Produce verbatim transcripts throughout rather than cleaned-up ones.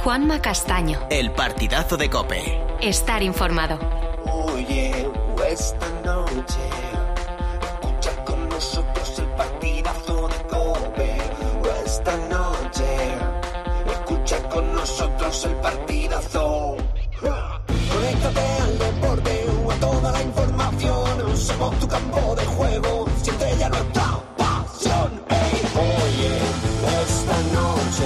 Juanma Castaño. El partidazo de COPE. Estar informado. Oye, esta noche escucha con nosotros el partidazo de COPE. Esta noche escucha con nosotros el partidazo. Conéctate al deporte, a toda la información. Somos tu campo de juego, siente ya nuestra pasión. Hey, oye, esta noche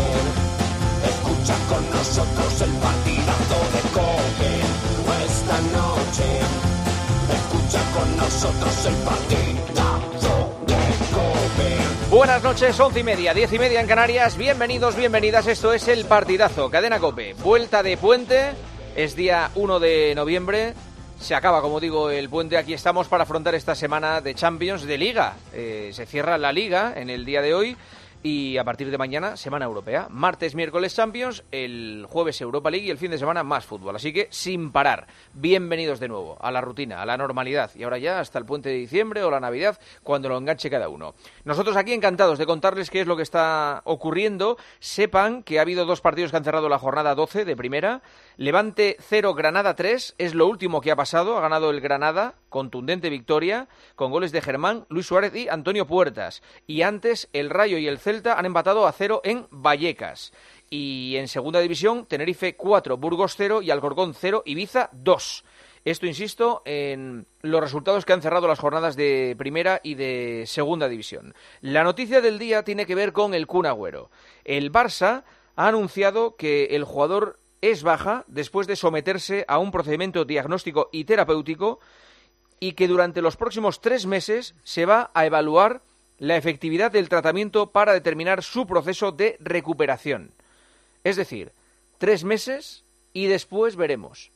escucha con nosotros el partidazo de COPE. Esta noche escucha con nosotros el partidazo de COPE. Buenas noches, once y media, diez y media en Canarias. Bienvenidos, bienvenidas. Esto es el partidazo, Cadena COPE. Vuelta de puente, es día uno de noviembre. Se acaba, como digo, el puente. Aquí estamos para afrontar esta semana de Champions, de Liga. Eh, se cierra la Liga en el día de hoy. Y a partir de mañana, semana europea. Martes, miércoles Champions, el jueves Europa League y el fin de semana más fútbol. Así que sin parar. Bienvenidos de nuevo a la rutina, a la normalidad. Y ahora ya hasta el puente de diciembre o la Navidad, cuando lo enganche cada uno. Nosotros aquí encantados de contarles qué es lo que está ocurriendo. Sepan que ha habido dos partidos que han cerrado la jornada doce de primera. Levante cero, Granada tres. Es lo último que ha pasado. Ha ganado el Granada. Contundente victoria con goles de Germán, Luis Suárez y Antonio Puertas. Y antes el Rayo y el Celta han empatado a cero en Vallecas. Y en segunda división, Tenerife cuatro, Burgos cero y Alcorcón cero, Ibiza dos. Esto, insisto, en los resultados que han cerrado las jornadas de primera y de segunda división. La noticia del día tiene que ver con el Kun Agüero. El Barça ha anunciado que el jugador es baja después de someterse a un procedimiento diagnóstico y terapéutico y que durante los próximos tres meses se va a evaluar la efectividad del tratamiento para determinar su proceso de recuperación. Es decir, tres meses y después veremos.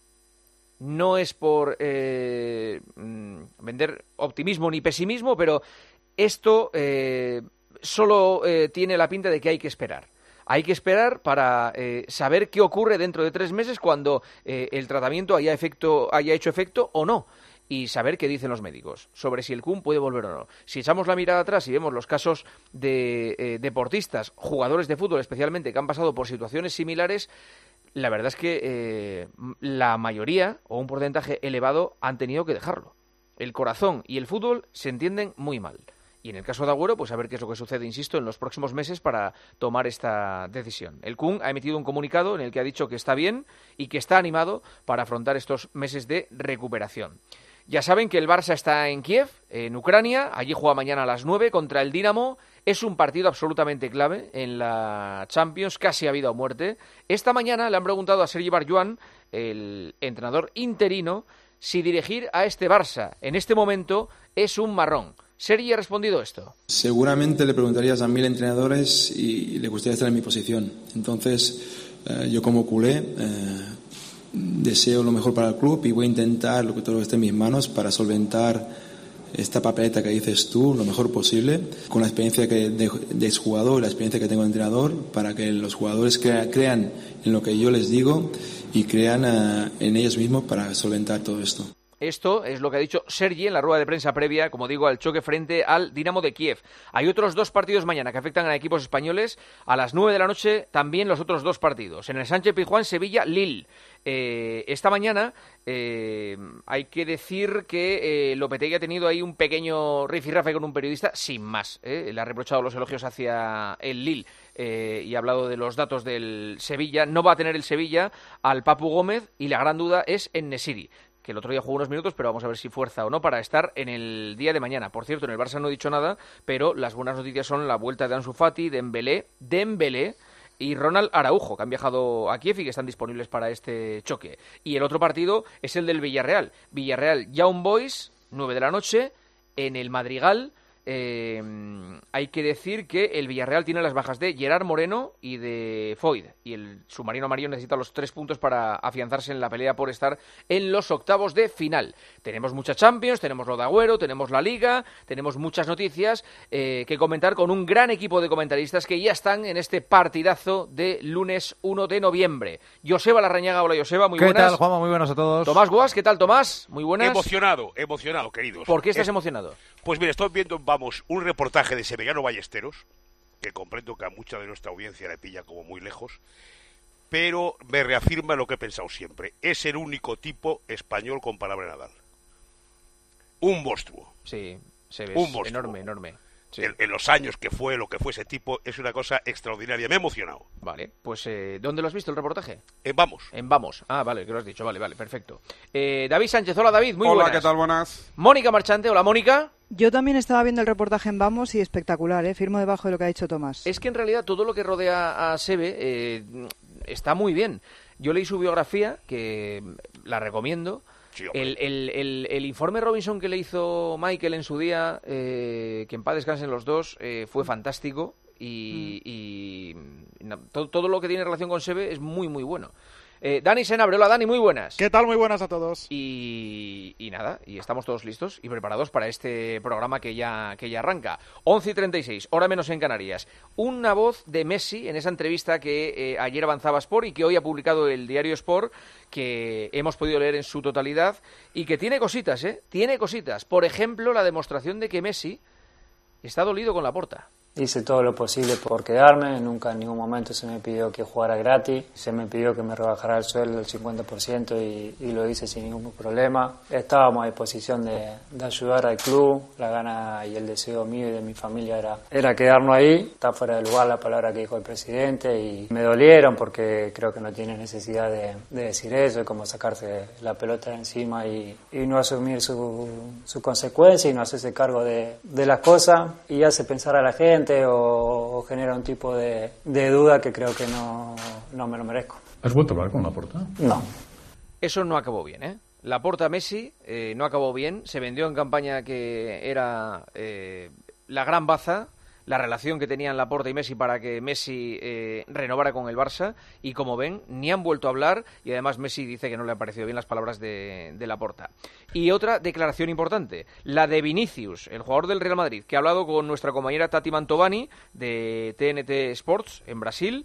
No es por eh, vender optimismo ni pesimismo, pero esto eh, solo eh, tiene la pinta de que hay que esperar. Hay que esperar para eh, saber qué ocurre dentro de tres meses cuando eh, el tratamiento haya, efecto, haya hecho efecto o no. Y saber qué dicen los médicos sobre si el Kun puede volver o no. Si echamos la mirada atrás y vemos los casos de eh, deportistas, jugadores de fútbol especialmente, que han pasado por situaciones similares, la verdad es que eh, la mayoría, o un porcentaje elevado, han tenido que dejarlo. El corazón y el fútbol se entienden muy mal. Y en el caso de Agüero, pues a ver qué es lo que sucede, insisto, en los próximos meses para tomar esta decisión. El Kun ha emitido un comunicado en el que ha dicho que está bien y que está animado para afrontar estos meses de recuperación. Ya saben que el Barça está en Kiev, en Ucrania. Allí juega mañana a las nueve contra el Dinamo. Es un partido absolutamente clave en la Champions, casi a vida o muerte. Esta mañana le han preguntado a Sergi Barjuan, el entrenador interino, si dirigir a este Barça en este momento es un marrón. Sergi ha respondido esto. Seguramente le preguntarías a mil entrenadores y le gustaría estar en mi posición. Entonces, eh, yo como culé... Eh, deseo lo mejor para el club y voy a intentar lo que todo esté en mis manos para solventar esta papeleta que dices tú lo mejor posible con la experiencia que de, de exjugador y la experiencia que tengo de entrenador para que los jugadores crea, crean en lo que yo les digo y crean uh, en ellos mismos para solventar todo esto. Esto es lo que ha dicho Sergi en la rueda de prensa previa, como digo, al choque frente al Dinamo de Kiev. Hay otros dos partidos mañana que afectan a equipos españoles. A las nueve de la noche también los otros dos partidos. En el Sánchez Pizjuán, Sevilla, Lille. Eh, esta mañana eh, hay que decir que eh, Lopetegui ha tenido ahí un pequeño rifirrafe con un periodista, sin más. ¿eh? Le ha reprochado los elogios hacia el Lille eh, y ha hablado de los datos del Sevilla. No va a tener el Sevilla al Papu Gómez y la gran duda es en Nesiri, que el otro día jugó unos minutos, pero vamos a ver si fuerza o no para estar en el día de mañana. Por cierto, en el Barça no he dicho nada, pero las buenas noticias son la vuelta de Ansu Fati, Dembélé, Dembélé y Ronald Araujo, que han viajado a Kiev y que están disponibles para este choque. Y el otro partido es el del Villarreal. Villarreal, Young Boys, nueve de la noche, en el Madrigal. Eh, hay que decir que el Villarreal tiene las bajas de Gerard Moreno y de Foyt, y el submarino amarillo necesita los tres puntos para afianzarse en la pelea por estar en los octavos de final. Tenemos mucha Champions, tenemos lo de Agüero, tenemos la Liga, tenemos muchas noticias eh, que comentar con un gran equipo de comentaristas que ya están en este partidazo de lunes uno de noviembre. Joseba Larrañaga, hola Joseba, muy ¿Qué buenas. ¿Qué tal, Juanma? Muy buenas a todos. Tomás Guas, ¿qué tal, Tomás? Muy buenas. Emocionado, emocionado, queridos. ¿Por qué estás es... emocionado? Pues mira, estoy viendo, vamos, un reportaje de Sevillano Ballesteros, que comprendo que a mucha de nuestra audiencia le pilla como muy lejos, pero me reafirma lo que he pensado siempre. Es el único tipo español comparable a Nadal. Un monstruo. Sí, se ve. Un monstruo. Enorme, enorme. Sí. En, en los años que fue, lo que fue ese tipo, es una cosa extraordinaria. Me ha emocionado. Vale, pues eh, ¿dónde lo has visto el reportaje? Eh, vamos. En Vamos. Ah, vale, que lo has dicho. Vale, vale, perfecto. Eh, David Sánchez, hola David, muy hola, buenas. ¿qué tal? Buenas. Mónica Marchante, hola Mónica. Yo también estaba viendo el reportaje en Vamos y espectacular, ¿eh? Firmo debajo de lo que ha dicho Tomás. Es que en realidad todo lo que rodea a Seve eh, está muy bien. Yo leí su biografía, que la recomiendo. Sí, el, el, el, el informe Robinson que le hizo Michael en su día, eh, que en paz descansen los dos, eh, fue fantástico. Y, mm. y no, todo, todo lo que tiene relación con Seve es muy, muy bueno. Eh, Dani Senabre, hola Dani, muy buenas. ¿Qué tal? Muy buenas a todos. Y, y nada, y estamos todos listos y preparados para este programa que ya, que ya arranca. once y treinta y seis, hora menos en Canarias. Una voz de Messi en esa entrevista que eh, ayer avanzaba Sport y que hoy ha publicado el diario Sport, que hemos podido leer en su totalidad y que tiene cositas, ¿eh? Tiene cositas. Por ejemplo, la demostración de que Messi está dolido con Laporta. Hice todo lo posible por quedarme, nunca en ningún momento se me pidió que jugara gratis, se me pidió que me rebajara el sueldo del cincuenta por ciento y, y lo hice sin ningún problema. Estábamos a disposición de, de ayudar al club, la gana y el deseo mío y de mi familia era, era quedarnos ahí. Está fuera de lugar la palabra que dijo el presidente y me dolieron porque creo que no tiene necesidad de, de decir eso, es como sacarse la pelota de encima y, y no asumir su, su consecuencia y no hacerse cargo de, de las cosas y hace pensar a la gente O, o genera un tipo de, de duda que creo que no, no me lo merezco. ¿Has vuelto a hablar con Laporta? No. Eso no acabó bien, ¿eh? Laporta Messi eh, no acabó bien. Se vendió en campaña que era eh, la gran baza, la relación que tenían Laporta y Messi para que Messi eh, renovara con el Barça, y como ven, ni han vuelto a hablar, y además Messi dice que no le han parecido bien las palabras de, de Laporta. Y otra declaración importante, la de Vinicius, el jugador del Real Madrid, que ha hablado con nuestra compañera Tati Mantovani de T N T Sports en Brasil,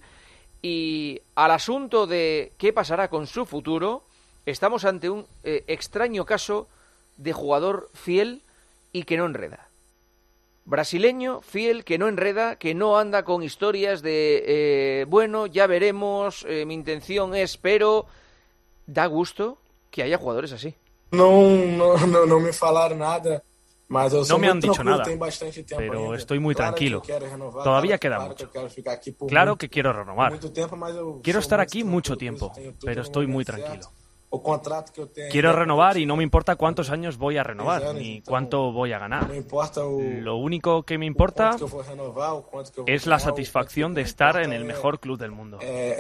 y al asunto de qué pasará con su futuro, estamos ante un eh, extraño caso de jugador fiel y que no enreda. Brasileño, fiel, que no enreda, que no anda con historias de, eh, bueno, ya veremos, eh, mi intención es, pero da gusto que haya jugadores así. No, no, no, no me falaron nada, mas eu no me han dicho nada, pero ainda. Estoy muy tranquilo. Todavía queda mucho. Claro que quiero renovar. Quiero estar aquí mucho tiempo, pero estoy muy tranquilo. Quiero renovar y no me importa cuántos años voy a renovar, ni cuánto voy a ganar. Lo único que me importa es la satisfacción de estar en el mejor club del mundo.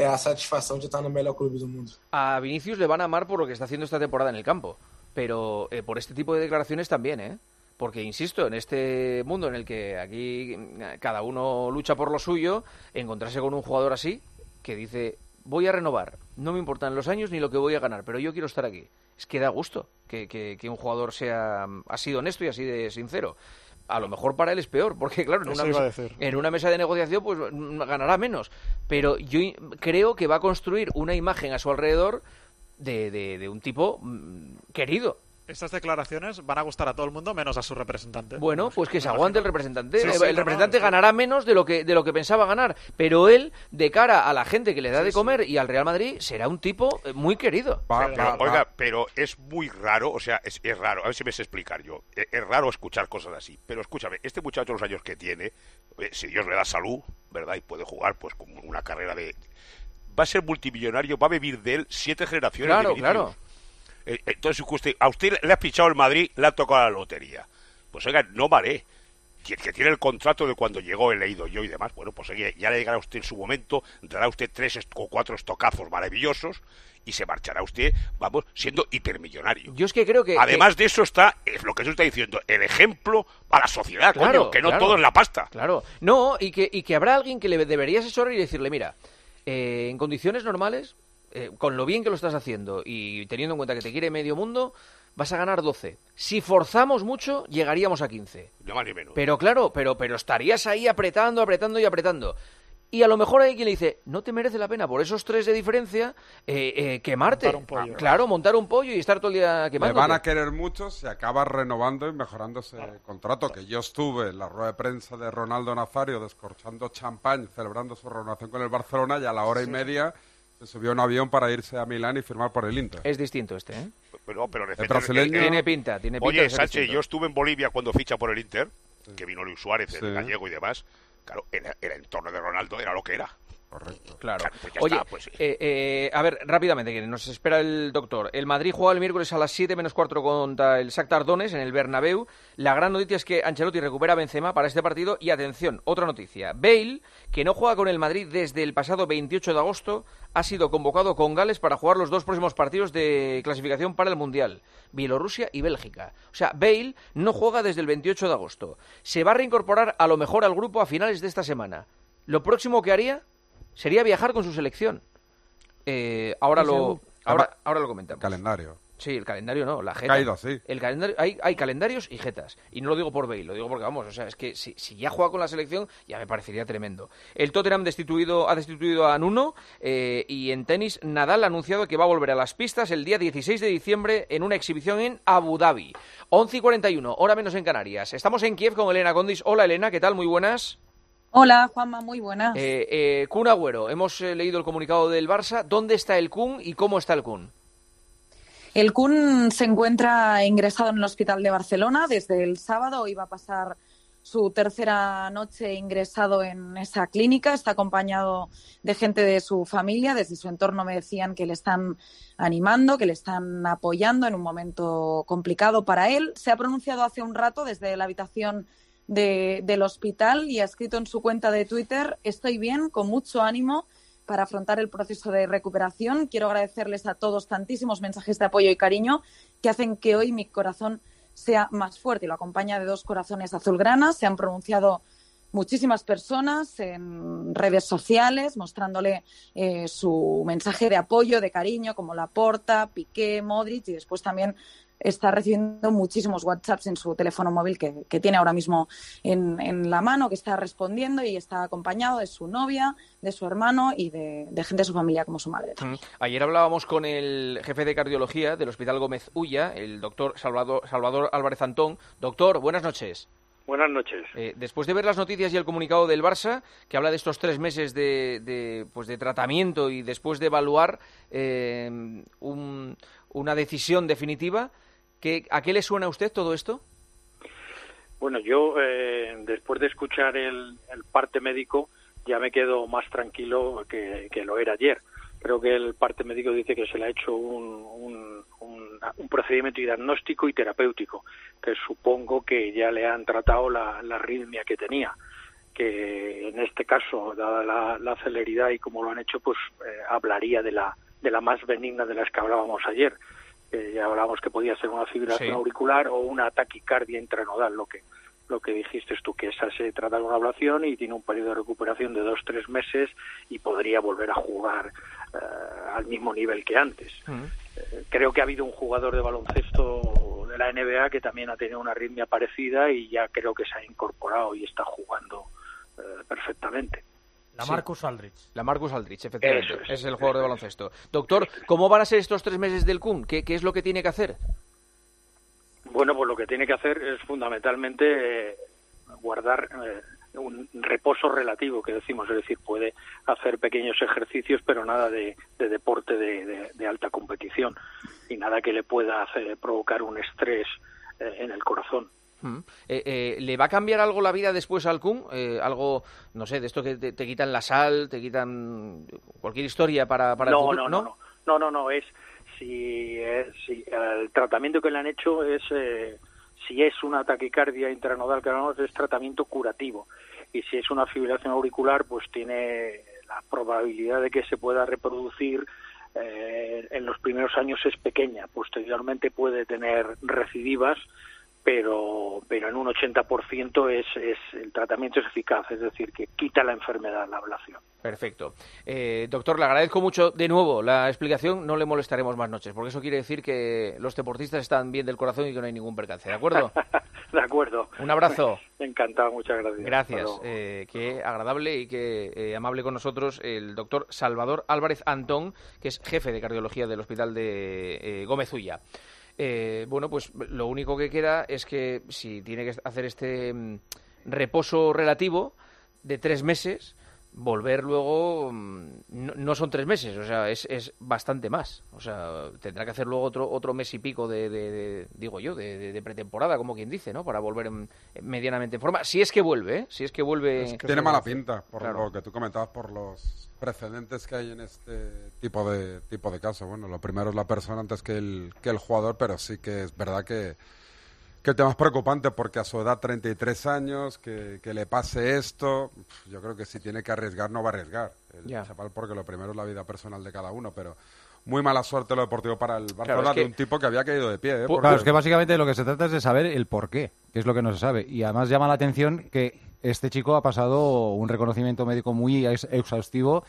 A Vinicius le van a amar por lo que está haciendo esta temporada en el campo, pero eh, por este tipo de declaraciones también, ¿eh? Porque, insisto, en este mundo en el que aquí cada uno lucha por lo suyo, encontrarse con un jugador así, que dice, voy a renovar, no me importan los años ni lo que voy a ganar, pero yo quiero estar aquí. Es que da gusto que, que, que un jugador sea así de honesto y así de sincero. A lo mejor para él es peor, porque claro, en una, mesa, en una mesa de negociación pues ganará menos. Pero yo creo que va a construir una imagen a su alrededor de, de, de un tipo querido. Estas declaraciones van a gustar a todo el mundo menos a su representante. Bueno, pues que se aguante el representante. Sí, el, sí, el no, representante no, ganará menos de lo que de lo que pensaba ganar, pero él, de cara a la gente que le da sí, de comer sí. y al Real Madrid, será un tipo muy querido. Va, pero, oiga, pero es muy raro, o sea, es, es raro, a ver si me sé explicar yo. Es, es raro escuchar cosas así, pero escúchame, este muchacho los años que tiene, eh, si Dios le da salud, ¿verdad? Y puede jugar pues como una carrera de... Va a ser multimillonario, va a vivir de él siete generaciones. Claro, de claro. Entonces, usted, a usted le ha fichado el Madrid, le ha tocado la lotería. Pues oiga, no vale. Que, que tiene el contrato de cuando llegó, he leído yo y demás. Bueno, pues oiga, ya le llegará a usted en su momento, dará usted tres o cuatro estocazos maravillosos y se marchará usted, vamos, siendo hipermillonario. Yo es que creo que... Además que... de eso está, es lo que se está diciendo, el ejemplo a la sociedad, claro, coño, que no claro, todo es la pasta. Claro, no, y que, y que habrá alguien que le debería asesorar y decirle, mira, eh, en condiciones normales... Eh, con lo bien que lo estás haciendo y teniendo en cuenta que te quiere medio mundo, vas a ganar doce. Si forzamos mucho, llegaríamos a quince. No más ni menos. Pero claro, pero, pero estarías ahí apretando, apretando y apretando. Y a lo mejor hay quien le dice, no te merece la pena por esos tres de diferencia eh, eh, quemarte. Montar un pollo. Claro, montar un pollo y estar todo el día quemándote. Le van a querer mucho si acaba renovando y mejorando ese contrato. Que yo estuve en la rueda de prensa de Ronaldo Nazario descorchando champán, celebrando su renovación con el Barcelona, y a la hora y media Se subió a un avión para irse a Milán y firmar por el Inter. Es distinto este, ¿eh? Pero, pero el brasileño... Tiene pinta, tiene pinta. Oye, de ser Sánchez, distinto. yo estuve en Bolivia cuando ficha por el Inter, sí. que vino Luis Suárez, Sí. el gallego y demás. Claro, el, el entorno de Ronaldo era lo que era. Correcto. Claro. Claro, pues ya Oye, está, pues sí. eh, eh, a ver, rápidamente, que nos espera el doctor. El Madrid juega el miércoles a las siete menos cuatro contra el Shakhtar Donetsk en el Bernabéu. La gran noticia es que Ancelotti recupera a Benzema para este partido. Y atención, otra noticia. Bale, que no juega con el Madrid desde el pasado veintiocho de agosto, ha sido convocado con Gales para jugar los dos próximos partidos de clasificación para el Mundial. Bielorrusia y Bélgica. O sea, Bale no juega desde el veintiocho de agosto. Se va a reincorporar a lo mejor al grupo a finales de esta semana. Lo próximo que haría sería viajar con su selección. Eh, ahora lo ahora, ahora lo comentamos. Calendario. Sí, el calendario no, la jeta. Ha caído así. El calendario, hay, hay calendarios y jetas. Y no lo digo por Bale, lo digo porque, vamos, o sea, es que si, si ya juega con la selección, ya me parecería tremendo. El Tottenham destituido, ha destituido a Nuno eh, y en tenis Nadal ha anunciado que va a volver a las pistas el día dieciséis de diciembre en una exhibición en Abu Dhabi. once y cuarenta y uno, hora menos en Canarias. Estamos en Kiev con Elena Condis. Hola, Elena, ¿qué tal? Muy buenas. Hola, Juanma, muy buenas. Eh, eh, Kun Agüero, hemos eh, leído el comunicado del Barça. ¿Dónde está el Kun y cómo está el Kun? El Kun se encuentra ingresado en el hospital de Barcelona desde el sábado. Iba a pasar su tercera noche ingresado en esa clínica. Está acompañado de gente de su familia. Desde su entorno me decían que le están animando, que le están apoyando en un momento complicado para él. Se ha pronunciado hace un rato desde la habitación De, del hospital y ha escrito en su cuenta de Twitter: estoy bien, con mucho ánimo para afrontar el proceso de recuperación. Quiero agradecerles a todos tantísimos mensajes de apoyo y cariño que hacen que hoy mi corazón sea más fuerte. Y lo acompaña de dos corazones azulgranas. Se han pronunciado muchísimas personas en redes sociales mostrándole eh, su mensaje de apoyo, de cariño, como Laporta, Piqué, Modric, y después también está recibiendo muchísimos WhatsApps en su teléfono móvil que, que tiene ahora mismo en, en la mano, que está respondiendo, y está acompañado de su novia, de su hermano y de, de gente de su familia como su madre. Mm. Ayer hablábamos con el jefe de cardiología del Hospital Gómez Ulla, el doctor Salvador, Salvador Álvarez Antón. Doctor, buenas noches. Buenas noches. Eh, después de ver las noticias y el comunicado del Barça, que habla de estos tres meses de, de, pues de tratamiento y después de evaluar eh, un, una decisión definitiva, ¿qué, ¿a qué le suena a usted todo esto? Bueno, yo eh, después de escuchar el, el parte médico ya me quedo más tranquilo que, que lo era ayer. Creo que el parte médico dice que se le ha hecho un, un, un, un procedimiento diagnóstico y terapéutico, que supongo que ya le han tratado la, la arritmia que tenía, que en este caso, dada la, la celeridad y como lo han hecho, pues eh, hablaría de la, de la más benigna de las que hablábamos ayer. Eh, ya hablábamos que podía ser una fibrilación sí. auricular o una taquicardia intranodal, lo que lo que dijiste tú, que esa se trata de una ablación y tiene un periodo de recuperación de dos, tres meses y podría volver a jugar eh, al mismo nivel que antes. Uh-huh. Eh, creo que ha habido un jugador de baloncesto de la N B A que también ha tenido una arritmia parecida y ya creo que se ha incorporado y está jugando eh, perfectamente. La Marcus sí. Aldridge. La Marcus Aldridge, efectivamente. Es, es el jugador de baloncesto. Doctor, ¿cómo van a ser estos tres meses del Kun? ¿Qué, qué es lo que tiene que hacer? Bueno, pues lo que tiene que hacer es fundamentalmente eh, guardar eh, un reposo relativo, que decimos, es decir, puede hacer pequeños ejercicios, pero nada de, de deporte de, de, de alta competición y nada que le pueda hacer, provocar un estrés eh, en el corazón. Mm. Eh, eh, ¿Le va a cambiar algo la vida después al Kun? Eh, algo, no sé, de esto que te, te quitan la sal, te quitan cualquier historia para, para no, el futuro, no, no, no, no, no, no, es si, eh, si el tratamiento que le han hecho es eh, si es una taquicardia intranodal, que hablamos, es tratamiento curativo, y si es una fibrilación auricular, pues tiene la probabilidad de que se pueda reproducir eh, en los primeros años es pequeña, posteriormente puede tener recidivas, pero pero en un ochenta por ciento es, es el tratamiento es eficaz, es decir, que quita la enfermedad, la ablación. Perfecto. Eh, doctor, le agradezco mucho de nuevo la explicación, no le molestaremos más noches, porque eso quiere decir que los deportistas están bien del corazón y que no hay ningún percance, ¿de acuerdo? De acuerdo. Un abrazo. Encantado, muchas gracias. Gracias. Eh, qué agradable y qué eh, amable con nosotros el doctor Salvador Álvarez Antón, que es jefe de cardiología del Hospital de eh, Gómez Ulla. Eh, bueno, pues lo único que queda es que si tiene que hacer este mm, reposo relativo de tres meses, volver luego no, no son tres meses, o sea, es, es bastante más. O sea, tendrá que hacer luego otro otro mes y pico de, de, de digo yo, de, de, de pretemporada, como quien dice, ¿no? Para volver en, medianamente en forma. Si es que vuelve, ¿eh? Si es que vuelve... Es que tiene mala pinta, por claro. lo que tú comentabas, por los precedentes que hay en este tipo de tipo de casos. Bueno, lo primero es la persona antes que el, que el jugador, pero sí que es verdad que... que el tema es preocupante porque a su edad, treinta y tres años, que, que le pase esto, yo creo que si tiene que arriesgar, no va a arriesgar el yeah. chaval, porque lo primero es la vida personal de cada uno, pero muy mala suerte lo deportivo para el Barcelona, claro, es que... de un tipo que había caído de pie. ¿eh? Porque... Claro, es que básicamente lo que se trata es de saber el por qué, que es lo que no se sabe, y además llama la atención que este chico ha pasado un reconocimiento médico muy ex- exhaustivo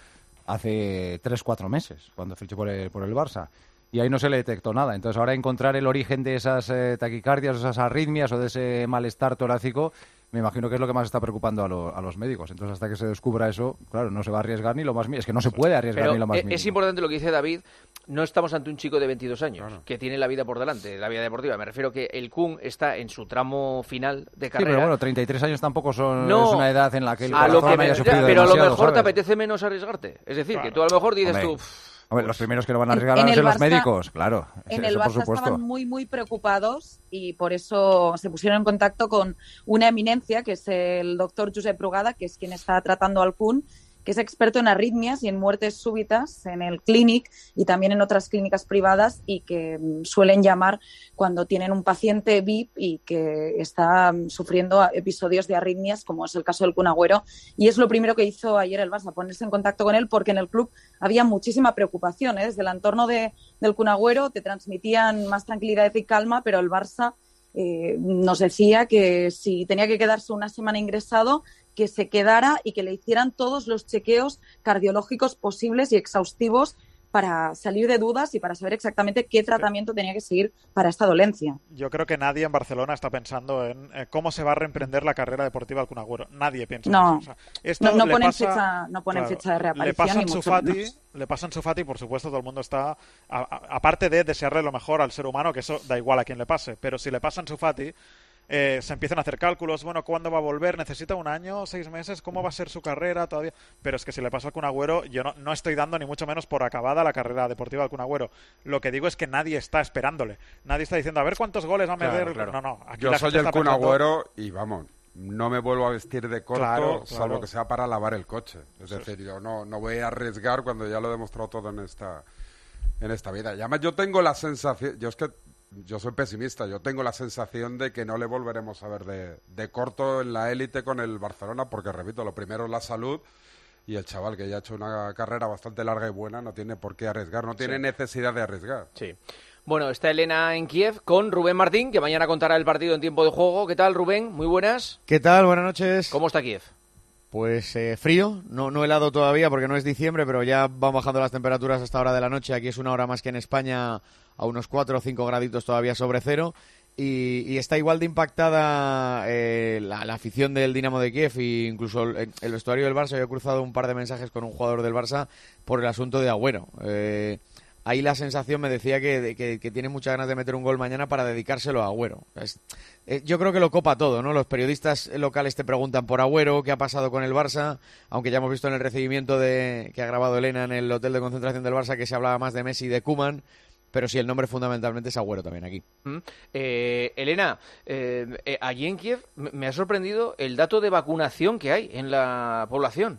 hace tres cuatro meses, cuando fichó por el, por el Barça. Y ahí no se le detectó nada. Entonces ahora encontrar el origen de esas eh, taquicardias, esas arritmias o de ese malestar torácico, me imagino que es lo que más está preocupando a, lo, a los médicos. Entonces hasta que se descubra eso, claro, no se va a arriesgar ni lo más mínimo. Es que no se puede arriesgar Pero ni lo más es, mínimo. Es importante lo que dice David. No estamos ante un chico de veintidós años, claro. que tiene la vida por delante, la vida deportiva. Me refiero que el Kun está en su tramo final de carrera. Sí, pero bueno, treinta y tres años tampoco son no, es una edad en la que el a lo que me, haya sufrido Pero a lo mejor ¿sabes? te apetece menos arriesgarte. Es decir, claro. que tú a lo mejor dices Hombre. tú... Hombre, los primeros que lo van a arriesgar en van a ser Barça, los médicos, claro. En eso, el por Barça supuesto. estaban muy, muy preocupados y por eso se pusieron en contacto con una eminencia, que es el doctor Josep Brugada, que es quien está tratando al Kun, que es experto en arritmias y en muertes súbitas en el Clínic y también en otras clínicas privadas, y que suelen llamar cuando tienen un paciente V I P y que está sufriendo episodios de arritmias, como es el caso del Kun Agüero. Y es lo primero que hizo ayer el Barça, ponerse en contacto con él, porque en el club había muchísima preocupación, ¿eh? Desde el entorno de, del Kun Agüero te transmitían más tranquilidad y calma, pero el Barça eh, nos decía que si tenía que quedarse una semana ingresado, que se quedara y que le hicieran todos los chequeos cardiológicos posibles y exhaustivos para salir de dudas y para saber exactamente qué tratamiento tenía que seguir para esta dolencia. Yo creo que nadie en Barcelona está pensando en eh, cómo se va a reemprender la carrera deportiva del Kun Agüero. Nadie piensa no, en eso. O sea, esto no, no, le ponen pasa, fecha, no ponen claro, fecha de reaparición. Le pasa ni en mucho Sufati, menos. le pasa en Sufati, por supuesto, todo el mundo está... A, a, aparte de desearle lo mejor al ser humano, que eso da igual a quien le pase, pero si le pasa en Sufati... Eh, se empiezan a hacer cálculos, bueno, ¿cuándo va a volver? ¿Necesita un año, seis meses? ¿Cómo va a ser su carrera todavía? Pero es que si le pasa al Kun Agüero, yo no, no estoy dando ni mucho menos por acabada la carrera deportiva del Kun Agüero. Lo que digo es que nadie está esperándole. Nadie está diciendo, a ver cuántos goles va a meter. Claro, claro. No, no. Aquí yo la soy gente el está Kun pensando... Agüero y vamos, no me vuelvo a vestir de corto, claro, claro. salvo que sea para lavar el coche. Es sí. decir, yo no, no voy a arriesgar cuando ya lo he demostrado todo en esta, en esta vida. Y además yo tengo la sensación, yo es que yo soy pesimista, yo tengo la sensación de que no le volveremos a ver de, de corto en la élite con el Barcelona, porque repito, lo primero es la salud, y el chaval que ya ha hecho una carrera bastante larga y buena no tiene por qué arriesgar, no tiene sí. necesidad de arriesgar. Sí. Bueno, está Elena en Kiev con Rubén Martín, que mañana contará el partido en tiempo de juego. ¿Qué tal, Rubén? Muy buenas. ¿Qué tal? Buenas noches. ¿Cómo está Kiev? Pues eh, frío, no, no helado todavía porque no es diciembre, pero ya van bajando las temperaturas hasta hora de la noche. Aquí es una hora más que en España, a unos cuatro o cinco graditos todavía sobre cero. Y, y está igual de impactada eh, la, la afición del Dinamo de Kiev e incluso el, el vestuario del Barça. Yo he cruzado un par de mensajes con un jugador del Barça por el asunto de Agüero. Eh, ahí la sensación me decía que, que, que tiene muchas ganas de meter un gol mañana para dedicárselo a Agüero. Es, eh, yo creo que lo copa todo, ¿no? Los periodistas locales te preguntan por Agüero, qué ha pasado con el Barça, aunque ya hemos visto en el recibimiento de que ha grabado Elena en el hotel de concentración del Barça que se hablaba más de Messi y de Koeman, pero sí, el nombre fundamentalmente es Agüero también aquí. Mm. Eh, Elena, eh, eh, allí en Kiev me ha sorprendido el dato de vacunación que hay en la población.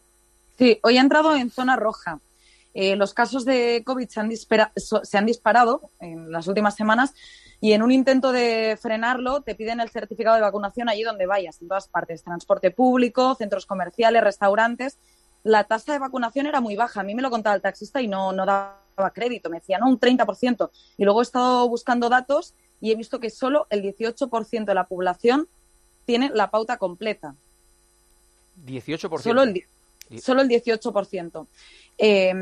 Sí, hoy ha entrado en zona roja. Eh, los casos de COVID se han, dispara- se han disparado en las últimas semanas y en un intento de frenarlo te piden el certificado de vacunación allí donde vayas, en todas partes, transporte público, centros comerciales, restaurantes. La tasa de vacunación era muy baja. A mí me lo contaba el taxista y no, no daba crédito. Me decía, no, un treinta por ciento. Y luego he estado buscando datos y he visto que solo el dieciocho por ciento de la población tiene la pauta completa. dieciocho por ciento. Solo el, solo el dieciocho por ciento. Eh,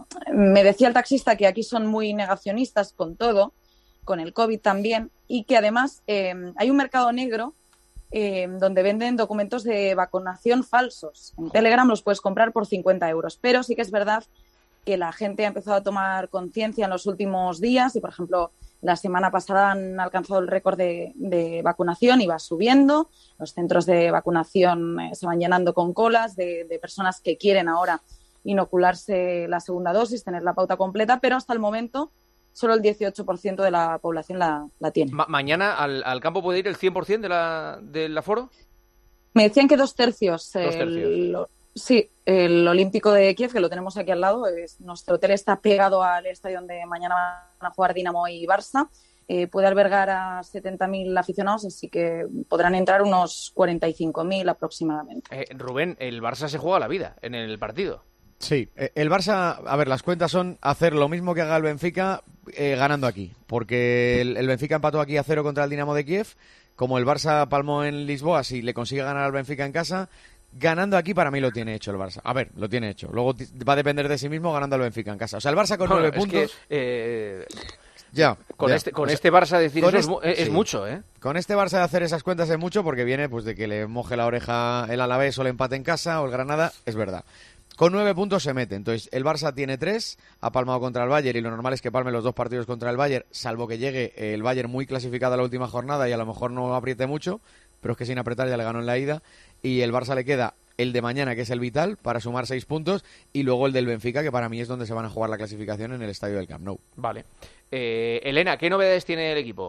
me decía el taxista que aquí son muy negacionistas con todo, con el COVID también, y que además eh, hay un mercado negro eh, donde venden documentos de vacunación falsos. En Telegram los puedes comprar por cincuenta euros, pero sí que es verdad que la gente ha empezado a tomar conciencia en los últimos días y, por ejemplo, La semana pasada han alcanzado el récord de, de vacunación y va subiendo. Los centros de vacunación eh, se van llenando con colas de, de personas que quieren ahora inocularse la segunda dosis, tener la pauta completa, pero hasta el momento solo el dieciocho por ciento de la población la, la tiene. Ma- ¿Mañana al, al campo puede ir el cien por ciento de la, del aforo? Me decían que dos tercios. Dos tercios. El, lo, sí, el Olímpico de Kiev, que lo tenemos aquí al lado, es, nuestro hotel está pegado al estadio donde mañana van a jugar Dinamo y Barça. Eh, puede albergar a setenta mil aficionados, así que podrán entrar unos cuarenta y cinco mil aproximadamente. Eh, Rubén, el Barça se juega la vida en el partido. Sí, el Barça, a ver, las cuentas son hacer lo mismo que haga el Benfica eh, ganando aquí, porque el, el Benfica empató aquí a cero contra el Dinamo de Kiev, como el Barça palmó en Lisboa, si le consigue ganar al Benfica en casa, ganando aquí para mí lo tiene hecho el Barça. A ver, lo tiene hecho, luego t- va a depender de sí mismo ganando al Benfica en casa. O sea, el Barça con Bueno, nueve es puntos... Que, eh... Ya, con ya. este con O sea, este Barça decir con eso este, es, es sí. mucho, ¿eh? Con este Barça de hacer esas cuentas es mucho porque viene pues de que le moje la oreja el Alavés o el empate en casa o el Granada, es verdad. Con nueve puntos se mete, entonces el Barça tiene tres, ha palmado contra el Bayern y lo normal es que palme los dos partidos contra el Bayern, salvo que llegue el Bayern muy clasificado a la última jornada y a lo mejor no apriete mucho, pero es que sin apretar ya le ganó en la ida y el Barça le queda el de mañana, que es el vital, para sumar seis puntos, y luego el del Benfica, que para mí es donde se van a jugar la clasificación en el estadio del Camp Nou. Vale. Eh, Elena, ¿qué novedades tiene el equipo?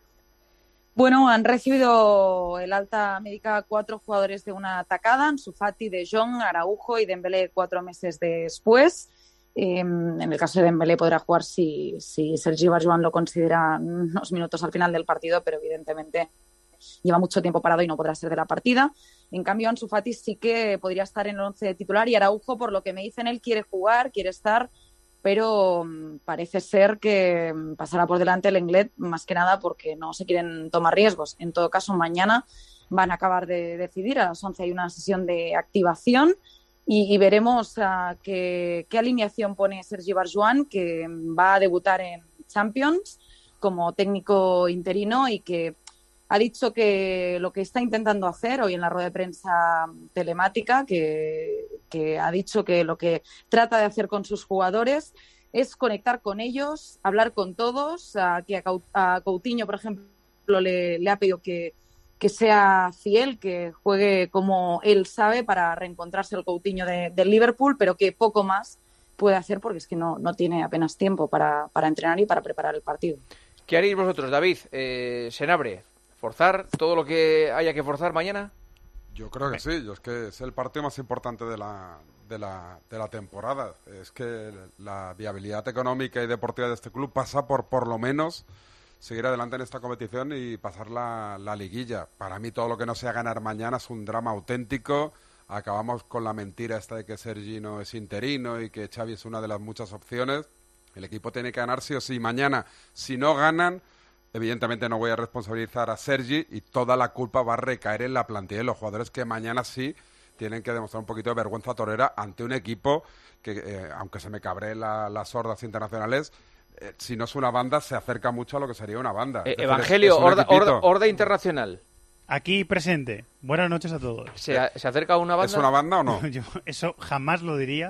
Bueno, han recibido el alta médica cuatro jugadores de una atacada, Ansu Fati, De Jong, Araujo y Dembélé cuatro meses después. Eh, en el caso de Dembélé podrá jugar si, si Sergi Barjuan lo considera unos minutos al final del partido, pero evidentemente lleva mucho tiempo parado y no podrá ser de la partida. En cambio, Ansu Fati sí que podría estar en el once titular y Araujo, por lo que me dicen, él quiere jugar, quiere estar, pero um, parece ser que pasará por delante el Lenglet, más que nada porque no se quieren tomar riesgos. En todo caso, mañana van a acabar de decidir, a las once hay una sesión de activación y, y veremos uh, qué, qué alineación pone Sergi Barjuan, que va a debutar en Champions como técnico interino y que ha dicho que lo que está intentando hacer hoy en la rueda de prensa telemática, que, que ha dicho que lo que trata de hacer con sus jugadores es conectar con ellos, hablar con todos, a, que a Coutinho, por ejemplo, le, le ha pedido que, que sea fiel, que juegue como él sabe para reencontrarse el Coutinho de, del Liverpool, pero que poco más puede hacer porque es que no, no tiene apenas tiempo para, para entrenar y para preparar el partido. ¿Qué haréis vosotros, David? Eh, Senabre, ¿forzar todo lo que haya que forzar mañana? Yo creo que sí, yo es que es el partido más importante de la, de la, de la temporada. Es que la viabilidad económica y deportiva de este club pasa por, por lo menos, seguir adelante en esta competición y pasar la, la liguilla. Para mí todo lo que no sea ganar mañana es un drama auténtico. Acabamos con la mentira esta de que Sergi no es interino y que Xavi es una de las muchas opciones. El equipo tiene que ganar sí o sí. Mañana, si no ganan, evidentemente no voy a responsabilizar a Sergi y toda la culpa va a recaer en la plantilla y los jugadores que mañana sí tienen que demostrar un poquito de vergüenza torera ante un equipo que, eh, aunque se me cabreen la, las hordas internacionales, eh, si no es una banda, se acerca mucho a lo que sería una banda. Eh, es decir, Evangelio, es, es horda, horda, horda internacional. Aquí presente. Buenas noches a todos. ¿Se, ¿Se acerca a una banda? ¿Es una banda o no? Yo eso jamás lo diría.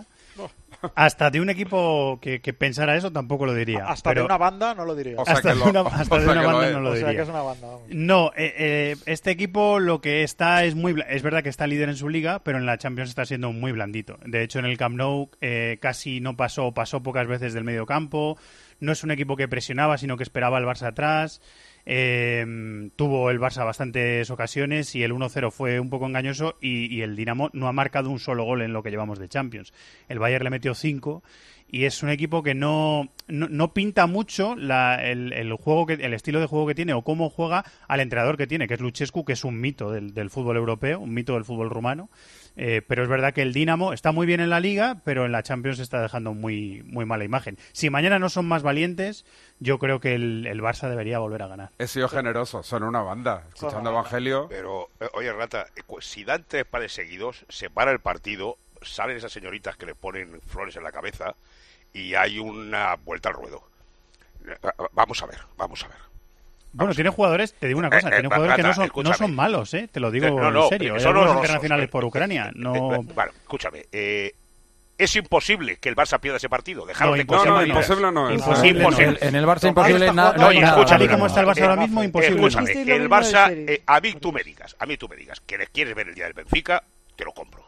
Hasta de un equipo que, que pensara eso tampoco lo diría. Hasta pero... de una banda no lo diría. O sea hasta que de lo, una, hasta o de sea una que banda lo no lo o diría. sea que es una banda. Vamos. No, eh, eh, este equipo lo que está es muy... Es verdad que está líder en su liga, pero en la Champions está siendo muy blandito. De hecho, en el Camp Nou eh, casi no pasó, pasó pocas veces del medio campo. No es un equipo que presionaba, sino que esperaba al Barça atrás. Eh, tuvo el Barça bastantes ocasiones y el uno cero fue un poco engañoso y, y el Dinamo no ha marcado un solo gol en lo que llevamos de Champions. El Bayern le metió cinco y es un equipo que no, no, no pinta mucho la, el, el, juego que, el estilo de juego que tiene o cómo juega al entrenador que tiene, que es Luchescu, que es un mito del, del fútbol europeo, un mito del fútbol rumano. Eh, pero es verdad que el Dinamo está muy bien en la Liga, pero en la Champions está dejando muy, muy mala imagen. Si mañana no son más valientes, yo creo que el, el Barça debería volver a ganar. He sido generoso, son una banda. Escuchando Evangelio... Pero, eh, oye, Rata, eh, si dan tres pares seguidos, se para el partido, salen esas señoritas que le ponen flores en la cabeza y hay una vuelta al ruedo. Eh, Vamos a ver, vamos a ver. Bueno, tiene jugadores, te digo una cosa, Eh, tiene eh, jugadores que no Rata, son, no son malos, ¿eh? Te lo digo No, no, en serio. Hay son algunos horrorosos. internacionales por Ucrania. No... Bueno, escúchame, eh, Es imposible que el Barça pierda ese partido. Dejaros No, de imposible cosas. no, imposible no es. Imposible. Imposible. En el Barça imposible Está na- jugando- no hay no, nada. escúchame, Tal y como está el Barça ahora mismo, imposible. Escúchame, Hicisteis lo el mismo del Barça, Sheriff. eh, a mí tú me digas, a mí tú me digas que le quieres ver el día del Benfica, te lo compro.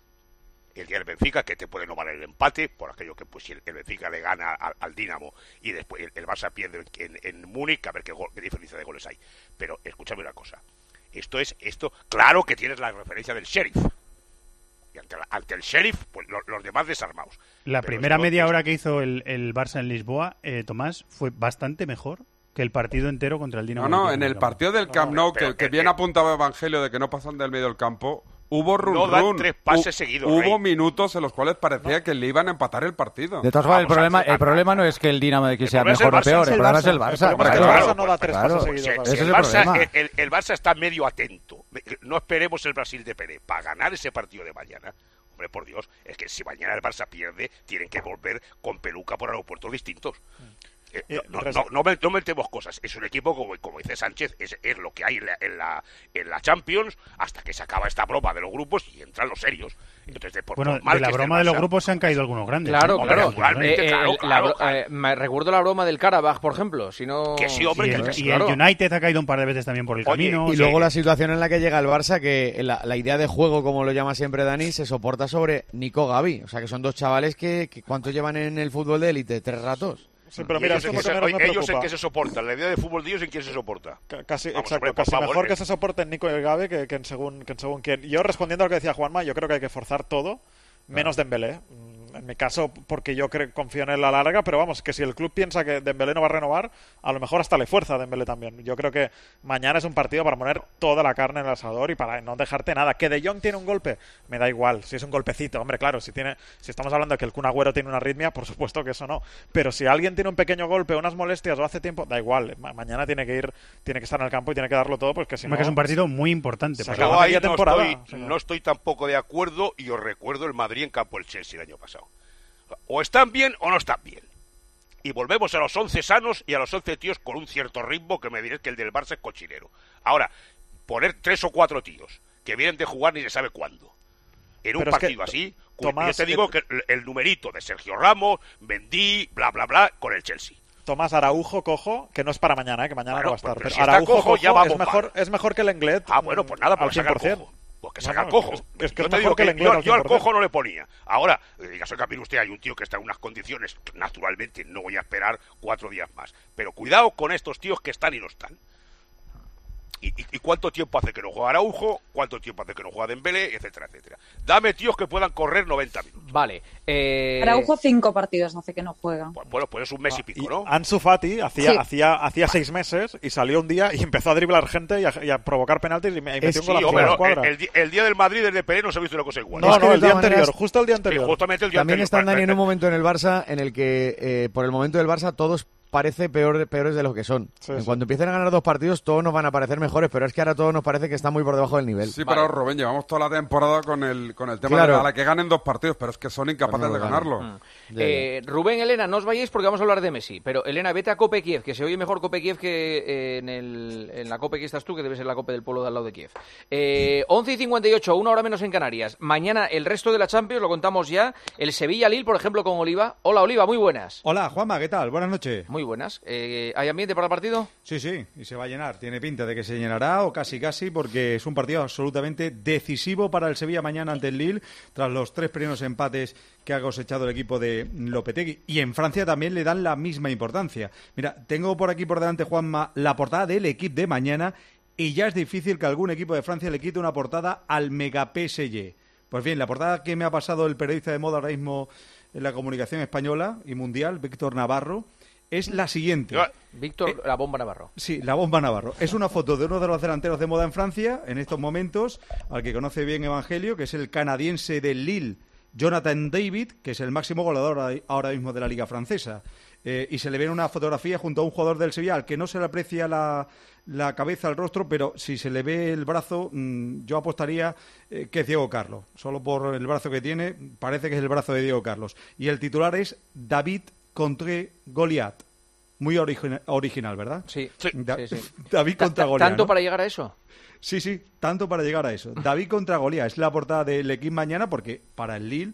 El día del Benfica, que te puede no valer el empate, por aquello que pues si el, el Benfica le gana al, al Dinamo y después el, el Barça pierde en, en Múnich, a ver qué, gol, qué diferencia de goles hay. Pero escúchame una cosa, esto es, esto, claro que tienes la referencia del Sheriff. Y ante, la, ante el Sheriff, pues lo, los demás desarmados. La Pero primera esto, media esto, hora que hizo el, el Barça en Lisboa, eh, Tomás, fue bastante mejor que el partido entero contra el Dinamo. No, no, de en Kiev. el partido del Camp Nou, que, que bien apuntaba Evangelio de que no pasan del medio del campo, hubo run No dan run. tres pases Hu- seguidos, Hubo Rey. minutos en los cuales parecía que le iban a empatar el partido. De todas formas, el Vamos a- problema, a- el problema no es que el Dinamo de Kiev sea problema es mejor el o Barça, peor, es el el problema es Barça. el Barça. El problema es que el claro. Barça no da tres Claro. pases seguidos. Si, Claro. si Ese el, es el Barça, problema. el, el- el Barça está medio atento. No esperemos el Brasil de Pelé para ganar ese partido de mañana. Hombre, por Dios, es que si mañana el Barça pierde, tienen que volver con peluca por aeropuertos distintos. Eh, Eh, no, no, res- no, no me- no metemos cosas. Es un equipo, como, como dice Sánchez, es, es lo que hay en la, en, la, en la Champions hasta que se acaba esta broma de los grupos y entran los serios. Entonces, de, por, Bueno, por mal de la que esté el broma de los Barça- grupos se han caído algunos grandes. Claro, ¿eh? claro. naturalmente, Eh, eh, claro, el- claro, la bro- claro. eh, me recuerdo la broma del Karabaj, por ejemplo. Si no... Que sí, hombre, Y que- el, que- y claro. el United ha caído un par de veces también por el Oye, camino. Y sí. luego la situación en la que llega el Barça, que la, la idea de juego, como lo llama siempre Dani, se soporta sobre Nico Gavi. O sea, que son dos chavales que, que ¿cuántos llevan en el fútbol de élite? ¿Tres ratos? Sí, pero Y mira, ellos, esto en es que lo que se, menos me ellos en preocupa. qué se soportan. La idea de fútbol de ellos en quién se soporta. Ca- Casi, Vamos, exacto, hombre, por casi favor, mejor eh. que se soporten Nico y el Gavi que, que en según, que en según quién. Yo, respondiendo a lo que decía Juanma, yo creo que hay que forzar todo, menos Dembélé. Mm, En mi caso, porque yo creo, confío en él a la larga, pero vamos, que si el club piensa que Dembélé no va a renovar, a lo mejor hasta le fuerza a Dembélé también. Yo creo que mañana es un partido para poner toda la carne en el asador y para no dejarte nada. Que De Jong tiene un golpe, me da igual, si es un golpecito, hombre, claro, si tiene, si estamos hablando de que el Kun Agüero tiene una arritmia, por supuesto que eso no. Pero si alguien tiene un pequeño golpe, unas molestias o hace tiempo, da igual, ma- mañana tiene que ir, tiene que estar en el campo y tiene que darlo todo, pues que si Hombre, no... que es un partido muy importante. Se para- acaba Yo ahí media no temporada, estoy, o sea. no estoy tampoco de acuerdo y os recuerdo el Madrid en campo del Chelsea el año pasado. O están bien o no están bien. Y volvemos a los once sanos y a los once tíos con un cierto ritmo que me diréis que el del Barça es cochinero. Ahora, poner tres o cuatro tíos que vienen de jugar ni se sabe cuándo en un Pero es que, partido así, cu- Tomás, yo te digo eh, que el, el numerito de Sergio Ramos, Mendy, bla, bla, bla, con el Chelsea. Tomás Araujo, cojo, que no es para mañana, ¿eh? Que mañana Bueno, no va a estar. pero Pero si está Araujo, cojo, ya vamos es, mejor, mal. es mejor que el Englet. Ah, bueno, pues nada, al pues saca cien por cien. cojo. Pues que No, saca no, cojo. es- es que Yo es te mejor digo que el que Englet yo, al yo al cien por cien. cojo no le ponía. Ahora, diga, soy mire usted, hay un tío que está en unas condiciones, naturalmente no voy a esperar cuatro días más. Pero cuidado con estos tíos que están y no están. ¿Y, y, y cuánto tiempo hace que no juega Araujo? ¿Cuánto tiempo hace que no juega Dembélé? Etcétera, etcétera. Dame tíos que puedan correr noventa minutos. Vale. Eh... Araujo cinco partidos hace que no juega. Pues, bueno, pues es un mes y pico, ¿no? Ansu Fati hacía, Sí. hacía, hacía seis meses y salió un día y empezó a driblar gente y a, y a provocar penaltis y, me, y metió un Sí, golazo hombre, a la no, escuadra. el, el di- el día del Madrid desde Pelé no se ha visto una cosa igual. No, Es que no, de el día todas anterior, maneras, justo el día Sí, anterior. justamente el día También anterior. están, Dani, en Pero- un momento en el Barça en el que, eh, por el momento del Barça, todos parece peor, peores de lo que son. Sí, en sí. cuanto empiecen a ganar dos partidos, todos nos van a parecer mejores, pero es que ahora todos nos parece que están muy por debajo del nivel. Sí, pero Rubén, llevamos toda la temporada con el, con el tema Claro. de a la que ganen dos partidos, pero es que son incapaces Pero no de lo ganan. ganarlo. Eh, Rubén, Elena, no os vayáis porque vamos a hablar de Messi. Pero, Elena, vete a Cope Kiev, que se oye mejor Cope Kiev que eh, en, el, en la Cope que estás tú, que debe ser la Cope del pueblo de al lado de Kiev. Eh, once y cincuenta y ocho, una hora menos en Canarias. Mañana el resto de la Champions, lo contamos ya. El Sevilla-Lille, por ejemplo, con Oliva. Hola, Oliva, muy buenas. Hola, Juanma, ¿qué tal? Buenas noches. Muy buenas. Eh, ¿Hay ambiente para el partido? Sí, sí, y se va a llenar. Tiene pinta de que se llenará, o casi casi, porque es un partido absolutamente decisivo para el Sevilla mañana ante el Lille, tras los tres primeros empates que ha cosechado el equipo de Lopetegui. Y en Francia también le dan la misma importancia. Mira, tengo por aquí por delante, Juanma, la portada del equipo de mañana, y ya es difícil que algún equipo de Francia le quite una portada al mega P S G. Pues bien, la portada que me ha pasado el periodista de moda ahora mismo en la comunicación española y mundial, Víctor Navarro, es la siguiente. Víctor, Eh, la bomba Navarro. Sí, la bomba Navarro. Es una foto de uno de los delanteros de moda en Francia, en estos momentos, al que conoce bien Evangelio, que es el canadiense del Lille, Jonathan David, que es el máximo goleador ahí- ahora mismo de la Liga Francesa. Eh, y se le ve en una fotografía junto a un jugador del Sevilla, al que no se le aprecia la, la cabeza, el rostro, pero si se le ve el brazo, mmm, yo apostaría eh, que es Diego Carlos. Solo por el brazo que tiene, parece que es el brazo de Diego Carlos. Y el titular es David contre Goliath. Muy origina- original, ¿verdad? Sí, Da- sí, sí. David Ta- contra ta- Goliat. ¿Tanto ¿no? para llegar a eso? Sí, sí, tanto para llegar a eso. David contra Goliat es la portada del equipo mañana porque para el Lille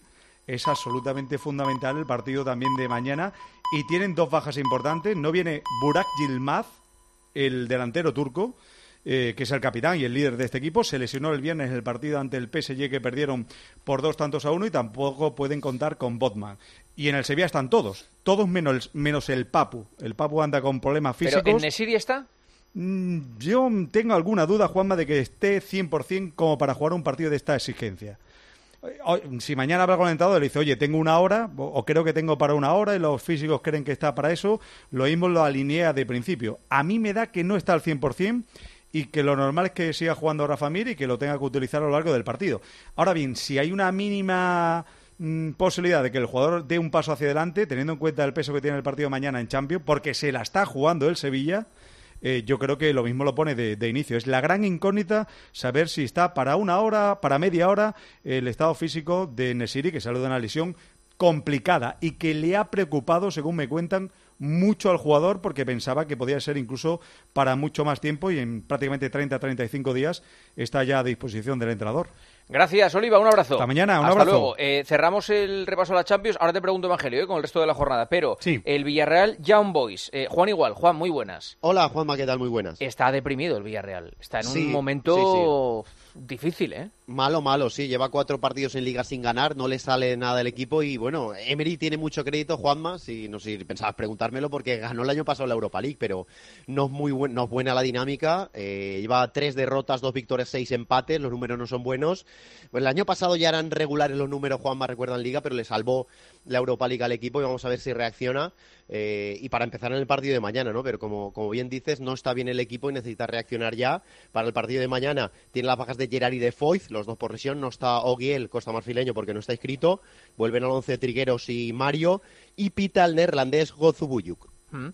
es absolutamente fundamental el partido también de mañana. Y tienen dos bajas importantes. No viene Burak Yilmaz, el delantero turco, eh, que es el capitán y el líder de este equipo. Se lesionó el viernes en el partido ante el P S G, que perdieron por dos tantos a uno, y tampoco pueden contar con Botman. Y en el Sevilla están todos, todos menos, menos el Papu. El Papu anda con problemas físicos. ¿Pero en Nesiri está? Mm, yo tengo alguna duda, Juanma, de que esté cien por ciento como para jugar un partido de esta exigencia. Si mañana habla con el entrenador y le dice, oye, tengo una hora, o creo que tengo para una hora, y los físicos creen que está para eso, lo mismo lo alinea de principio. A mí me da que no está al cien por ciento y que lo normal es que siga jugando Rafa Mir y que lo tenga que utilizar a lo largo del partido. Ahora bien, si hay una mínima mmm, posibilidad de que el jugador dé un paso hacia adelante, teniendo en cuenta el peso que tiene el partido mañana en Champions, porque se la está jugando el Sevilla, Eh, yo creo que lo mismo lo pone de, de inicio. Es la gran incógnita saber si está para una hora, para media hora, el estado físico de Nesiri, que salió de una lesión complicada y que le ha preocupado, según me cuentan, mucho al jugador, porque pensaba que podía ser incluso para mucho más tiempo, y en prácticamente treinta a treinta y cinco días está ya a disposición del entrenador. Gracias, Oliva, un abrazo. Hasta mañana, un Hasta abrazo. luego. Eh, cerramos el repaso a la Champions. Ahora te pregunto, Evangelio, eh, con el resto de la jornada. Pero sí. El Villarreal, Young Boys. Eh, Juan igual. Juan, muy buenas. Hola, Juanma, ¿qué tal? Muy buenas. Está deprimido el Villarreal. Está en sí, un momento sí, sí. difícil, ¿eh? Malo, malo, sí. Lleva cuatro partidos en Liga sin ganar, no le sale nada del equipo y, bueno, Emery tiene mucho crédito, Juanma, si no sé si pensabas preguntármelo, porque ganó el año pasado la Europa League, pero no es muy buen, no es buena la dinámica. Eh, lleva tres derrotas, dos victorias, seis empates, los números no son buenos. Pues el año pasado ya eran regulares los números, Juanma, recuerda, en Liga, pero le salvó la Europa League al equipo y vamos a ver si reacciona. Eh, y para empezar en el partido de mañana, ¿no? Pero como, como bien dices, no está bien el equipo y necesita reaccionar ya. Para el partido de mañana tiene las bajas de Gerard y de Foyth, los dos por lesión. No está Ogiel, costamarfileño, porque no está inscrito. Vuelven al once Trigueros y Mario. Y pita el neerlandés Gozubuyuk. Mm.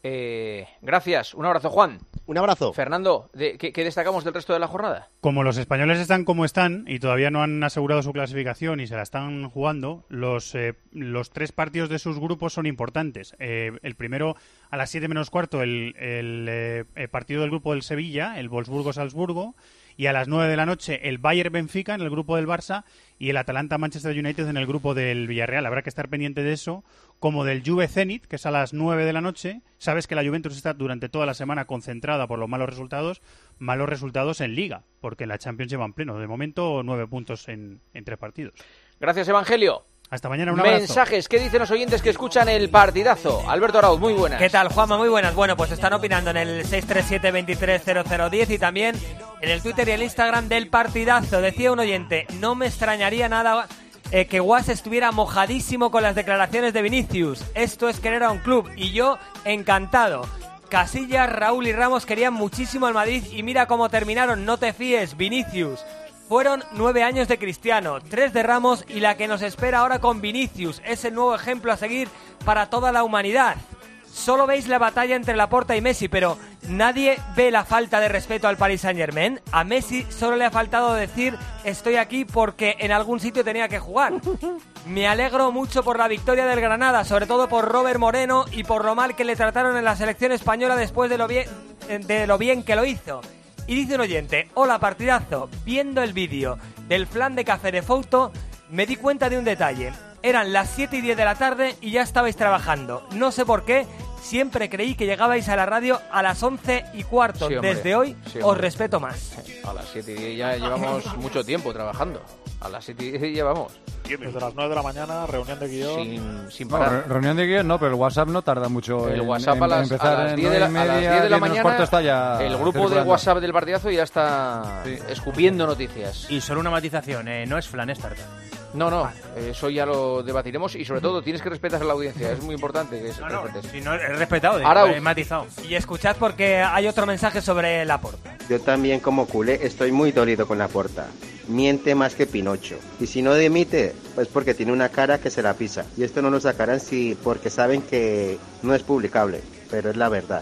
Eh, gracias. Un abrazo, Juan. Un abrazo. Fernando, ¿de, qué, ¿qué destacamos del resto de la jornada? Como los españoles están como están y todavía no han asegurado su clasificación y se la están jugando, los, eh, los tres partidos de sus grupos son importantes. Eh, el primero, a las siete menos cuarto, el, el, eh, el partido del grupo del Sevilla, el Wolfsburgo-Salzburgo, y a las nueve de la noche el Bayern-Benfica en el grupo del Barça y el Atalanta-Manchester United en el grupo del Villarreal. Habrá que estar pendiente de eso, como del Juve-Zenit, que es a las nueve de la noche. Sabes que la Juventus está durante toda la semana concentrada por los malos resultados, malos resultados en Liga, porque en la Champions llevan pleno. De momento, nueve puntos en, en tres partidos. Gracias, Evangelio. Hasta mañana, un abrazo. Mensajes, ¿qué dicen los oyentes que escuchan el partidazo? Alberto Arauz, muy buenas. ¿Qué tal, Juanma? Muy buenas. Bueno, pues están opinando en el seis tres siete, veintitrés cero cero diez y también en el Twitter y el Instagram del partidazo. Decía un oyente, no me extrañaría nada eh, que Guas estuviera mojadísimo con las declaraciones de Vinicius. Esto es querer a un club y yo encantado. Casillas, Raúl y Ramos querían muchísimo al Madrid y mira cómo terminaron. No te fíes, Vinicius. Fueron nueve años de Cristiano, tres de Ramos y la que nos espera ahora con Vinicius. Es el nuevo ejemplo a seguir para toda la humanidad. Solo veis la batalla entre Laporta y Messi, pero nadie ve la falta de respeto al Paris Saint-Germain. A Messi solo le ha faltado decir estoy aquí porque en algún sitio tenía que jugar. Me alegro mucho por la victoria del Granada, sobre todo por Robert Moreno y por lo mal que le trataron en la selección española después de lo bien, de lo bien que lo hizo. Y dice un oyente, hola partidazo, viendo el vídeo del flan de café de Fouto, me di cuenta de un detalle. Eran las siete y diez de la tarde y ya estabais trabajando. No sé por qué, siempre creí que llegabais a la radio a las once y cuarto. Sí, Desde hoy sí, os respeto más. A las siete y diez ya llevamos mucho tiempo trabajando. A las siete y diez llevamos. Desde las nueve de la mañana, reunión de guión. Sin, sin No, parar. re- reunión de guión no, pero el WhatsApp no tarda mucho El en, WhatsApp en a las, empezar. a las en diez de la, nueve y a las media, diez de la diez menos mañana. cuarto está ya el grupo de circulando. WhatsApp del partidazo ya está escupiendo noticias. Y solo una matización, eh, no es flan, es tarta. No, no, eso ya lo debatiremos y sobre todo tienes que respetar a la audiencia, es muy importante que se No, no, respetes. si no, he respetado, digo, Arauz. he matizado. Y escuchad porque hay otro mensaje sobre Laporta. Yo también como culé estoy muy dolido con Laporta. Miente más que Pinocho. Y si no dimite, pues porque tiene una cara que se la pisa. Y esto no lo sacarán si porque saben que no es publicable, pero es la verdad.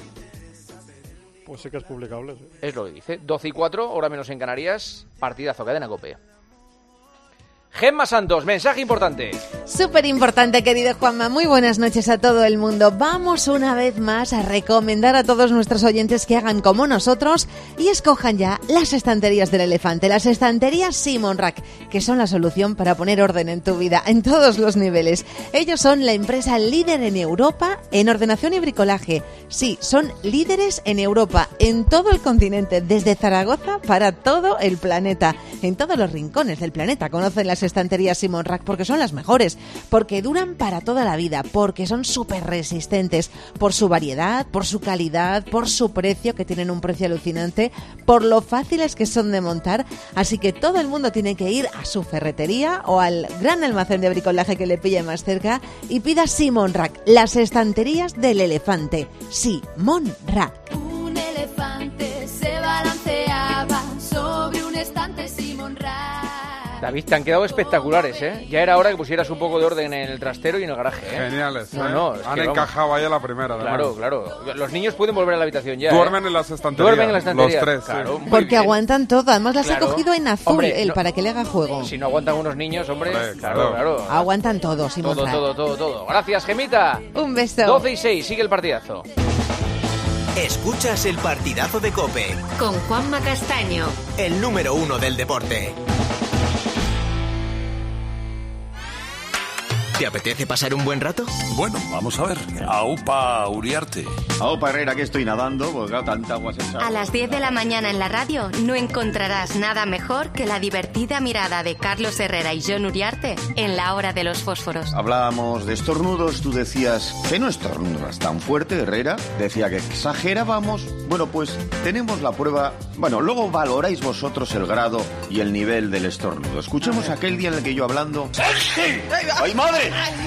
Pues sí que es publicable, sí. Es lo que dice. doce y cuatro, hora menos en Canarias, partidazo, cadena COPE. Gemma Santos, mensaje importante. Súper importante, querido Juanma. Muy buenas noches a todo el mundo. Vamos una vez más a recomendar a todos nuestros oyentes que hagan como nosotros y escojan ya las estanterías del elefante, las estanterías Simon Rack, que son la solución para poner orden en tu vida en todos los niveles. Ellos son la empresa líder en Europa en ordenación y bricolaje. Sí, son líderes en Europa, en todo el continente, desde Zaragoza para todo el planeta. En todos los rincones del planeta conocen las estanterías Simon Rack porque son las mejores, porque duran para toda la vida, porque son súper resistentes, por su variedad, por su calidad, por su precio, que tienen un precio alucinante, por lo fáciles que son de montar. Así que todo el mundo tiene que ir a su ferretería o al gran almacén de bricolaje que le pille más cerca y pida Simon Rack, las estanterías del elefante. Simon Rack. Un elefante se balanceaba sobre un estante Simon Rack. David, te han quedado espectaculares, ¿eh? Ya era hora que pusieras un poco de orden en el trastero y en el garaje, ¿eh? Geniales, No, ¿eh? no, es Han que, encajado ahí a la primera, además. Claro, claro. Los niños pueden volver a la habitación ya, Duermen ¿eh? en las estanterías. Duermen en las estanterías. Los tres, claro, sí. muy Porque bien. aguantan todo. Además las Claro. ha cogido en azul, Hombre, el no- para que le haga juego. Si no aguantan unos niños, hombre, Hombre, claro, claro. claro. Aguantan todo, Simon Todo, Rack. todo, todo, todo. Gracias, Gemita. Un beso. doce y seis, sigue el partidazo. Escuchas el partidazo de COPE, Con Juanma Castaño. el número uno del deporte. ¿Te apetece pasar un buen rato? Bueno, vamos a ver. Aupa Uriarte. Aupa Herrera, que estoy nadando, porque claro, tanta agua se echa. A las diez de la mañana en la radio no encontrarás nada mejor que la divertida mirada de Carlos Herrera y John Uriarte en la hora de los fósforos. Hablábamos de estornudos, tú decías que no estornudas tan fuerte, Herrera. Decía que exagerábamos. Bueno, pues tenemos la prueba. Bueno, luego valoráis vosotros el grado y el nivel del estornudo. Escuchemos aquel día en el que yo hablando... ¡Ay, madre!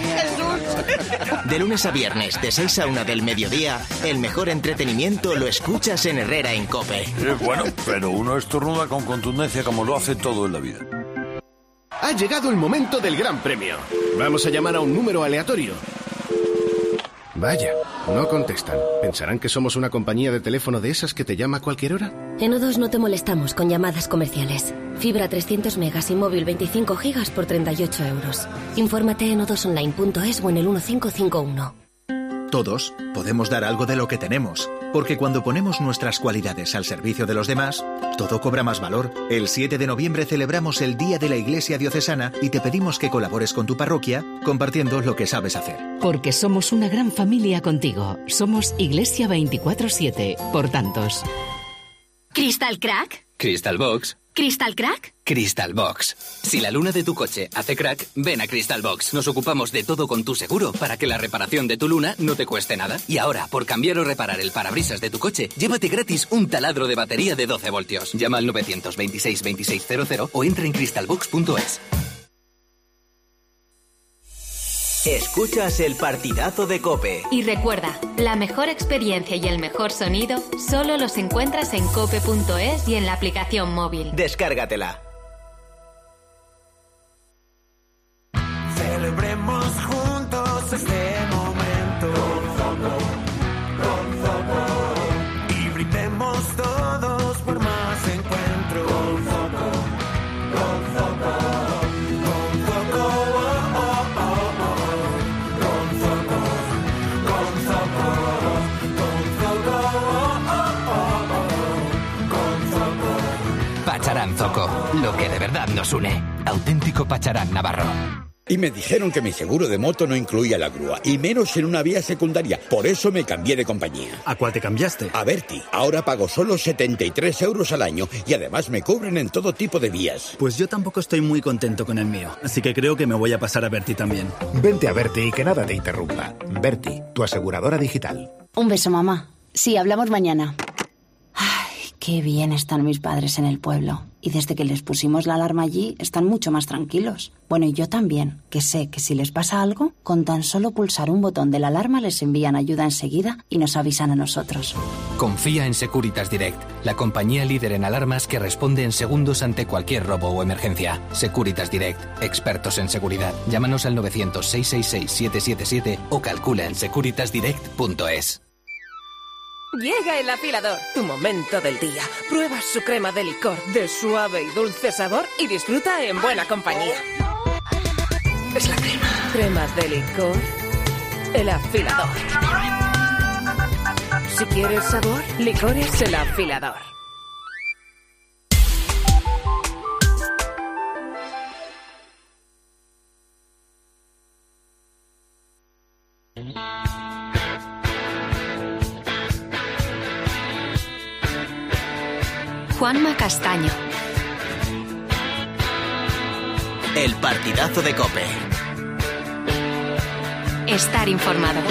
De lunes a viernes, de seis a una del mediodía, el mejor entretenimiento lo escuchas en Herrera en COPE. Eh, bueno, pero uno estornuda con contundencia como lo hace todo en la vida. Ha llegado el momento del gran premio. Vamos a llamar a un número aleatorio. Vaya, no contestan. ¿Pensarán que somos una compañía de teléfono de esas que te llama a cualquier hora? En O dos no te molestamos con llamadas comerciales. Fibra trescientos megas y móvil veinticinco gigas por treinta y ocho euros. Infórmate en o dos online punto es o en el uno cinco cinco uno. Todos podemos dar algo de lo que tenemos, porque cuando ponemos nuestras cualidades al servicio de los demás, todo cobra más valor. El siete de noviembre celebramos el Día de la Iglesia Diocesana y te pedimos que colabores con tu parroquia compartiendo lo que sabes hacer. Porque somos una gran familia contigo. Somos Iglesia veinticuatro siete, por tantos. ¿Crystal Crack? Crystal Box. ¿Crystal Crack? Crystal Box. Si la luna de tu coche hace crack, ven a Crystal Box. Nos ocupamos de todo con tu seguro para que la reparación de tu luna no te cueste nada. Y ahora, por cambiar o reparar el parabrisas de tu coche, llévate gratis un taladro de batería de doce voltios. Llama al nueve dos seis, veintiséis cero cero o entra en crystal box punto es. Escuchas el partidazo de COPE. Y recuerda, la mejor experiencia y el mejor sonido solo los encuentras en cope punto es y en la aplicación móvil. Descárgatela. Celebremos juntos este momento con Zoco, con Zoco, y brindemos todos por más encuentro con Zoco, con Zoco, con Zoco, oh, oh, oh, oh. Con Zoco, con Zoco, con Zoco, oh, oh, oh, oh. Con Zoco. Pacharán Zoco, lo que de verdad nos une. Auténtico Pacharán Navarro. Y me dijeron que mi seguro de moto no incluía la grúa, y menos en una vía secundaria. Por eso me cambié de compañía. ¿A cuál te cambiaste? A Berti. Ahora pago solo setenta y tres euros al año y además me cubren en todo tipo de vías. Pues yo tampoco estoy muy contento con el mío, así que creo que me voy a pasar a Berti también. Vente a Berti y que nada te interrumpa. Berti, tu aseguradora digital. Un beso, mamá. Sí, hablamos mañana. Ay, qué bien están mis padres en el pueblo. Y desde que les pusimos la alarma allí, están mucho más tranquilos. Bueno, y yo también, que sé que si les pasa algo, con tan solo pulsar un botón de la alarma les envían ayuda enseguida y nos avisan a nosotros. Confía en Securitas Direct, la compañía líder en alarmas que responde en segundos ante cualquier robo o emergencia. Securitas Direct, expertos en seguridad. Llámanos al nueve cero cero, seis seis seis, siete siete siete o calcula en securitas direct punto es. Llega el afilador, tu momento del día. Prueba su crema de licor de suave y dulce sabor y disfruta en buena compañía. Es la crema. Crema de licor, El Afilador. Si quieres sabor, licores El Afilador. Juanma Castaño. El partidazo de COPE. Estar informado.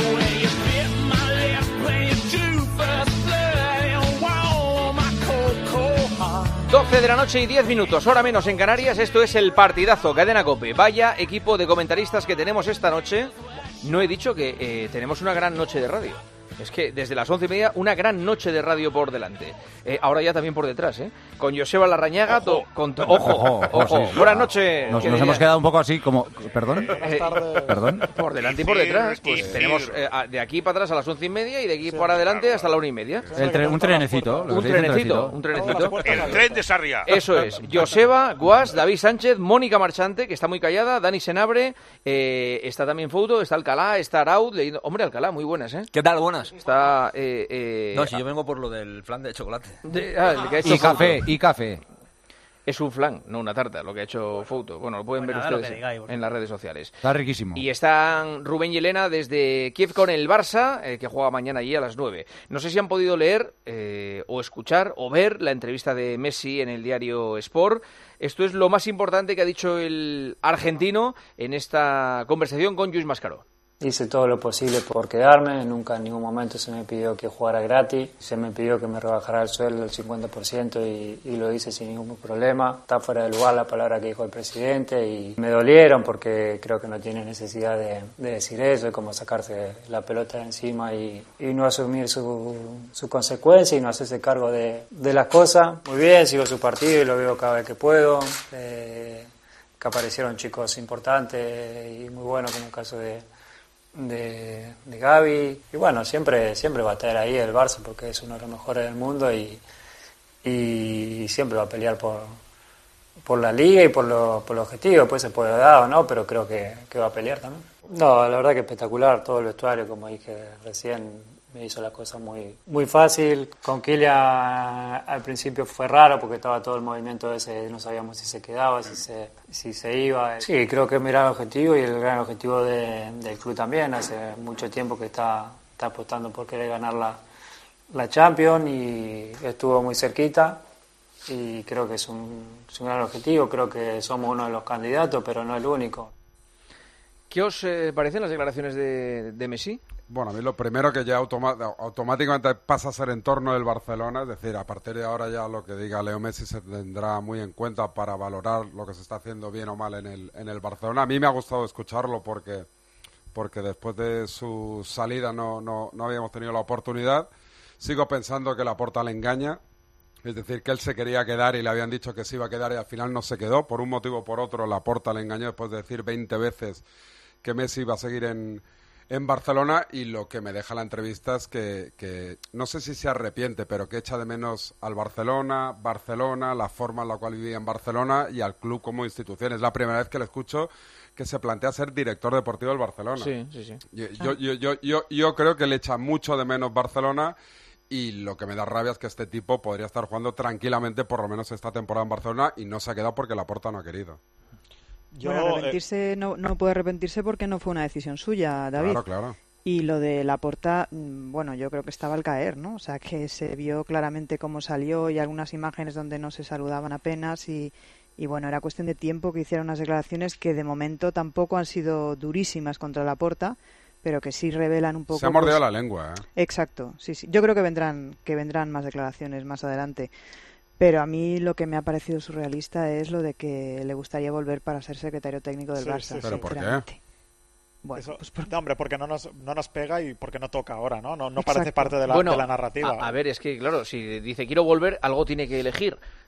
doce de la noche y diez minutos, hora menos en Canarias. Esto es el partidazo, Cadena COPE. Vaya equipo de comentaristas que tenemos esta noche. No he dicho que eh, tenemos una gran noche de radio. Es que desde las once y media, una gran noche de radio por delante. Eh, ahora ya también por detrás, ¿eh? Con Joseba Larrañaga, to, con to, ojo, ojo, ojo. Sí, sí. Buenas noches. Nos, nos hemos quedado un poco así como... ¿Perdón? Eh, ¿Perdón? Por delante y por detrás. Pues tenemos eh, de aquí para atrás a las once y media y de aquí para adelante hasta la una y media. El tre un trenecito. Un trenecito, un trenecito. El tren de Sarriá. Eso es. Joseba, Guas, David Sánchez, Mónica Marchante, que está muy callada, Dani Senabre, eh, está también Fouto, está Alcalá, está Araud. Leído... Hombre, Alcalá, muy buenas, ¿eh? ¿Qué tal? Buenas. Está... Eh, Eh, no, si yo vengo por lo del flan de chocolate. De, ah, el que ha hecho y café, y café. Es un flan, no una tarta, lo que ha hecho Fouto. Bueno, lo pueden bueno, ver ustedes digáis, en las redes sociales. Está riquísimo. Y están Rubén y Elena desde Kiev con el Barça, eh, que juega mañana allí a las nueve. No sé si han podido leer, eh, o escuchar, o ver la entrevista de Messi en el diario Sport. Esto es lo más importante que ha dicho el argentino en esta conversación con Lluís Mascaró. Hice todo lo posible por quedarme, nunca en ningún momento se me pidió que jugara gratis, se me pidió que me rebajara el sueldo el cincuenta por ciento y, y lo hice sin ningún problema. Está fuera de lugar la palabra que dijo el presidente y me dolieron porque creo que no tiene necesidad de, de decir eso, es como sacarse la pelota de encima y, y no asumir su, su consecuencia y no hacerse cargo de, de las cosas. Muy bien, sigo su partido y lo veo cada vez que puedo. Eh, que aparecieron chicos importantes y muy buenos como el caso de De, de Gavi y bueno, siempre siempre va a estar ahí el Barça porque es uno de los mejores del mundo y, y siempre va a pelear por, por la liga y por lo, por el objetivo, pues se puede dar o no, pero creo que, que va a pelear también. No, la verdad que espectacular, todo el vestuario, como dije recién, me hizo la cosa muy muy fácil. Con Kylian al principio fue raro porque estaba todo el movimiento ese, no sabíamos si se quedaba, si se, si se iba. Sí, creo que es mi gran objetivo y el gran objetivo de, del club también. Hace mucho tiempo que está, está apostando por querer ganar la, la Champions y estuvo muy cerquita y creo que es un, es un gran objetivo. Creo que somos uno de los candidatos, pero no el único. ¿Qué os eh, parecen las declaraciones de, de Messi? Bueno, a mí lo primero que ya automa automáticamente pasa a ser en torno del Barcelona, es decir, a partir de ahora ya lo que diga Leo Messi se tendrá muy en cuenta para valorar lo que se está haciendo bien o mal en el, en el Barcelona. A mí me ha gustado escucharlo porque, porque después de su salida no, no, no habíamos tenido la oportunidad. Sigo pensando que Laporta le engaña, es decir, que él se quería quedar y le habían dicho que se iba a quedar y al final no se quedó. Por un motivo o por otro, Laporta le engañó después de decir veinte veces que Messi iba a seguir en... en Barcelona y lo que me deja la entrevista es que, que no sé si se arrepiente, pero que echa de menos al Barcelona, Barcelona, la forma en la cual vivía en Barcelona y al club como institución. Es la primera vez que le escucho que se plantea ser director deportivo del Barcelona. Sí, sí, sí. Yo, yo, yo, yo, yo, yo creo que le echa mucho de menos Barcelona y lo que me da rabia es que este tipo podría estar jugando tranquilamente por lo menos esta temporada en Barcelona y no se ha quedado porque Laporta no ha querido. Yo, bueno, arrepentirse, eh... no, no puede arrepentirse porque no fue una decisión suya, David. Claro, claro. Y lo de Laporta, bueno, yo creo que estaba al caer, ¿no? O sea, que se vio claramente cómo salió y algunas imágenes donde no se saludaban apenas y, y bueno, era cuestión de tiempo que hiciera unas declaraciones que de momento tampoco han sido durísimas contra Laporta, pero que sí revelan un poco... Se ha mordido pues... la lengua, ¿eh? Exacto, sí, sí. Yo creo que vendrán, que vendrán más declaraciones más adelante. Pero a mí lo que me ha parecido surrealista es lo de que le gustaría volver para ser secretario técnico del sí, Barça. Sí, ¿Pero por qué? Bueno, Eso, pues por... no, hombre, porque no nos, no nos pega y porque no toca ahora, ¿no? No, no parece parte de la, bueno, de la narrativa. A, a ver, es que, claro, si dice quiero volver, algo tiene que elegir.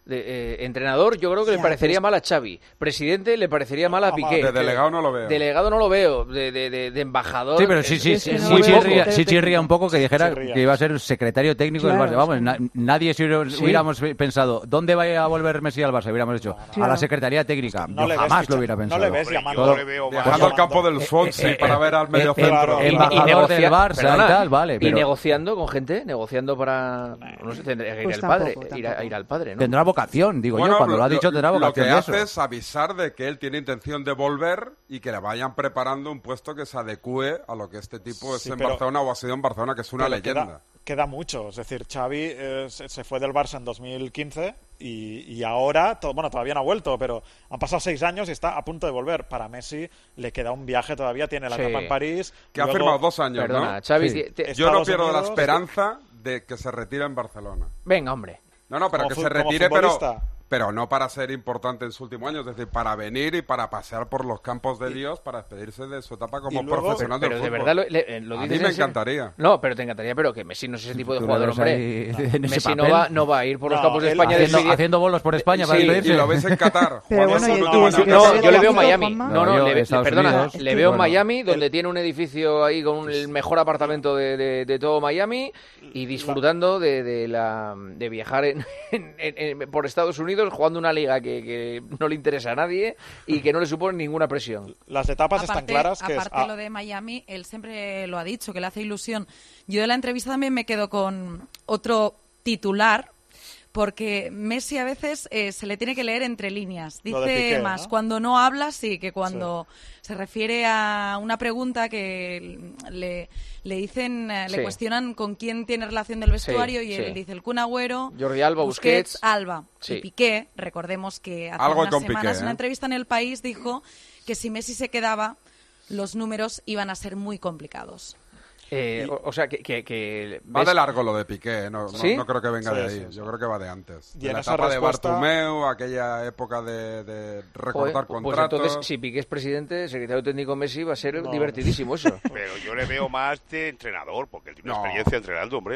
De, eh, entrenador, yo creo que Ya, le parecería pues- mal a Xavi. Presidente, le parecería mal a Piqué. De delegado no lo veo. Delegado no lo veo. De, de, de, de embajador. Sí, pero sí, sí, eh, sí, eh, sí, muy chirría, poco. sí chirría un poco que dijera Chirría. que iba a ser secretario técnico Claro, del Barça. Vamos, sí. na- nadie si hubiéramos, Sí. hubiéramos pensado, ¿dónde va a volver Messi al Barça? Hubiéramos dicho, a Claro. la secretaría técnica. No Yo le ves jamás ficha- lo hubiera no pensado. le ves Hombre, llamando- yo Todo- le veo más. Viajando al campo del Swansea para ver al medio eh, centro. eh, Y- y embajador negocia- del Barça perdona, y tal, vale. Y Pero negociando con gente, negociando para... No sé, tendría que ir Pues al tampoco, padre. Ir, a, tampoco. ir al padre, ¿no? tendrá vocación, digo Bueno, yo. Cuando lo, ha dicho, tendrá lo vocación que de hace eso. es avisar de que él tiene intención de volver y que le vayan preparando un puesto que se adecue a lo que este tipo es Sí, en pero- Barcelona o ha sido en Barcelona, que es una Pero leyenda. Queda, queda mucho. Es decir, Xavi eh, se, se fue del Barça en dos mil quince y, y ahora, to- bueno, todavía no ha vuelto, pero han pasado seis años y está a punto de volver. Para Messi le queda un viaje todavía, tiene la Sí. etapa en París. Que ha luego firmado dos años, Perdona, ¿no? Xavi... Sí. ti- ti- Yo no Estados pierdo la Unidos- esperanza de que se retire en Barcelona. Venga, hombre. No, no, pero Como que fu- se como retire, pero, futbolista. pero no para ser importante en su último año, es decir, para venir y para pasear por los campos de Dios, para despedirse de su etapa como y luego- profesional Pero del de fútbol. verdad lo, le- lo A dices mí me en serio? encantaría. No, pero te encantaría, pero que Messi no es ese tipo de Tú lo jugador, ves hombre. ahí en ese Messi no papel. va, no va a ir por los No, campos de él España Haciendo, despedir- haciendo bolos por España para Sí, Y despedirse. lo veis en Qatar. Pero jugando bueno, su y- último y- año. y- No, ¿Estadio yo le veo fijo, Miami. Juanma? No, no, No, yo, le, le- Estados perdona, Unidos. le veo Bueno. Miami, donde tiene un edificio ahí con el mejor apartamento de, de- de todo Miami y disfrutando de, de la de viajar en, en- en- en- por Estados Unidos jugando una liga que, que no le interesa a nadie y que no le supone ninguna presión. Las etapas están Aparte, claras. Que es- aparte ah, lo de Miami, él siempre lo ha dicho, que le hace ilusión. Yo de la entrevista también me quedo con otro titular, porque Messi a veces eh, se le tiene que leer entre líneas. Lo de Dice Piqué, más ¿no? cuando no habla, sí, que cuando se refiere a una pregunta que le, le dicen, eh, Sí. le cuestionan con quién tiene relación del vestuario y sí. él dice el Kun Agüero, Jordi Alba, Busquets. Alba Sí. y Piqué. Recordemos que hace Algo unas con semanas Piqué, en una ¿eh? entrevista en El País dijo que si Messi se quedaba, los números iban a ser muy complicados. Eh, o, o sea, que... que, que Va ves- de largo lo de Piqué, ¿eh? no, no, ¿Sí? no creo que venga Sí, de ahí. sí, sí. Yo creo que va de antes. Y De en la esa etapa respuesta- de Bartomeu, aquella época de, de recortar Joder, pues contratos. entonces, si Piqué es presidente, secretario técnico Messi, va a ser divertidísimo eso. Pero yo le veo más de entrenador, porque él tiene No. experiencia entrenando, hombre.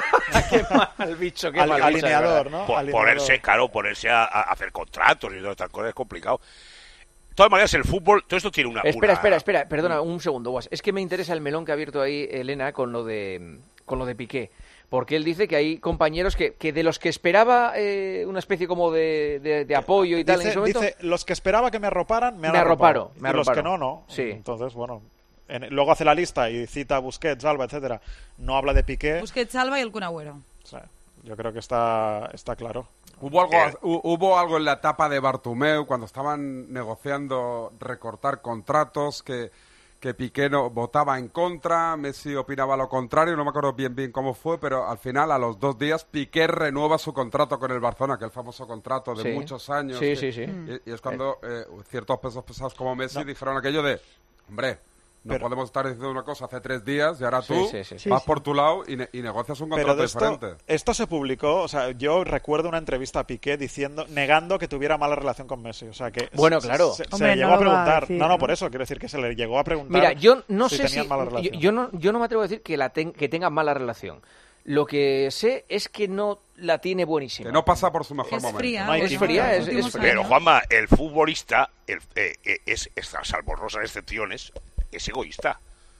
Qué mal bicho, qué al- mal bicho, alineador, de verdad. ¿no? Por- Alineador. ponerse, claro, ponerse a, a hacer contratos y todas estas cosas es complicado. De todas maneras, el fútbol, todo esto tiene una... Espera, una- espera, espera, perdona un segundo, Guas. Es que me interesa el melón que ha abierto ahí Elena con lo de con lo de Piqué. Porque él dice que hay compañeros que, que de los que esperaba eh, una especie como de, de- de apoyo y tal en Dice, ese momento... dice, los que esperaba que me arroparan, me han Me arropado. arroparon, me Y los que arroparon. no, no. Sí. Entonces, bueno, en- luego hace la lista y cita a Busquets, Alba, etcétera. No habla de Piqué. Busquets, Alba y el Kun Agüero. O sea, yo creo que está, está claro. Hubo algo, Eh. hu- hubo algo en la etapa de Bartomeu cuando estaban negociando recortar contratos que, que Piqué no, votaba en contra, Messi opinaba lo contrario, no me acuerdo bien bien cómo fue, pero al final, a los dos días, Piqué renueva su contrato con el Barcelona, que el famoso contrato de Sí. muchos años. Sí, que- sí, sí. Y, y es cuando eh, ciertos pesos pesados como Messi dijeron aquello de, hombre, no Pero- podemos estar diciendo una cosa hace tres días y ahora Sí, tú sí, sí, sí. vas Sí, sí. por tu lado y, ne- y negocias un Pero contrato de esto, diferente. esto se publicó, o sea, yo recuerdo una entrevista a Piqué diciendo, negando que tuviera mala relación con Messi. O sea, que Bueno, se- claro. se, se Hombre, le no llegó a lo va a preguntar. decir, no, no, ¿no? por eso, quiero decir que se le llegó a preguntar. Mira, yo no si sé si... tenían mala Yo, relación. yo no, yo no me atrevo a decir que, la ten- que tenga mala relación. Lo que sé es que no la tiene buenísima. Que no pasa por su mejor Es momento. fría. No hay bueno, Es tiempo. fría, en es, los es últimos fría. Pero, años. Juanma, el futbolista, el, eh, eh, es, es, salvo rosas excepciones, es egoísta.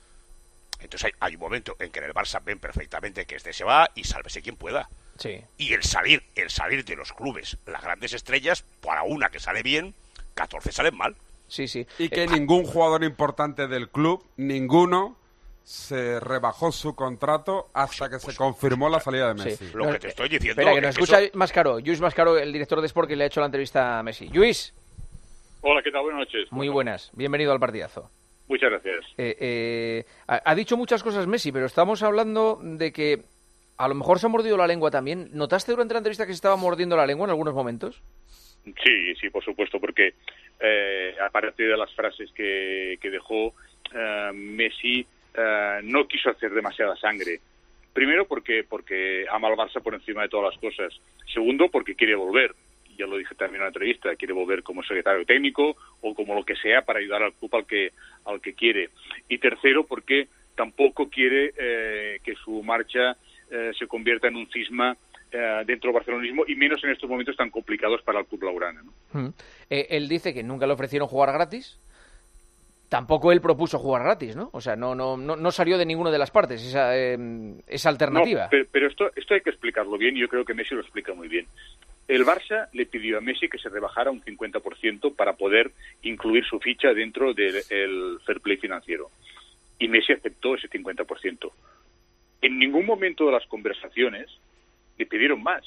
Entonces hay, hay un momento en que en el Barça ven perfectamente que este se va y sálvese quien pueda. Sí. Y el salir, el salir de los clubes, las grandes estrellas, para una que sale bien, catorce salen mal. Sí, sí. Y que Eh, ningún jugador importante del club, ninguno, se rebajó su contrato hasta que se confirmó la salida de sí. Messi. Lo No, que te estoy diciendo Espera, que nos es que escucha eso- Mascaro. Luis Mascaro, el director de Sport, que le ha hecho la entrevista a Messi. Luis, Hola, ¿qué tal? Buenas noches. muy buenas. Bienvenido al partidazo. Muchas gracias. Eh, eh, ha, ha dicho muchas cosas Messi, pero estamos hablando de que a lo mejor se ha mordido la lengua también. ¿Notaste durante la entrevista que se estaba mordiendo la lengua en algunos momentos? Sí, sí, por supuesto, porque eh, aparte de las frases que, que dejó, eh, Messi eh, no quiso hacer demasiada sangre. Primero porque porque ama al Barça por encima de todas las cosas. Segundo porque quiere volver. Ya lo dije también en la entrevista, quiere volver como secretario técnico o como lo que sea para ayudar al club al que al que quiere. Y tercero porque tampoco quiere eh, que su marcha eh, se convierta en un cisma eh, dentro del barcelonismo, y menos en estos momentos tan complicados para el club blaugrana, ¿no? Mm. Eh, él dice que nunca le ofrecieron jugar gratis. Tampoco él propuso jugar gratis, ¿no? O sea, no no no, no salió de ninguna de las partes esa, eh, esa alternativa. No, pero, pero esto, esto hay que explicarlo bien, y yo creo que Messi lo explica muy bien. El Barça le pidió a Messi que se rebajara un cincuenta por ciento para poder incluir su ficha dentro del el fair play financiero. Y Messi aceptó ese cincuenta por ciento. En ningún momento de las conversaciones le pidieron más.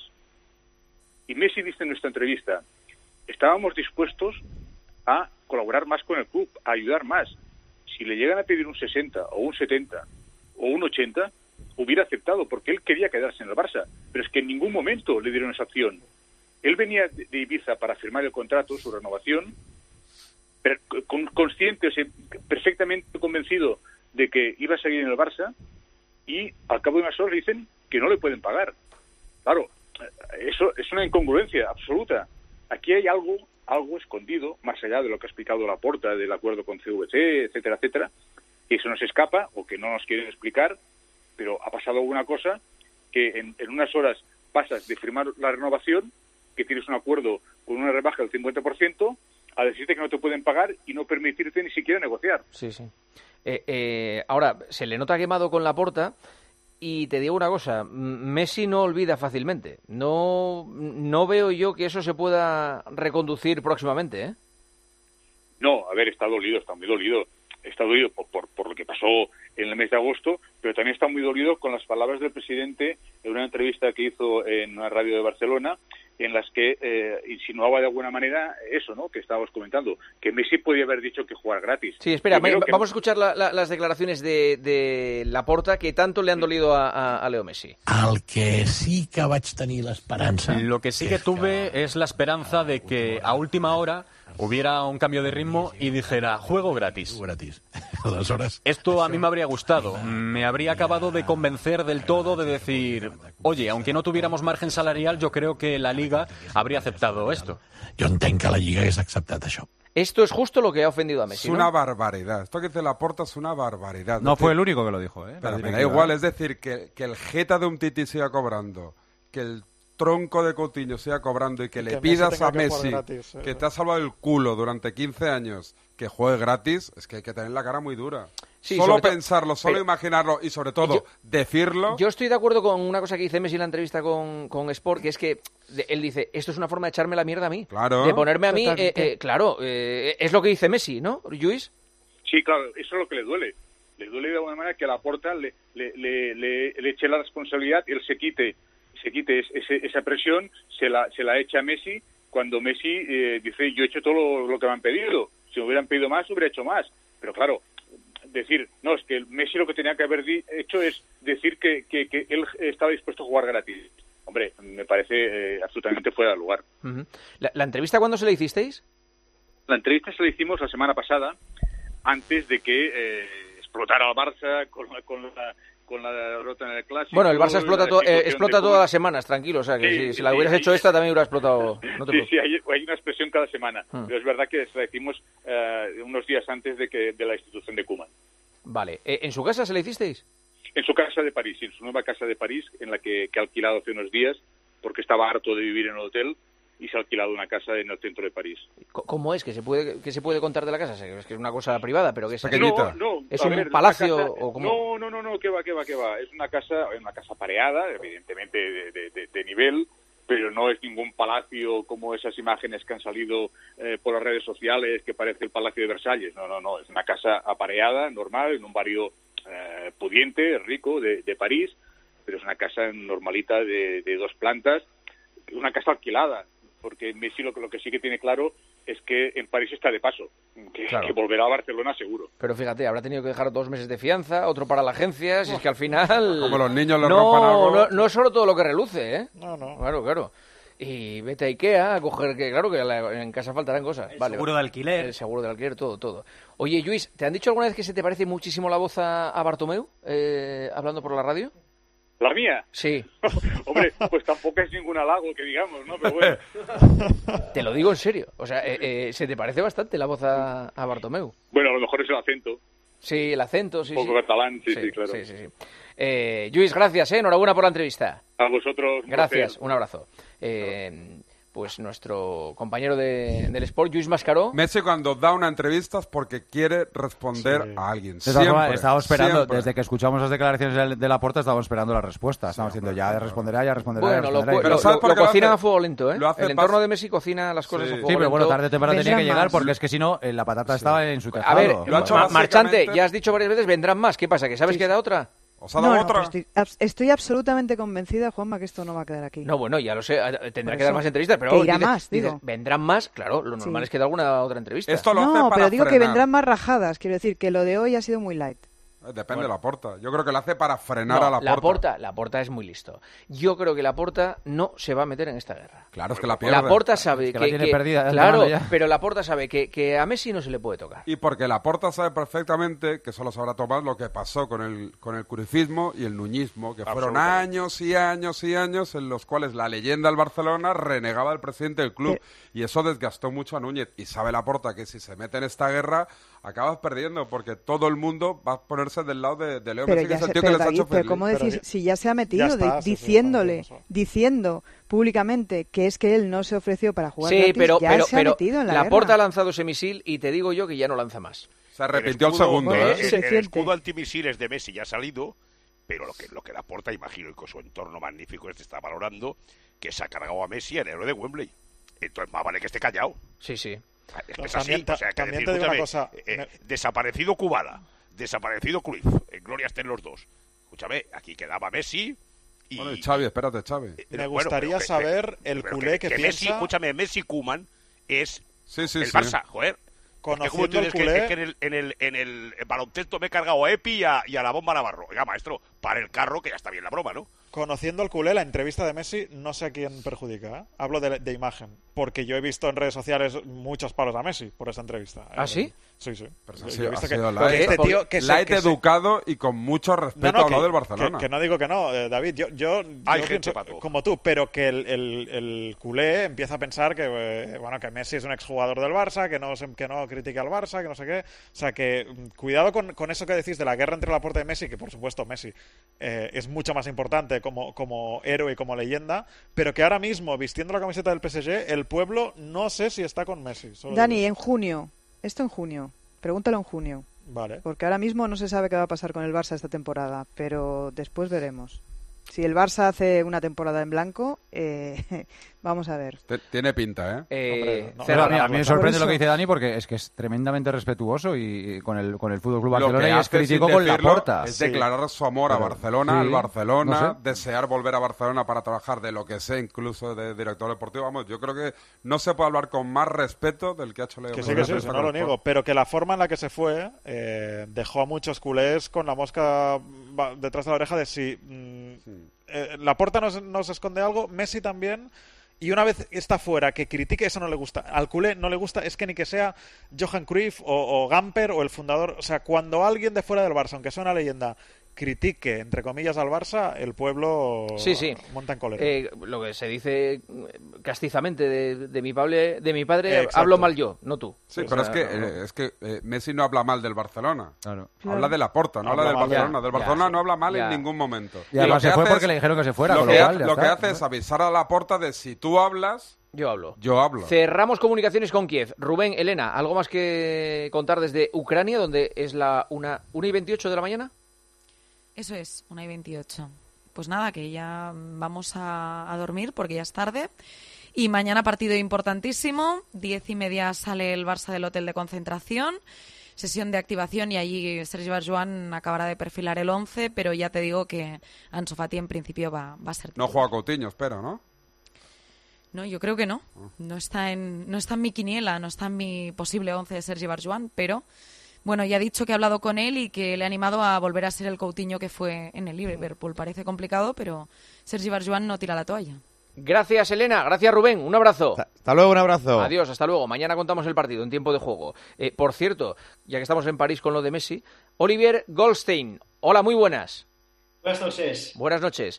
Y Messi dice en nuestra entrevista, estábamos dispuestos a colaborar más con el club, a ayudar más. Si le llegan a pedir un sesenta o un setenta o un ochenta, hubiera aceptado, porque él quería quedarse en el Barça, pero es que en ningún momento le dieron esa opción. Él venía de Ibiza para firmar el contrato, su renovación, pero con, consciente, o sea, perfectamente convencido de que iba a seguir en el Barça, y al cabo de unas horas dicen que no le pueden pagar. Claro, eso es una incongruencia absoluta. Aquí hay algo algo escondido, más allá de lo que ha explicado Laporta, del acuerdo con C V C, etcétera, etcétera, que eso nos escapa o que no nos quieren explicar, pero ha pasado alguna cosa que en, en unas horas pasas de firmar la renovación, que tienes un acuerdo con una rebaja del cincuenta por ciento, a decirte que no te pueden pagar y no permitirte ni siquiera negociar. Sí, sí. Eh, eh, ahora, se le nota quemado con Laporta. Y te digo una cosa, Messi no olvida fácilmente. No, no veo yo que eso se pueda reconducir próximamente, ¿eh? No, a ver, está dolido, está muy dolido. Está dolido por, por, por lo que pasó en el mes de agosto, pero también está muy dolido con las palabras del presidente en una entrevista que hizo en una radio de Barcelona, en las que eh, insinuaba de alguna manera eso, ¿no?, que estábamos comentando, que Messi podía haber dicho que jugar gratis. Sí, espera, Primero me, que... vamos a escuchar la, la, las declaraciones de, de Laporta, que tanto le han dolido a, a, a Leo Messi. Al que sí que vaig tenir l'esperança... Lo que sí que tuve es la esperanza de que a última hora hubiera un cambio de ritmo y dijera, juego gratis. gratis. Aleshores... Esto a mí me habría gustado. Me habría acabado de convencer del todo de decir, oye, aunque no tuviéramos margen salarial, yo creo que la Liga habría aceptado esto. Jo entenc que la Lliga hagués acceptat això. Esto es justo lo que ha ofendido a Messi, Es ¿no? una barbaridad. Esto que dice Laporta es una barbaridad. No Es fue decir, el único que lo dijo, ¿eh? Pero me da igual, es decir, que, que el jeta de un Titi siga cobrando, que el tronco de Coutinho siga cobrando y que Y le que pidas Messi tenga a que jugar Messi, gratis, eh. que te ha salvado el culo durante quince años, que juegue gratis, es que hay que tener la cara muy dura. Sí, solo sobre to- pensarlo, solo pero- imaginarlo y sobre todo Yo- decirlo. Yo estoy de acuerdo con una cosa que dice Messi en la entrevista con, con Sport, que es que de- él dice, esto es una forma de echarme la mierda a mí. Claro. De ponerme a mí, eh, Totalmente. eh, claro, eh, es lo que dice Messi, ¿no, Luis? Sí, claro, eso es lo que le duele. Le duele de alguna manera que a Laporta le, le, le, le, le eche la responsabilidad, él se quite se quite ese, esa presión, se la, se la echa a Messi, cuando Messi eh, dice, yo he hecho todo lo, lo que me han pedido. Si me hubieran pedido más, hubiera hecho más. Pero claro, decir, no, es que Messi lo que tenía que haber di- hecho es decir que, que, que él estaba dispuesto a jugar gratis. Hombre, me parece eh, absolutamente fuera de lugar. Uh-huh. ¿La, ¿La entrevista cuándo se la hicisteis? La entrevista se la hicimos la semana pasada, antes de que eh, explotara el Barça con la, con la, con la derrota en el Clásico. Bueno, el Barça explota, la to- eh, situación explota de todas cómo- las semanas, tranquilo. O sea, que Sí, si, si sí, la sí, hubieras ahí- hecho esta, también hubiera explotado. No te Sí, preocupes. sí, hay, hay una expresión cada semana. Hmm. Pero es verdad que se la hicimos eh, unos días antes de que de la institución de Koeman. Vale. Eh, ¿En su casa se la hicisteis? En su casa de París, en su nueva casa de París, en la que, que ha alquilado hace unos días, porque estaba harto de vivir en el hotel, y se ha alquilado una casa en el centro de París. Co- ¿Cómo es? ¿Que se puede, que se puede contar de la casa? Es que es una cosa privada, pero que es... No, no, ¿Es a un ver, palacio una casa- o cómo? No, no, no, no, que va, que va, que va. Es una casa, una casa pareada, evidentemente de, de- de- de nivel, pero no es ningún palacio como esas imágenes que han salido eh, por las redes sociales, que parece el Palacio de Versalles. No, no, no, es una casa apareada, normal, en un barrio eh, pudiente, rico, de, de París, pero es una casa normalita de, de dos plantas, una casa alquilada, porque Messi lo, que- lo que sí que tiene claro es que en París está de paso, que, Claro. que volverá a Barcelona seguro. Pero fíjate, habrá tenido que dejar dos meses de fianza, otro para la agencia, si es que al final... Como los niños le no, rompan algo. no, no es solo todo lo que reluce, ¿eh? No, no. Claro, claro. Y vete a Ikea a coger, que claro, que la- en casa faltarán cosas. El Vale, seguro vale. de alquiler. El seguro de alquiler, todo, todo. Oye, Luis, ¿te han dicho alguna vez que se te parece muchísimo la voz a, a Bartomeu, eh, hablando por la radio? ¿La mía? Sí. Hombre, pues tampoco es ningún halago que digamos, ¿no? Pero bueno. Te lo digo en serio. O sea, eh, eh, se te parece bastante la voz a, a Bartomeu. Bueno, a lo mejor es el acento. Sí, el acento, sí, Un poco sí. catalán, sí, sí, claro. Sí, sí, sí. Eh, Lluís, gracias, ¿eh? Enhorabuena por la entrevista. A vosotros. Gracias, un abrazo. Eh, pues nuestro compañero de, del Sport, Lluís Mascaró. Messi cuando da una entrevista es porque quiere responder sí. a alguien. De todas formas, Siempre, estaba esperando, siempre. desde que escuchamos las declaraciones de, de Laporta, estábamos esperando la respuesta. Estamos diciendo, ya responderá, ya responderá. Bueno, ya lo, responderá. lo, lo, lo, lo cocinan a fuego lento, ¿eh? Lo hace el entorno de Messi cocina las cosas sí. a fuego Sí, pero bueno, lento. tarde o temprano tenía que Vendrán llegar, más. porque es que si no, eh, la patata Sí. estaba en su tejado. A ver, Lo ha hecho ma- básicamente- Marchante, ya has dicho varias veces, vendrán más. ¿Qué pasa? ¿Que sabes Sí, que da otra? ¿Os ha dado No, no, otra? pero estoy, abs- estoy absolutamente convencida, Juanma, que esto no va a quedar aquí. No, bueno, ya lo sé, eh, tendrá Por que dar eso, más entrevistas, pero que vamos, irá dices- más, digo. dices, vendrán más, claro, lo normal Sí. es que dé alguna otra entrevista. Esto lo hace No, para pero digo que frenar. vendrán más rajadas. Quiero decir que lo de hoy ha sido muy light. Depende Bueno. de la porta. Yo creo que lo hace para frenar No, a la porta. Laporta, Laporta es muy listo. Yo creo que Laporta no se va a meter en esta guerra. Claro, es que la pierde. Laporta sabe Es que, que la tiene que- perdida, claro, ya. pero Laporta sabe que, que a Messi no se le puede tocar. Y porque Laporta sabe perfectamente, que solo sabrá Tomás, lo que pasó con el, con el cruzismo y el nuñismo, que fueron Absolutamente. años y años y años en los cuales la leyenda del Barcelona renegaba del presidente del club. Y eso desgastó mucho a Núñez. Y sabe Laporta que si se mete en esta guerra, acabas perdiendo, porque todo el mundo va a ponerse del lado de, de Leo Pero, Messi, que ya es el se, tío que pero, les ha David, hecho pero feliz. ¿cómo decir Pero si ya se ha metido ya está, de- sí, sí, diciéndole, eso. diciendo públicamente que es que él no se ofreció para jugar Sí, gratis, pero, ya pero, se ha pero metido en la Laporta guerra. ha lanzado ese misil y te digo yo que ya no lanza más. Se arrepintió el, escudo- segundo, Bueno, ¿eh? el- el, suficiente. escudo antimisiles de Messi ya ha salido, pero lo que lo que la Porta, imagino, y con su entorno magnífico este está valorando, que se ha cargado a Messi el héroe de Wembley. Entonces más vale que esté callado. Sí, sí. Es que No, es así. también- O sea, que también decir, te digo una escúchame, cosa, eh, me- desaparecido Kubala, desaparecido Cruyff, en gloria estén los dos. Escúchame, aquí quedaba Messi y... Bueno, y Xavi, espérate, Xavi. eh, Me bueno, gustaría pero que- saber que- el pero culé que, Messi, piensa, escúchame, Messi Koeman es Sí, sí, el sí. Barça, joder. Es que como conociendo tú el dices que, culé, es que en, el, en, el, en el baloncesto me he cargado a Epi y a, y a la bomba Navarro. Oiga, maestro, para el carro, que ya está bien la broma, ¿no? conociendo el culé, la entrevista de Messi no sé a quién perjudica, ¿eh? Hablo de, de imagen, porque yo he visto en redes sociales muchos palos a Messi por esa entrevista. ¿eh? ¿Ah, sí? Sí, sí. Pero Yo- ha yo sido, he visto ha que- sido que light, este tío que se- light que se- educado y con mucho respeto No, no, a lo que, del Barcelona. que- que no digo que no, eh, David. Yo, yo, Hay yo gente pienso para todo. como tú, pero que el, el, el culé empieza a pensar que eh, bueno que Messi es un exjugador del Barça, que no se- que no critique al Barça, que no sé qué. O sea que mm, cuidado con, con eso que decís de la guerra entre Laporta y Messi, que por supuesto Messi eh, es mucho más importante como, como héroe y como leyenda, pero que ahora mismo vistiendo la camiseta del P S G, el pueblo no sé si está con Messi. Solo Dani, digo. en junio. Esto en junio. Pregúntalo en junio. Vale. Porque ahora mismo no se sabe qué va a pasar con el Barça esta temporada, pero después veremos. Si el Barça hace una temporada en blanco, eh, vamos a ver. Te- Tiene pinta, ¿eh? Eh, Hombre, no, Pero a mí, a mí me sorprende Por lo que eso- dice Dani porque es que es tremendamente respetuoso y, y con el con el Fútbol Club Lo Barcelona que y es hace, crítico sin con decirlo, Laporta. es Sí. declarar su amor a Pero- Barcelona, sí, al Barcelona, no sé. desear volver a Barcelona para trabajar de lo que sé, incluso de director deportivo. Vamos, yo creo que no se puede hablar con más respeto del que ha hecho Leo Que Messi sí, que en sí, esta eso no lo Copa. niego. Pero que la forma en la que se fue eh, dejó a muchos culés con la mosca va- detrás de la oreja de si mm, eh, Laporta nos, nos esconde algo, Messi también. Y una vez está fuera, que critique, eso no le gusta. Al culé no le gusta, es que ni que sea Johan Cruyff o, o Gamper o el fundador. O sea, cuando alguien de fuera del Barça, aunque sea una leyenda, critique, entre comillas, al Barça, el pueblo Sí, sí. monta en cólera. Eh, lo que se dice castizamente de, de mi padre, de mi padre Exacto. hablo mal yo, no tú. Sí, O pero sea, es que, no- eh, es que eh, Messi no habla mal del Barcelona. Claro. Habla de Laporta, no Habla habla del mal, ya, Barcelona. del ya, Barcelona sí, no habla mal ya. en ningún momento. Y además lo se fue hace porque es- le dijeron que se fuera, Lo con que, lo ha- cual ya lo que está. hace es avisar a Laporta de si tú hablas, Yo hablo. yo hablo. Cerramos comunicaciones con Kiev. Rubén, Elena, ¿algo más que contar desde Ucrania, donde es la una, una y veintiocho de la mañana? Eso es, una y veintiocho. Pues nada, que ya vamos a, a dormir porque ya es tarde. Y mañana partido importantísimo. Diez y media sale el Barça del hotel de concentración. Sesión de activación y allí Sergi Barjuan acabará de perfilar el once, pero ya te digo que Ansu Fati en principio va, va a ser No juega Coutinho, espero, ¿no? No, yo creo que no. No está en, no está en mi quiniela, no está en mi posible once de Sergi Barjuan, pero bueno, ya ha dicho que ha hablado con él y que le ha animado a volver a ser el Coutinho que fue en el Liverpool. Parece complicado, pero Sergi Barjuan no tira la toalla. Gracias, Elena. Gracias, Rubén. Un abrazo. Hasta luego, un abrazo. Adiós, hasta luego. Mañana contamos el partido en tiempo de juego. Eh, por cierto, ya que estamos en París con lo de Messi, Olivier Goldstein. Hola, muy buenas. Buenas noches. Buenas noches.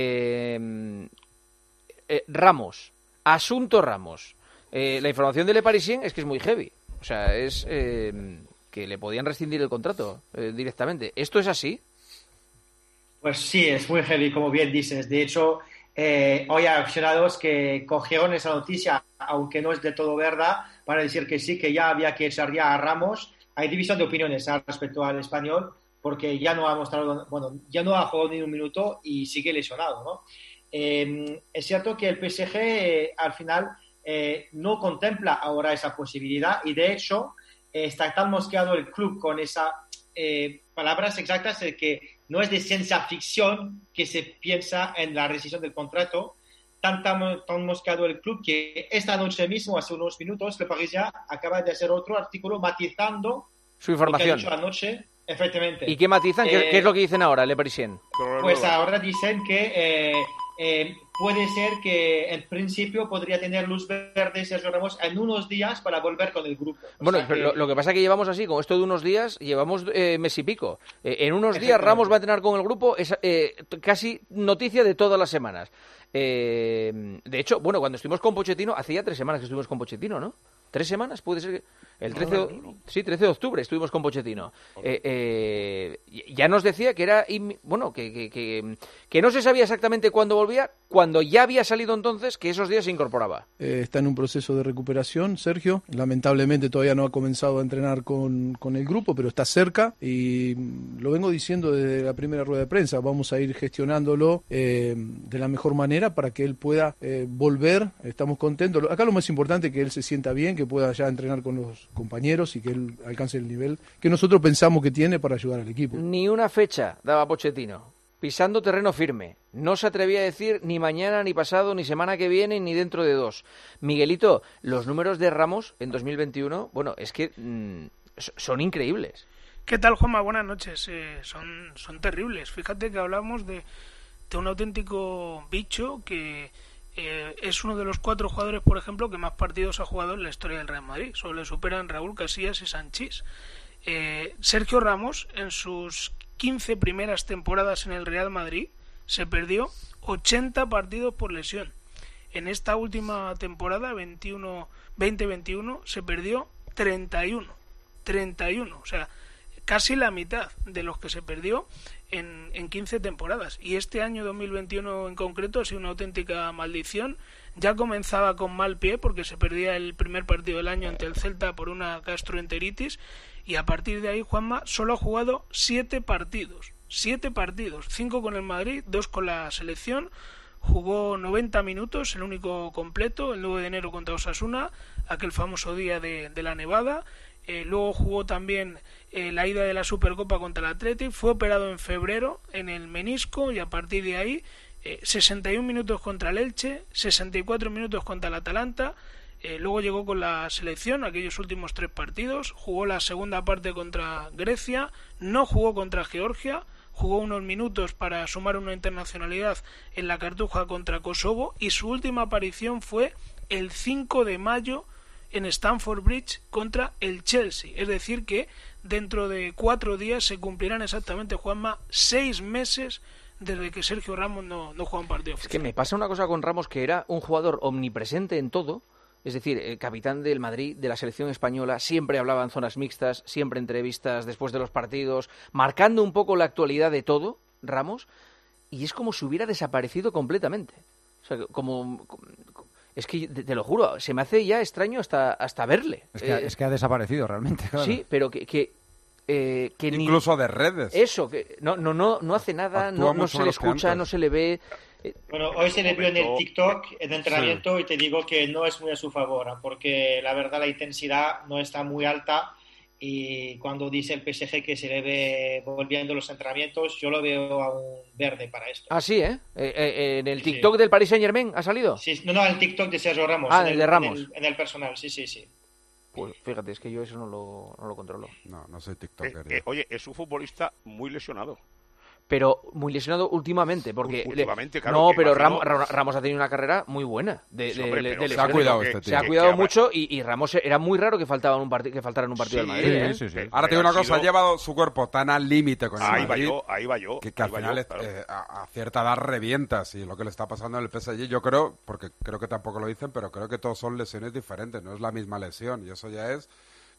Eh, eh, Ramos. Asunto Ramos. Eh, la información de Le Parisien es que es muy heavy. O sea, es eh, que le podían rescindir el contrato eh, directamente. ¿Esto es así? Pues sí, es muy heavy, como bien dices. De hecho, eh, hoy hay aficionados que cogieron esa noticia, aunque no es de todo verdad, para decir que sí, que ya había que echar ya a Ramos. Hay división de opiniones al respecto al español, porque ya no ha mostrado, bueno, ya no ha jugado ni un minuto y sigue lesionado, ¿no? Eh, es cierto que el P S G eh, al final eh, no contempla ahora esa posibilidad y de hecho eh, está tan mosqueado el club con esas eh, palabras exactas de que no es de ciencia ficción que se piensa en la rescisión del contrato, tan, tan, tan mosqueado el club que esta noche mismo, hace unos minutos, Le Parisien acaba de hacer otro artículo matizando su información. Lo que ha dicho anoche. Efectivamente. ¿Y qué matizan? ¿Qué, Eh, ¿Qué es lo que dicen ahora, Le Parisien? Pues ahora dicen que eh, eh, puede ser que en principio podría tener luz verde Sergio Ramos en unos días para volver con el grupo. O Bueno, sea que- lo, lo que pasa es que llevamos así, con esto de unos días, llevamos eh, mes y pico. Eh, en unos días Ramos va a entrenar con el grupo, es eh, t- casi noticia de todas las semanas. Eh, de hecho, bueno, cuando estuvimos con Pochettino, hacía tres semanas que estuvimos con Pochettino, ¿no? ¿Tres semanas? Puede ser que... El trece, de- sí, trece de octubre estuvimos con Pochettino. Eh, eh, ya nos decía que era, inmi- bueno, que, que, que, que no se sabía exactamente cuándo volvía, cuando ya había salido entonces, que esos días se incorporaba. Eh, está en un proceso de recuperación, Sergio. Lamentablemente todavía no ha comenzado a entrenar con, con el grupo, pero está cerca y mm, lo vengo diciendo desde la primera rueda de prensa. Vamos a ir gestionándolo eh, de la mejor manera para que él pueda eh, volver. Estamos contentos. Lo- Acá lo más importante es que él se sienta bien, que pueda ya entrenar con los compañeros y que él alcance el nivel que nosotros pensamos que tiene para ayudar al equipo. Ni una fecha daba Pochettino, pisando terreno firme. No se atrevía a decir ni mañana, ni pasado, ni semana que viene, ni dentro de dos. Miguelito, los números de Ramos en dos mil veintiuno, bueno, es que mm, so- son increíbles. ¿Qué tal, Juanma? Buenas noches. Eh, son, son terribles. Fíjate que hablamos de, de un auténtico bicho que eh, es uno de los cuatro jugadores, por ejemplo, que más partidos ha jugado en la historia del Real Madrid. Solo le superan Raúl Casillas y Sanchís. Eh, Sergio Ramos, en sus quince primeras temporadas en el Real Madrid, se perdió ochenta partidos por lesión. En esta última temporada, veintiuno, veinte veintiuno, se perdió treinta y uno. treinta y uno, o sea, casi la mitad de los que se perdió en, en quince temporadas. Y este año dos mil veintiuno en concreto ha sido una auténtica maldición. Ya comenzaba con mal pie porque se perdía el primer partido del año ante el Celta por una gastroenteritis y a partir de ahí Juanma solo ha jugado siete partidos. Siete partidos, cinco con el Madrid, dos con la selección. Jugó noventa minutos, el único completo, el nueve de enero contra Osasuna, aquel famoso día de, de la nevada. Eh, luego jugó también eh, la ida de la Supercopa contra el Athletic, fue operado en febrero en el menisco y a partir de ahí eh, sesenta y un minutos contra el Elche, sesenta y cuatro minutos contra el Atalanta, eh, luego llegó con la selección aquellos últimos tres partidos, jugó la segunda parte contra Grecia, no jugó contra Georgia, jugó unos minutos para sumar una internacionalidad en la Cartuja contra Kosovo y su última aparición fue el cinco de mayo en Stamford Bridge contra el Chelsea. Es decir que dentro de cuatro días se cumplirán exactamente, Juanma, seis meses desde que Sergio Ramos no, no juega un partido. Es que me pasa una cosa con Ramos, que era un jugador omnipresente en todo. Es decir, el capitán del Madrid, de la selección española, siempre hablaba en zonas mixtas, siempre entrevistas después de los partidos, marcando un poco la actualidad de todo, Ramos, y es como si hubiera desaparecido completamente. O sea, como... Es que, te, te lo juro, se me hace ya extraño hasta, hasta verle. Es que, Eh, es que ha desaparecido realmente. Claro. Sí, pero que... que eh, que ni- Incluso de redes. Eso, que no, no, no, no hace nada, Actúa no, no mucho se le menos que escucha, antes. no se le ve... eh, Bueno, hoy se le vio en el TikTok, en entrenamiento, y te digo que no es muy a su favor, porque la verdad la intensidad no está muy alta y cuando dice el P S G que se le ve volviendo los entrenamientos, yo lo veo aún verde para esto. Ah, sí, ¿eh? Eh, eh, en el Sí, TikTok del Paris Saint-Germain ha salido. Sí, no, no, el TikTok de Sergio Ramos. Ah, en el de Ramos. En el, en el personal, sí, sí, sí. Pues fíjate, es que yo eso no lo, no lo controlo. No, no soy Eh, TikToker. eh, oye, es un futbolista muy lesionado. Pero muy lesionado últimamente, porque... Últimamente, le- claro, No, que pero imagino- Ramos, Ra- Ramos ha tenido una carrera muy buena. De, Sí, de- hombre, de- pero de se ha lesiones. cuidado que- este que- tío. Se ha que cuidado habrá- mucho y, y Ramos era muy raro que, faltaba un parti- que faltara en un partido Sí, del Madrid. ¿eh? Sí, sí, sí. Pero- Ahora te digo pero una ha cosa, ha sido- llevado su cuerpo tan al límite con el Ahí va Madrid yo, ahí va yo. que, que al ahí va final yo, es- claro. eh, a, a cierta edad revientas y lo que le está pasando en el P S G yo creo, porque creo que tampoco lo dicen, pero creo que todos son lesiones diferentes, no es la misma lesión y eso ya es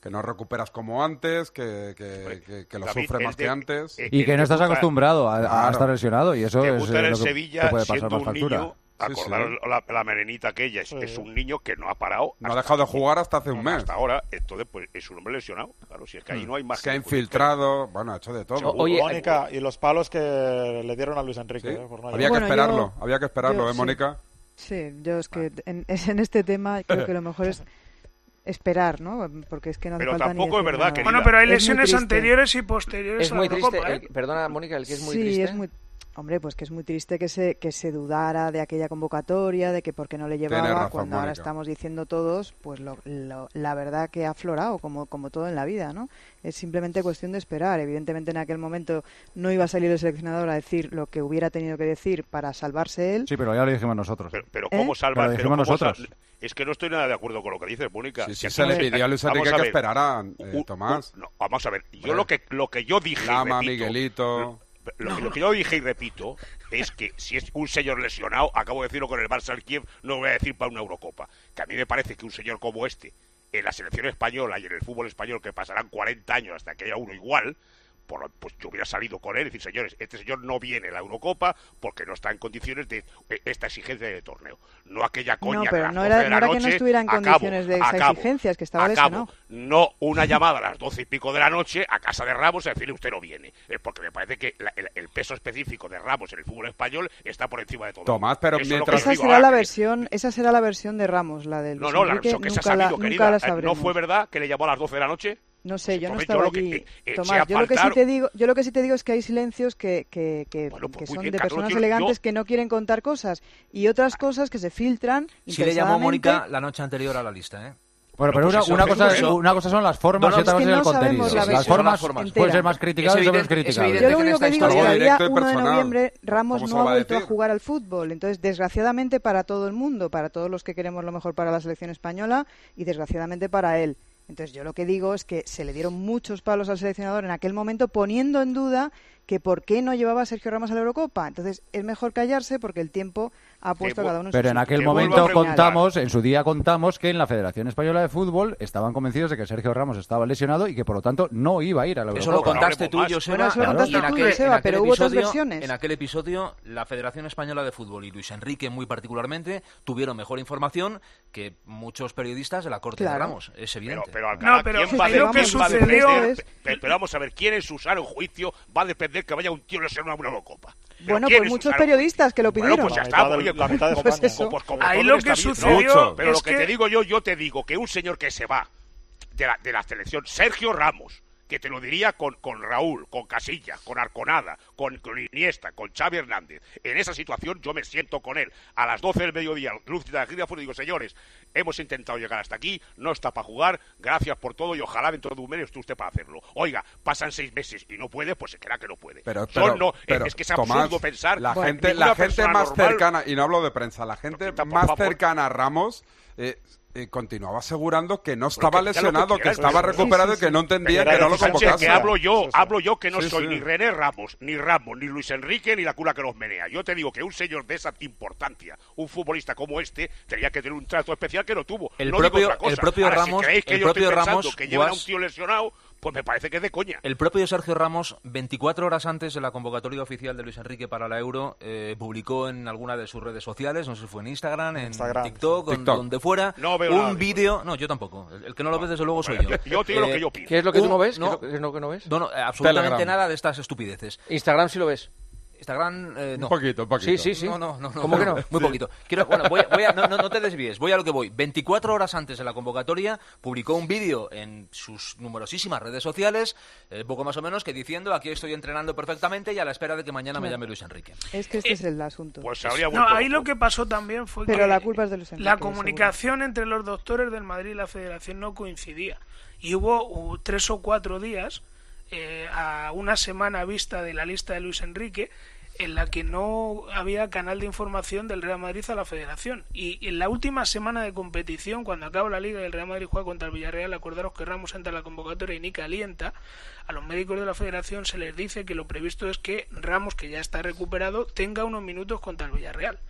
que no recuperas como antes, que, que, que, que lo David, sufres más de, que antes. Y que no estás debuta, acostumbrado a, a claro. estar lesionado, y eso es debutar eh, en lo que Sevilla te puede pasar siendo más un factura. niño, acordaros sí. la, la merenita aquella, es, es un niño que no ha parado. No ha dejado de jugar hasta hace un mes. Hasta ahora, entonces pues es un hombre lesionado. Claro, si es que ahí no hay más. Se ha que- infiltrado, bueno, ha hecho de todo. Oye, Mónica, y los palos que le dieron a Luis Enrique. Sí. eh, por no Había llevar. que esperarlo, había que esperarlo, yo- ¿eh, sí. Mónica? Sí, yo es que en, es en este tema creo que lo mejor es esperar, ¿no? Porque es que no hace Pero falta ni tampoco es decir verdad, nada. querida. Bueno, pero hay Es muy lesiones triste. anteriores y posteriores Es a muy la triste. Eurocopa, ¿eh? el- perdona, Mónica, el que es muy sí, triste. es muy... Hombre, pues que es muy triste que se que se dudara de aquella convocatoria, de que por qué no le llevaba, razón, cuando ahora Mónica. estamos diciendo todos, pues lo, lo- la verdad que ha aflorado, como, como todo en la vida, ¿no? Es simplemente cuestión de esperar. Evidentemente en aquel momento no iba a salir el seleccionador a decir lo que hubiera tenido que decir para salvarse él. Sí, pero ya lo dijimos nosotros. Pero, pero ¿Eh? ¿cómo salva? Pero lo pero dijimos ¿cómo nosotros. sal- Es que no estoy nada de acuerdo con lo que dices, Mónica. Sí, sí, Que se aquí- le pidió a Luis vamos Enrique a que ver. esperara, eh, Un- Tomás. un- no, vamos a ver. Yo lo que, lo que yo dije y Lama, repito, Miguelito... Lo, lo que yo dije y repito es que si es un señor lesionado, acabo de decirlo con el Barça al Kiev, no lo voy a decir para una Eurocopa. Que a mí me parece que un señor como este, en la selección española y en el fútbol español, que pasarán cuarenta años hasta que haya uno igual, por, lo- pues yo hubiera salido con él y decir, señores, este señor no viene a la Eurocopa porque no está en condiciones de eh, esta exigencia de torneo. No aquella coña. No, que a pero las no doce era, de no la era que no noche, estuviera en acabo, condiciones de esa acabo, exigencia, es que estaba acabo. lesionado. No una llamada a las doce y pico de la noche a casa de Ramos a decirle usted no viene. Eh, porque me parece que la- el, el peso específico de Ramos en el fútbol español está por encima de todo. Tomás, pero Eso es lo mientras- que Esa os digo. será Ahora, la que- versión, esa será la versión de Ramos, la del No, Luis no, la Enrique, versión que se ha nunca la- sabido, nunca querida. la Eh, ¿No sabremos. fue verdad que le llamó a las doce de la noche? No sé, yo no Entonces, yo estaba lo que- allí. eh, eh, Tomás, sea yo lo que sí faltar- te digo, yo lo que sí te digo es que hay silencios que, que, que, Bueno, pues que muy son bien, de Carlos, personas yo- elegantes yo- que no quieren contar cosas y otras cosas que se filtran Sí le llamó interesadamente. Mónica la noche anterior a la lista, ¿eh? Bueno, pero pues una, eso, una, eso, cosa, eso. una cosa son las formas No, no, y otra es que cosa es el no contenido. sabemos la Las versión formas entera. pueden ser más Es criticables o menos evidente- es criticables. evidente Yo lo que en único esta que digo es que historia- el día Directo y uno de personal. noviembre Ramos ¿Cómo se no lo ha va a vuelto a decir? jugar al fútbol. Entonces, desgraciadamente para todo el mundo, para todos los que queremos lo mejor para la selección española y desgraciadamente para él. Entonces, yo lo que digo es que se le dieron muchos palos al seleccionador en aquel momento poniendo en duda que por qué no llevaba a Sergio Ramos a la Eurocopa. Entonces, es mejor callarse porque el tiempo ha puesto a cada uno en su Pero en sitio. aquel Te vuelvo a momento preguntar. contamos, en su día contamos que en la Federación Española de Fútbol estaban convencidos de que Sergio Ramos estaba lesionado y que por lo tanto no iba a ir a la Eso lo Eurocopa. contaste tú, Bueno, Joseba. eso lo y contaste en tú, aquel- Joseba, en aquel pero hubo otras episodio- versiones. En aquel episodio, la Federación Española de Fútbol y Luis Enrique, muy particularmente, tuvieron mejor información que muchos periodistas de la corte de Claro. Ramos. Es evidente. Pero, pero, Alcalá, No, pero ¿quién va a ahí lo que quién va a sucedió defender? es- Pe- Pero vamos a ver, ¿quién en su sano juicio va a defender que vaya un tío lesionado a una Eurocopa? Pero Bueno, ¿quién pues en su muchos sano periodistas que lo Bueno, pidieron. pues ya La está, mitad del- oye, la mitad de como- España. como- pues como Ahí todo lo está que bien. sucedió Mucho. Pero es lo que, que- te digo yo, yo te digo que un señor que se va de la, de la selección, Sergio Ramos, que te lo diría con, con Raúl, con Casillas, con Arconada, con, con Iniesta, con Xavi Hernández. En esa situación yo me siento con él. A las doce del mediodía, luz de la grígrafo, y digo, señores, hemos intentado llegar hasta aquí, no está para jugar, gracias por todo y ojalá dentro de un mes esté usted para hacerlo. Oiga, pasan seis meses y no puede, pues se queda que no puede. Pero, Son pero, no- pero, es que es Tomás, absurdo pensar la que gente, ninguna la gente persona más normal- cercana, y no hablo de prensa, la gente Rosita, por más favor. cercana a Ramos eh, eh, continuaba asegurando que no estaba que diga lo que lesionado, que, quieras, estaba pero- recuperado Sí, sí, y que no entendía Pero que no lo Sánchez, convocase. que hablo yo, Sí, sí. hablo yo que no Sí, soy sí. ni René Ramos, ni Ramos, ni Luis Enrique, ni la cura que los menea. Yo te digo que un señor de esa importancia, un futbolista como este, tenía que tener un trato especial que no tuvo. El no propio- digo otra cosa. el propio Ahora, Ramos- si creéis que el yo estoy propio pensando Ramos, que llevan a un Guas- tío lesionado, pues me parece que es de coña. El propio Sergio Ramos, veinticuatro horas antes de la convocatoria oficial de Luis Enrique para la Euro, eh, publicó en alguna de sus redes sociales, no sé si fue en Instagram, en Instagram, TikTok, sí. en TikTok. donde fuera, No veo nada un de vídeo... No, yo tampoco. El, el que no lo ve, desde luego, soy yo. Bueno, yo te digo lo Eh, que yo opino. ¿Qué es lo que tú un- no ves? ¿Qué no. es lo que- qué es lo que no ves? No, no, eh, absolutamente Telegram. nada de estas estupideces. Instagram sí lo ves. Instagram, eh, no. Un poquito, un poquito. Sí, sí, sí. No, no, no, no. ¿Cómo que no? Muy poquito. Quiero, bueno, voy a- voy a- no, no, no te desvíes, voy a lo que voy. veinticuatro horas antes de la convocatoria, publicó un vídeo en sus numerosísimas redes sociales, eh, poco más o menos, que diciendo, aquí estoy entrenando perfectamente y a la espera de que mañana me Claro. llame Luis Enrique. Es que este es el asunto. Pues se habría No, vuelto ahí loco. lo que pasó también fue Pero que la culpa es de Luis Enrique, la seguro. comunicación entre los doctores del Madrid y la Federación no coincidía. Y hubo uh, tres o cuatro días, eh, a una semana vista de la lista de Luis Enrique, en la que no había canal de información del Real Madrid a la Federación. Y en la última semana de competición, cuando acaba la Liga y el Real Madrid juega contra el Villarreal, acordaros que Ramos entra a la convocatoria y ni calienta, a los médicos de la Federación se les dice que lo previsto es que Ramos, que ya está recuperado, tenga unos minutos contra el Villarreal.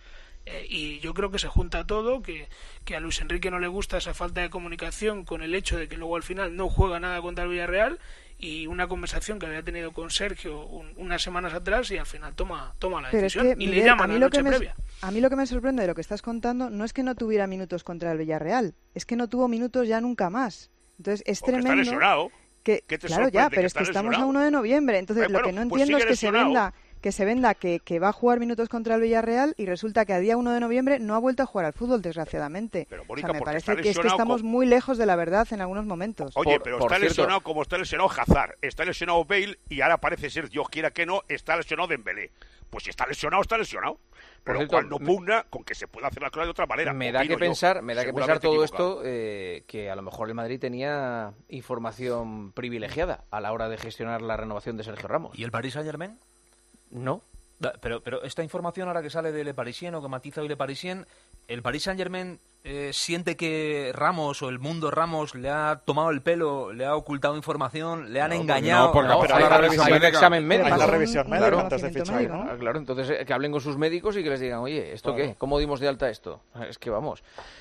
Eh, y yo creo que se junta todo, que, que a Luis Enrique no le gusta esa falta de comunicación con el hecho de que luego al final no juega nada contra el Villarreal, y una conversación que había tenido con Sergio un, unas semanas atrás, y al final toma, toma la Pero decisión es que, y Miguel, le llaman a mí la lo que noche me, previa. A mí lo que me sorprende de lo que estás contando no es que no tuviera minutos contra el Villarreal, es que no tuvo minutos ya nunca más. Entonces es Porque tremendo. está lesionado. Que, ¿Qué te claro, ya, sorprende? pero Que es que está estamos lesionado. a uno de noviembre. Entonces Bueno, lo que no pues entiendo sigue es que se lesionado. venda que se venda que, que va a jugar minutos contra el Villarreal y resulta que a día uno de noviembre no ha vuelto a jugar al fútbol, desgraciadamente. Pero, o Mónica, sea, me porque parece está que es que lesionado estamos con- muy lejos de la verdad en algunos momentos. Oye, pero está lesionado como está lesionado Hazard, está lesionado Bale y ahora parece ser, Dios quiera que no, está lesionado Dembélé. Pues si está lesionado, está lesionado. Pero cierto, cuando pugna con que se pueda hacer la cosa de otra manera. Me da opino que yo, pensar, me da que pensar seguramente todo equivocado. esto eh, que a lo mejor el Madrid tenía información privilegiada a la hora de gestionar la renovación de Sergio Ramos. ¿Y el Paris Saint-Germain? No. Da- Pero, pero esta información ahora que sale de Le Parisien o que matiza hoy Le Parisien, ¿el Paris Saint-Germain eh, siente que Ramos o el mundo Ramos le ha tomado el pelo, le ha ocultado información, le han No, porque engañado? no, porque No, pasó hay, la hay- revisión hay un médica. examen médico. Hay la revisión médica Claro. antes de fichar, ¿no? Ah, claro, entonces eh, que hablen con sus médicos y que les digan, oye, ¿esto Claro. qué? ¿Cómo dimos de alta esto? Es que vamos.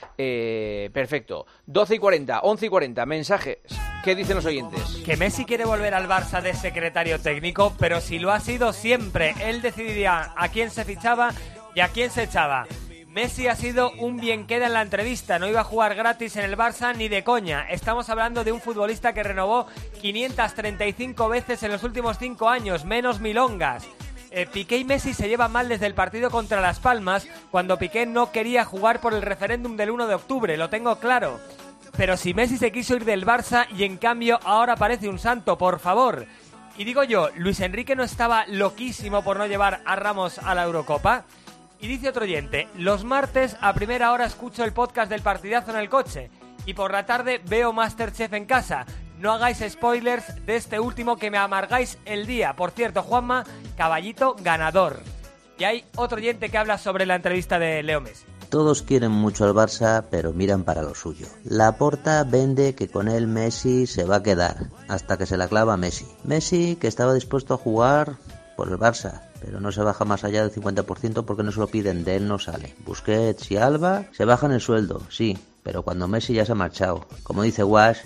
Eh, perfecto. doce y cuarenta, once y cuarenta, mensajes. ¿Qué dicen los oyentes? Que Messi quiere volver al Barça de secretario técnico, pero si lo ha sido siempre, él decidiría a quién se fichaba y a quién se echaba. Messi ha sido un bien queda en la entrevista, no iba a jugar gratis en el Barça ni de coña. Estamos hablando de un futbolista que renovó quinientas treinta y cinco veces en los últimos cinco años, menos milongas. Eh, Piqué y Messi se llevan mal desde el partido contra Las Palmas, cuando Piqué no quería jugar por el referéndum del uno de octubre, lo tengo claro. Pero si Messi se quiso ir del Barça y en cambio ahora parece un santo, por favor. Y digo yo, ¿Luis Enrique no estaba loquísimo por no llevar a Ramos a la Eurocopa? Y dice otro oyente, los martes a primera hora escucho el podcast del partidazo en el coche y por la tarde veo Masterchef en casa. No hagáis spoilers de este último que me amargáis el día. Por cierto, Juanma, caballito ganador. Y hay otro oyente que habla sobre la entrevista de Leo Messi. Todos quieren mucho al Barça, pero miran para lo suyo. Laporta vende que con él Messi se va a quedar, hasta que se la clava Messi. Messi que estaba dispuesto a jugar por el Barça, pero no se baja más allá del cincuenta por ciento porque no se lo piden, de él no sale. Busquets y Alba se bajan el sueldo, sí, pero cuando Messi ya se ha marchado. Como dice Wash,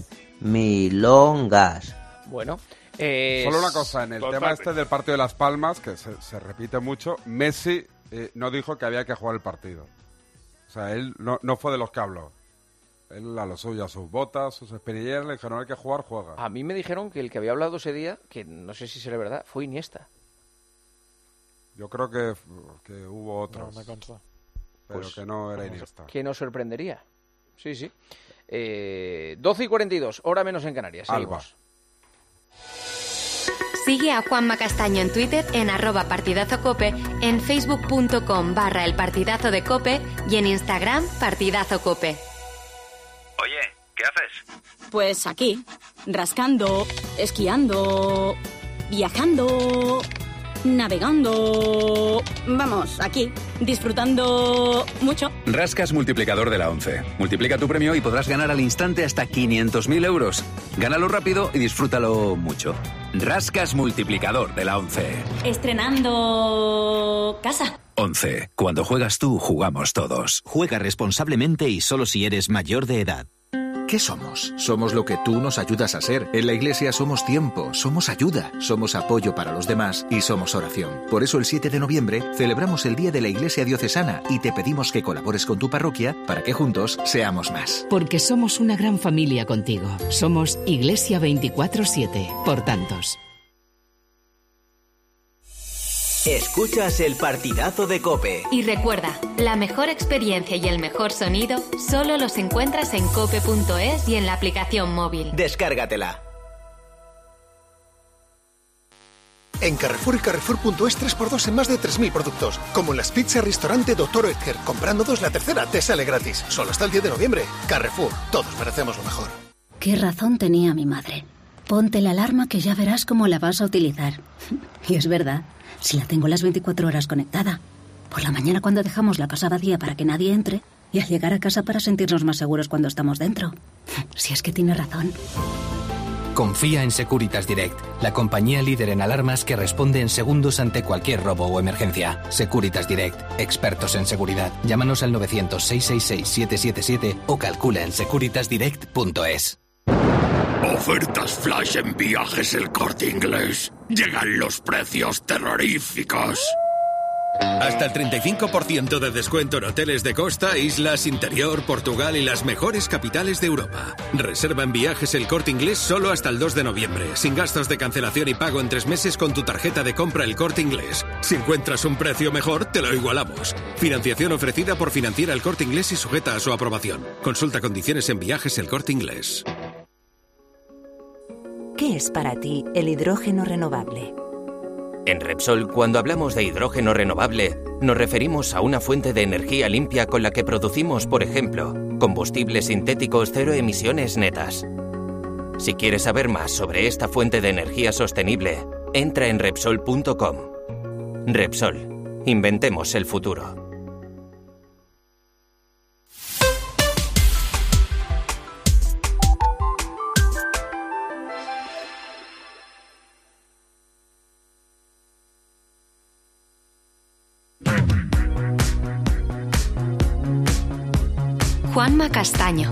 milongas. Bueno, eh, Solo una cosa, en el Totalmente. tema este del partido de Las Palmas, que se, se repite mucho, Messi eh, no dijo que había que jugar el partido. O sea, él no, no fue de los que habló. Él a lo suyo, a sus botas, sus experiencias, le dijeron, hay que jugar, juega. A mí me dijeron que el que había hablado ese día, que no sé si será verdad, fue Iniesta. Yo creo que, que hubo otros, No me consta. pero Pues, que no era Iniesta. Que nos sorprendería. Sí, sí. Eh, doce y cuarenta y dos, hora menos en Canarias. Alba. Seguimos. Sigue a Juanma Castaño en Twitter en arroba partidazo cope, en facebook.com barra el partidazo de cope y en Instagram partidazo cope. Oye, ¿qué haces? Pues aquí, rascando, esquiando, viajando, navegando. Vamos, aquí, disfrutando mucho. Rascas multiplicador de la ONCE. Multiplica tu premio y podrás ganar al instante hasta quinientos mil euros. Gánalo rápido y disfrútalo mucho. Rascas multiplicador de la ONCE. Estrenando casa. ONCE. Cuando juegas tú, jugamos todos. Juega responsablemente y solo si eres mayor de edad. ¿Qué somos? Somos lo que tú nos ayudas a ser. En la Iglesia somos tiempo, somos ayuda, somos apoyo para los demás y somos oración. Por eso el siete de noviembre celebramos el Día de la Iglesia Diocesana y te pedimos que colabores con tu parroquia para que juntos seamos más. Porque somos una gran familia contigo. Somos Iglesia veinticuatro siete, por tantos. Escuchas el partidazo de COPE. Y recuerda, la mejor experiencia y el mejor sonido solo los encuentras en cope punto es y en la aplicación móvil. Descárgatela. En Carrefour y Carrefour punto es tres por dos en más de tres mil productos. Como en las pizzas restaurante Doctor Oetker. Comprando dos, la tercera te sale gratis. Solo hasta el diez de noviembre. Carrefour. Todos merecemos lo mejor. Qué razón tenía mi madre. Ponte la alarma que ya verás cómo la vas a utilizar. Y es verdad, si la tengo las veinticuatro horas conectada. Por la mañana cuando dejamos la casa vacía para que nadie entre y al llegar a casa para sentirnos más seguros cuando estamos dentro. Si es que tiene razón. Confía en Securitas Direct, la compañía líder en alarmas que responde en segundos ante cualquier robo o emergencia. Securitas Direct, expertos en seguridad. Llámanos al novecientos, seiscientos sesenta y seis, siete siete siete o calcula en securitas direct punto es. Ofertas flash en Viajes El Corte Inglés. Llegan los precios terroríficos. Hasta el treinta y cinco por ciento de descuento en hoteles de costa, islas, interior, Portugal y las mejores capitales de Europa. Reserva en Viajes El Corte Inglés solo hasta el dos de noviembre, sin gastos de cancelación y pago en tres meses con tu tarjeta de compra El Corte Inglés. Si encuentras un precio mejor, te lo igualamos. Financiación ofrecida por Financiera El Corte Inglés y sujeta a su aprobación. Consulta condiciones en Viajes El Corte Inglés. ¿Qué es para ti el hidrógeno renovable? En Repsol, cuando hablamos de hidrógeno renovable, nos referimos a una fuente de energía limpia con la que producimos, por ejemplo, combustibles sintéticos cero emisiones netas. Si quieres saber más sobre esta fuente de energía sostenible, entra en Repsol punto com. Repsol, inventemos el futuro. Juanma Castaño.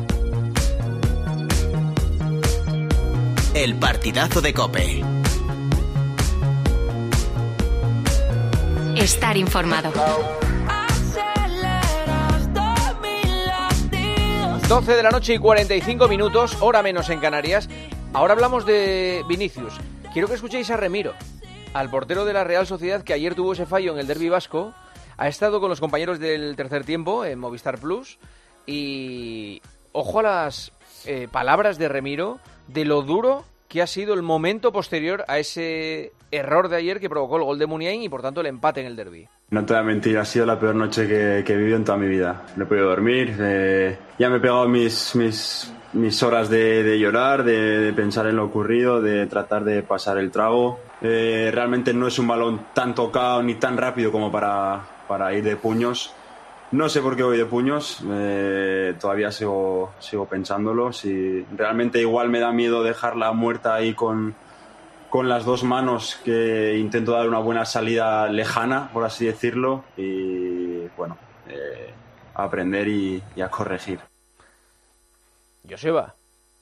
El partidazo de COPE. Estar informado. doce de la noche y cuarenta y cinco minutos, hora menos en Canarias. Ahora hablamos de Vinicius. Quiero que escuchéis a Remiro, al portero de la Real Sociedad, que ayer tuvo ese fallo en el derbi vasco. Ha estado con los compañeros del tercer tiempo en Movistar Plus. Y ojo a las eh, palabras de Remiro de lo duro que ha sido el momento posterior a ese error de ayer que provocó el gol de Muniain y por tanto el empate en el derbi. No te voy a mentir, ha sido la peor noche que, que he vivido en toda mi vida. No he podido dormir, eh, ya me he pegado mis, mis, mis horas de, de llorar, de, de pensar en lo ocurrido, de tratar de pasar el trago. Eh, realmente no es un balón tan tocado ni tan rápido como para, para ir de puños. No sé por qué voy de puños, eh, todavía sigo, sigo pensándolo. Si realmente igual me da miedo dejarla muerta ahí con, con las dos manos, que intento dar una buena salida lejana, por así decirlo, y bueno, eh, a aprender y, y a corregir. Joseba.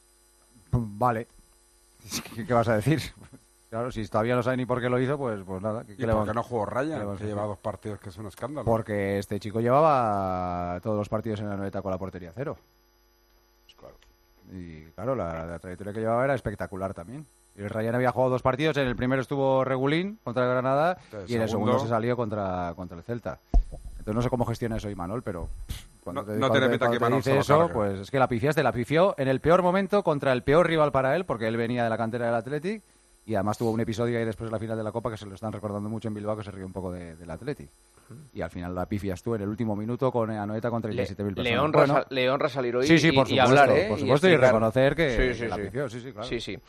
Vale. ¿Qué, qué vas a decir? Claro, si todavía no sabe ni por qué lo hizo, pues, pues nada. ¿Qué, ¿Y qué por le qué no jugó Ryan? Que lleva hacer? dos partidos, que es un escándalo. Porque este chico llevaba todos los partidos en la Anoeta con la portería cero. Pues claro. Y claro, la, la trayectoria que llevaba era espectacular también. Y el Ryan había jugado dos partidos, en el primero estuvo regulín contra el Granada El y en el segundo... segundo se salió contra, contra el Celta. Entonces no sé cómo gestiona eso Imanol, pero cuando No- te, no cuando tiene te- pinta cuando que te Imanol dice se lo eso, cargue. pues es que la pifiaste, la pifió en el peor momento contra el peor rival para él, porque él venía de la cantera del Athletic. Y además tuvo un episodio ahí después de la final de la Copa que se lo están recordando mucho en Bilbao, que se ríe un poco de, del Athletic. Y al final la pifias tú en el último minuto con Anoeta con treinta y siete mil Le, personas. le honra, Bueno, sa- le honra salir hoy sí, sí, y, por y supuesto, hablar, ¿eh? por supuesto, y, explicar. reconocer que, Sí, sí, que la sí. pifió. Sí, sí, claro. Sí, sí.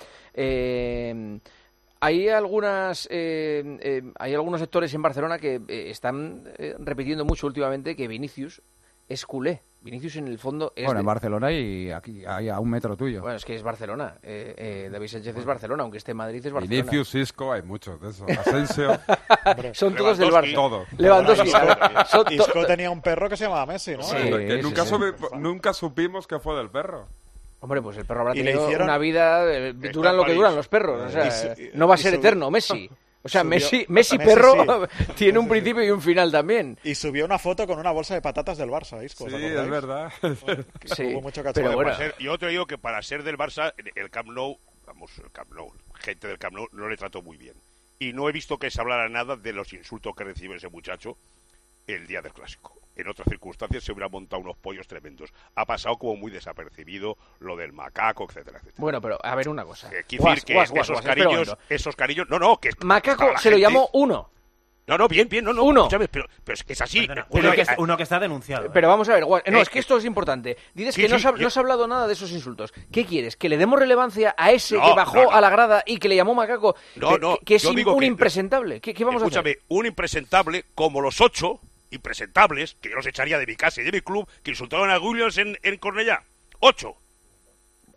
Eh, hay algunas eh, eh, hay algunos sectores en Barcelona que eh, están eh, repitiendo mucho últimamente que Vinicius es culé. Vinicius en el fondo es... Bueno, de- en Barcelona y aquí ahí a un metro tuyo. Bueno, es que es Barcelona. Eh, eh, David Sánchez es Barcelona, aunque esté en Madrid es Barcelona. Vinicius, Isco, hay muchos de esos. Asensio. Son todos del Barça. Todos. Lewandowski. Son to- Isco tenía un perro que se llamaba Messi, ¿no? Sí, que nunca, supi- nunca supimos que fue del perro. Hombre, pues el perro habrá Y le tenido hicieron- una vida... eh, Está duran en lo que París. duran los perros. O sea, Y su- eh, no va a y ser subió- eterno, Messi. O sea, Subió- Messi, Messi Messi perro sí. tiene un principio y un final también. Y subió una foto con una bolsa de patatas del Barça, Isco. ¿os Sí, acordáis? es verdad. Sí, Hubo mucho Pero cachondeo. bueno, para ser- yo te digo que para ser del Barça, el Camp Nou, vamos, el Camp Nou, gente del Camp Nou no le trató muy bien. Y no he visto que se hablara nada de los insultos que recibe ese muchacho el día del Clásico. En otras circunstancias se hubiera montado unos pollos tremendos. Ha pasado como muy desapercibido lo del macaco, etcétera, etcétera. Bueno, pero a ver una cosa. Eh, quiero Guas, decir que guas, guas, esos guas, espera un cariños, momento. esos cariños, no, no, que Macaco para la se lo gente- llamó uno. No, no, bien, bien, no, no. Uno. escúchame, pero, pero es que es así. Perdona, Uno uno, que- que, es- uno que está denunciado. ¿eh? Pero vamos a ver, Guas, no, Eh, es que esto es importante. Dices sí, que no, sí, se ha, yo- no se ha hablado nada de esos insultos. ¿Qué quieres? ¿Que le demos relevancia a ese No, que bajó no, no. a la grada y que le llamó macaco? No, que, no, que es yo im- digo un que- impresentable. ¿Qué, qué vamos a Escúchame, hacer? un impresentable como los ocho impresentables, que yo los echaría de mi casa y de mi club, que insultaron a Williams en, en Cornellá. Ocho.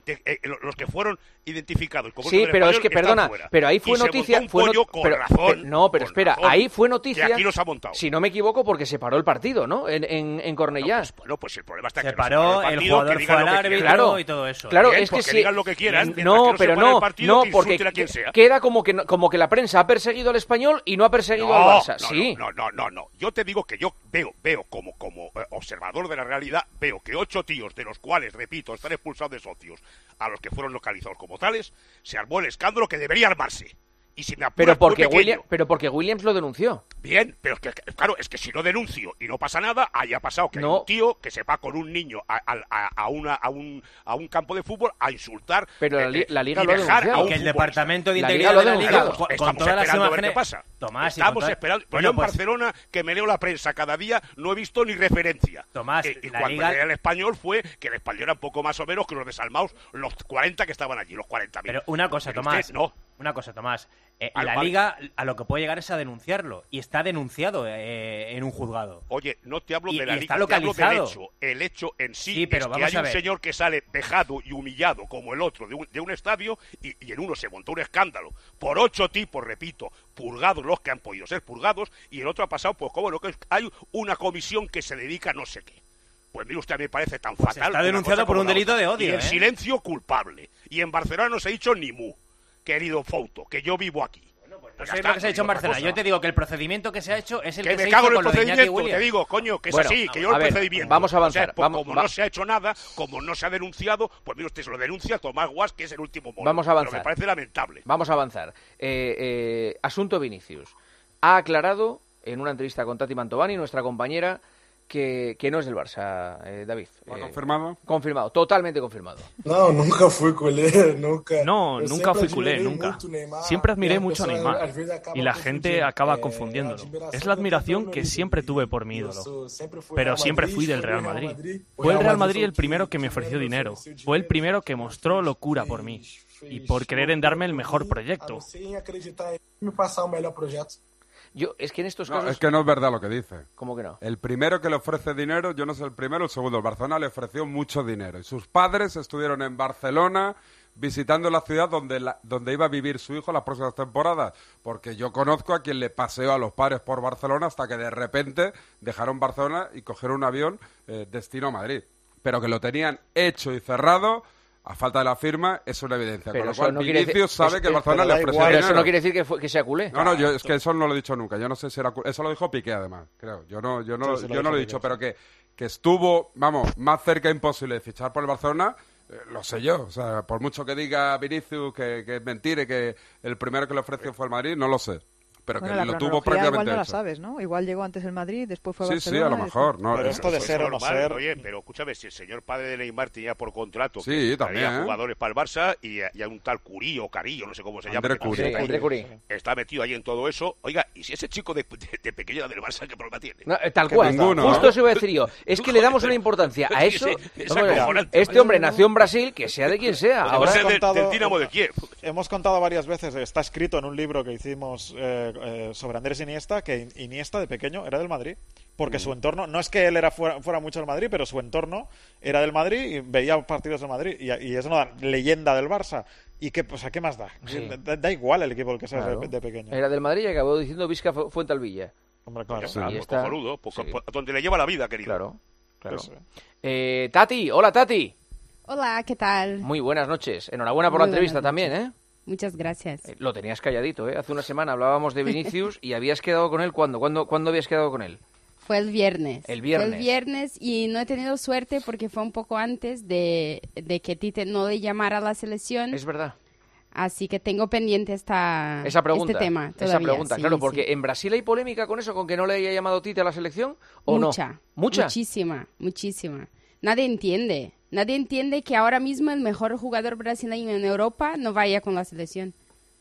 de, eh, los que fueron identificados como sí, pero español, es que perdona, fuera. pero ahí fue y noticia, se montó un fue pollo no, con pero, razón, pe, no, pero espera, razón, ahí fue noticia. Que aquí los ha montado. Si no me equivoco, porque se paró el partido, ¿no? En, en, en Cornellá. No, pues, bueno, pues el problema está se que paró, no se paró el, partido, el jugador fue al árbitro claro, y todo eso. Claro, Bien, es que que si digan lo que quieran. No, que no pero se pare no, el partido, no, que porque a quien sea. queda como que como que la prensa ha perseguido al Español y no ha perseguido no, al Barça. No, sí. No, no, no, no. Yo te digo que yo veo, veo como, como eh, observador de la realidad, veo que ocho tíos, de los cuales, repito, están expulsados de socios, a los que fueron localizados como tales, se armó el escándalo que debería armarse. Y si me apuras, pero porque muy William, pero porque Williams lo denunció. Bien, pero es que, claro, es que si no denuncio y no pasa nada, haya pasado que no. hay un tío que se va con un niño a, a, a, una, a, un, a un campo de fútbol a insultar. Pero la, li la Liga y lo ha dejar denunciado. a un que el Departamento de la Integridad Liga de la Liga, con, con, estamos todas las esperando imágenes... a ver qué pasa. Tomás, estamos con esperando. Bueno, yo en pues... Barcelona, que me leo la prensa cada día, no he visto ni referencia. Tomás, eh, y la cuando Liga... leí el Español fue que el Español era un poco más o menos que los desalmados, los cuarenta que estaban allí, los cuarenta mil. Pero una cosa, pero Tomás, usted, no. una cosa, Tomás. Eh, Vale, la vale. Liga a lo que puede llegar es a denunciarlo. Y está denunciado eh, en un juzgado. Oye, no te hablo y, de la y Liga, está te hablo localizado. del hecho. El hecho en sí, Sí, pero es que vamos hay a un ver. señor que sale vejado y humillado como el otro de un, de un estadio y, y en uno se montó un escándalo por ocho tipos, repito, purgados los que han podido ser purgados y el otro ha pasado, pues como lo que es, hay una comisión que se dedica a no sé qué. Pues mire usted, me parece tan Pues fatal. está una denunciado cosa por como un la delito otra. de odio, Y el ¿eh? silencio culpable. Y en Barcelona no se ha dicho ni mu, querido Fouto, que yo vivo aquí. No Ya sé está, lo que se ha hecho en otra Barcelona. cosa. Yo te digo que el procedimiento que se ha hecho es el que que, me se cago hizo en el con lo de Iñaki procedimiento, Williams. te digo, coño, que es Bueno, así, que yo a el ver, procedimiento. vamos a avanzar, O sea, pues, vamos- como va- no se ha hecho nada, como no se ha denunciado, pues mire usted, se lo denuncia Tomás Guas, que es el último mono. Vamos a avanzar. Pero me parece lamentable. Vamos a avanzar. Eh, eh, asunto Vinicius. Ha aclarado en una entrevista con Tati Mantovani, nuestra compañera, que, que no es del Barça, eh, David. ¿Lo ha Eh, confirmado? Confirmado, totalmente confirmado. No, nunca fui culé, nunca. No, Yo nunca siempre fui culé, admiré nunca. mucho Neymar, Siempre y admiré las mucho a personas Neymar al final acaban y la gente confundiendo. acaba Eh, confundiéndolo. admiración Es la admiración que que tengo siempre tuve por mi Yo ídolo. so- siempre fui Pero Real siempre Madrid, fui del fui Real Real Madrid. Madrid. Fue el Real Madrid fue el primero que me ofreció dinero. Fue el primero que mostró locura por mí. Y por querer en darme el mejor proyecto. Sin acreditar en me pasar un mejor proyecto. Yo, es que en estos No, casos... es que no es verdad lo que dice. ¿Cómo que no? El primero que le ofrece dinero, yo no sé el primero, el segundo. El Barcelona le ofreció mucho dinero. Y sus padres estuvieron en Barcelona visitando la ciudad donde, la- donde iba a vivir su hijo las próximas temporadas. Porque yo conozco a quien le paseó a los padres por Barcelona hasta que de repente dejaron Barcelona y cogieron un avión eh, destino a Madrid. Pero que lo tenían hecho y cerrado, a falta de la firma, es una evidencia. Pero Con lo eso cual, no quiere Vinicius decir- sabe es- que el es- Barcelona pero le da ofreció igual, dinero. eso no quiere decir que, fue- que sea culé. No, no, yo, es que eso no lo he dicho nunca. Yo no sé si era... cu- Eso lo dijo Piqué, además, creo. Yo no, yo no, Sí, sí lo yo no dijo lo he Piqué, dicho, sí. pero que, que estuvo, vamos, más cerca imposible de fichar por el Barcelona, eh, lo sé yo. O sea, por mucho que diga Vinicius que, que es mentira y que el primero que le ofreció fue el Madrid, no lo sé. Pero Bueno, que la lo tuvo cronología igual prácticamente no la hecho. sabes, ¿no? Igual llegó antes el Madrid, después fue a Sí, sí, Barcelona. a lo mejor. después- No, Pero es- esto de Eso ser es o no normal. ser. Oye, pero escúchame, si el señor padre de Neymar tenía por contrato Sí, que también, traía ¿eh? jugadores para el Barça y, y hay un tal Curí o Carillo, no sé cómo se llama. André que también Curí. está Sí, André Curí. Está metido ahí en todo eso. Oiga, ¿y si ese chico de, de, de pequeño era del Barça, qué problema tiene? No, eh, tal Que cual. ninguno, Justo ¿no? eso iba a decir yo. Es que le damos una importancia a Sí, eso. sí, es Vamos a ver, acojonante. este hombre nació en Brasil, que sea de quien sea. Pues Ahora, Ahora hemos del, contado- del Dinamo de Kiev. Hemos contado varias veces, está escrito en un libro que hicimos eh, eh, sobre Andrés Iniesta, que Iniesta de pequeño era del Madrid, porque Mm. su entorno, no es que él era fuera, fuera mucho del Madrid, pero su entorno era del Madrid y veía partidos del Madrid, y, y es una leyenda del Barça. ¿Y qué, o sea, qué más da? Sí. Da, da igual el equipo el que seas claro, de, de pequeño. era del Madrid y acabó diciendo Vizca Fu- Fuentealbilla. Hombre, claro. Pues, claro, y pues, está- cojonudo, pues, sí. pues, donde le lleva la vida, querido. Claro, claro. Pues, eh, Eh, Tati, hola Tati. Hola, ¿qué tal? Muy buenas noches. Enhorabuena por la Muy entrevista buenas también, ¿eh? Muchas gracias. Eh, Lo tenías calladito, ¿eh? Hace una semana hablábamos de Vinicius y habías quedado con él. ¿Cuándo? ¿Cuándo, ¿cuándo habías quedado con él? Fue el viernes. El viernes. Fue el viernes y no he tenido suerte porque fue un poco antes de, de que Tite no le llamara a la selección. Es verdad. Así que tengo pendiente esta, Esa pregunta. este tema esa todavía. pregunta, sí, claro, sí. porque en Brasil hay polémica con eso, con que no le haya llamado Tite a la selección, ¿o Mucha, no? Mucha. Muchísima, muchísima. Nadie entiende. Nadie entiende que ahora mismo el mejor jugador brasileño en Europa no vaya con la selección.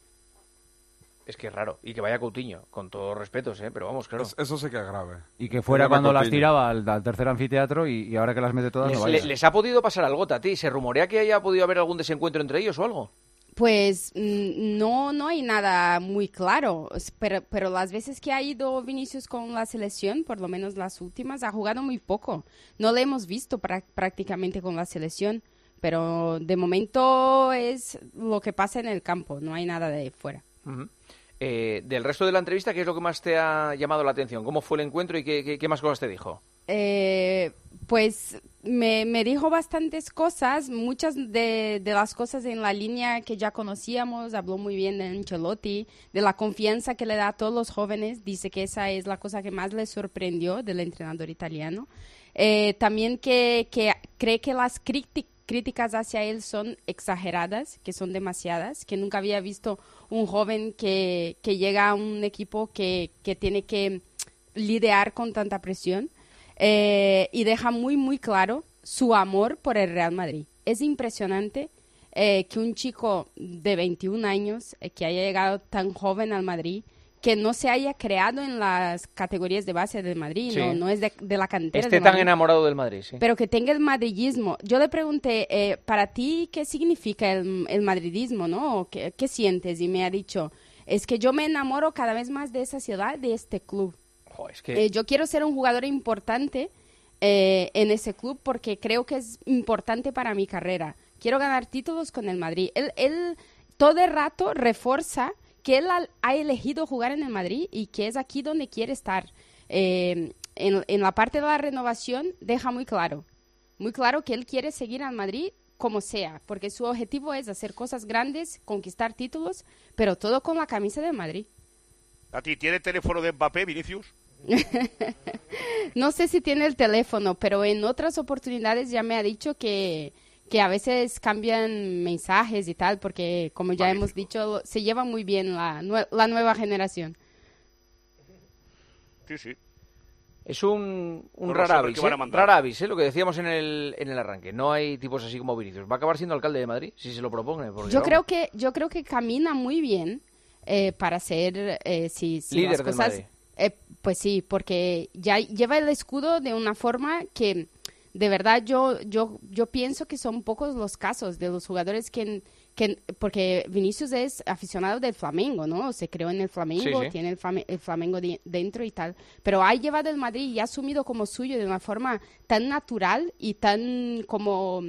Es que es raro. Y que vaya Coutinho, con todos los respetos, ¿eh? Pero vamos, claro. Es- eso sí que es grave. Y que fuera Llama cuando las Coutinho. tiraba al, al tercer anfiteatro y, y ahora que las mete todas Les, no vaya. le- les ha podido pasar algo, Tati? ¿Se rumorea que haya podido haber algún desencuentro entre ellos o algo? Pues mm, no, no hay nada muy claro, Es- pero, pero las veces que ha ido Vinicius con la selección, por lo menos las últimas, ha jugado muy poco. No le hemos visto pra- prácticamente con la selección. Pero de momento es lo que pasa en el campo, no hay nada de fuera. Uh-huh. Eh, del resto de la entrevista, ¿qué es lo que más te ha llamado la atención? ¿Cómo fue el encuentro y qué, qué, qué más cosas te dijo? Eh, pues me, me dijo bastantes cosas, muchas de, de las cosas en la línea que ya conocíamos. Habló muy bien de Ancelotti, de la confianza que le da a todos los jóvenes. Dice que esa es la cosa que más le sorprendió del entrenador italiano. Eh, también que, que cree que las críticas críticas hacia él son exageradas, que son demasiadas, que nunca había visto un joven que, que llega a un equipo que, que tiene que lidiar con tanta presión, eh, y deja muy, muy claro su amor por el Real Madrid. Es impresionante eh, que un chico de veintiún años, eh, que haya llegado tan joven al Madrid, que no se haya creado en las categorías de base del Madrid, sí. no, no es de, de la cantera Esté del tan Madrid, enamorado del Madrid, sí. Pero que tenga el madridismo. Yo le pregunté, eh, ¿para ti qué significa el, el madridismo, no? ¿Qué, ¿Qué sientes? Y me ha dicho, es que yo me enamoro cada vez más de esa ciudad, de este club. Oh, es que... eh, yo quiero ser un jugador importante eh, en ese club porque creo que es importante para mi carrera. Quiero ganar títulos con el Madrid. Él, él todo el rato refuerza que él ha, ha elegido jugar en el Madrid y que es aquí donde quiere estar. Eh, en, en la parte de la renovación deja muy claro, muy claro que él quiere seguir al Madrid como sea, porque su objetivo es hacer cosas grandes, conquistar títulos, pero todo con la camisa del Madrid. ¿A ti tiene teléfono de Mbappé, Vinicius? No sé si tiene el teléfono, pero en otras oportunidades ya me ha dicho que... que a veces cambian mensajes y tal, porque como ya Magnífico. hemos dicho, se lleva muy bien la, la nueva generación. Sí, sí. Es un, un raravis, ¿eh? Raravis, ¿eh? Lo que decíamos en el, en el arranque. No hay tipos así como Vinicius. Va a acabar siendo alcalde de Madrid, si se lo propone. Porque, yo, creo que, yo creo que camina muy bien eh, para ser, eh, si, si líder las cosas... de Madrid. Eh, pues sí, porque ya lleva el escudo de una forma que... De verdad, yo yo yo pienso que son pocos los casos de los jugadores que, que porque Vinicius es aficionado del Flamengo, ¿no? Se creó en el Flamengo, sí, sí. tiene el, Flame, el Flamengo de, dentro y tal. Pero ha llevado el Madrid y ha asumido como suyo de una forma tan natural y tan como...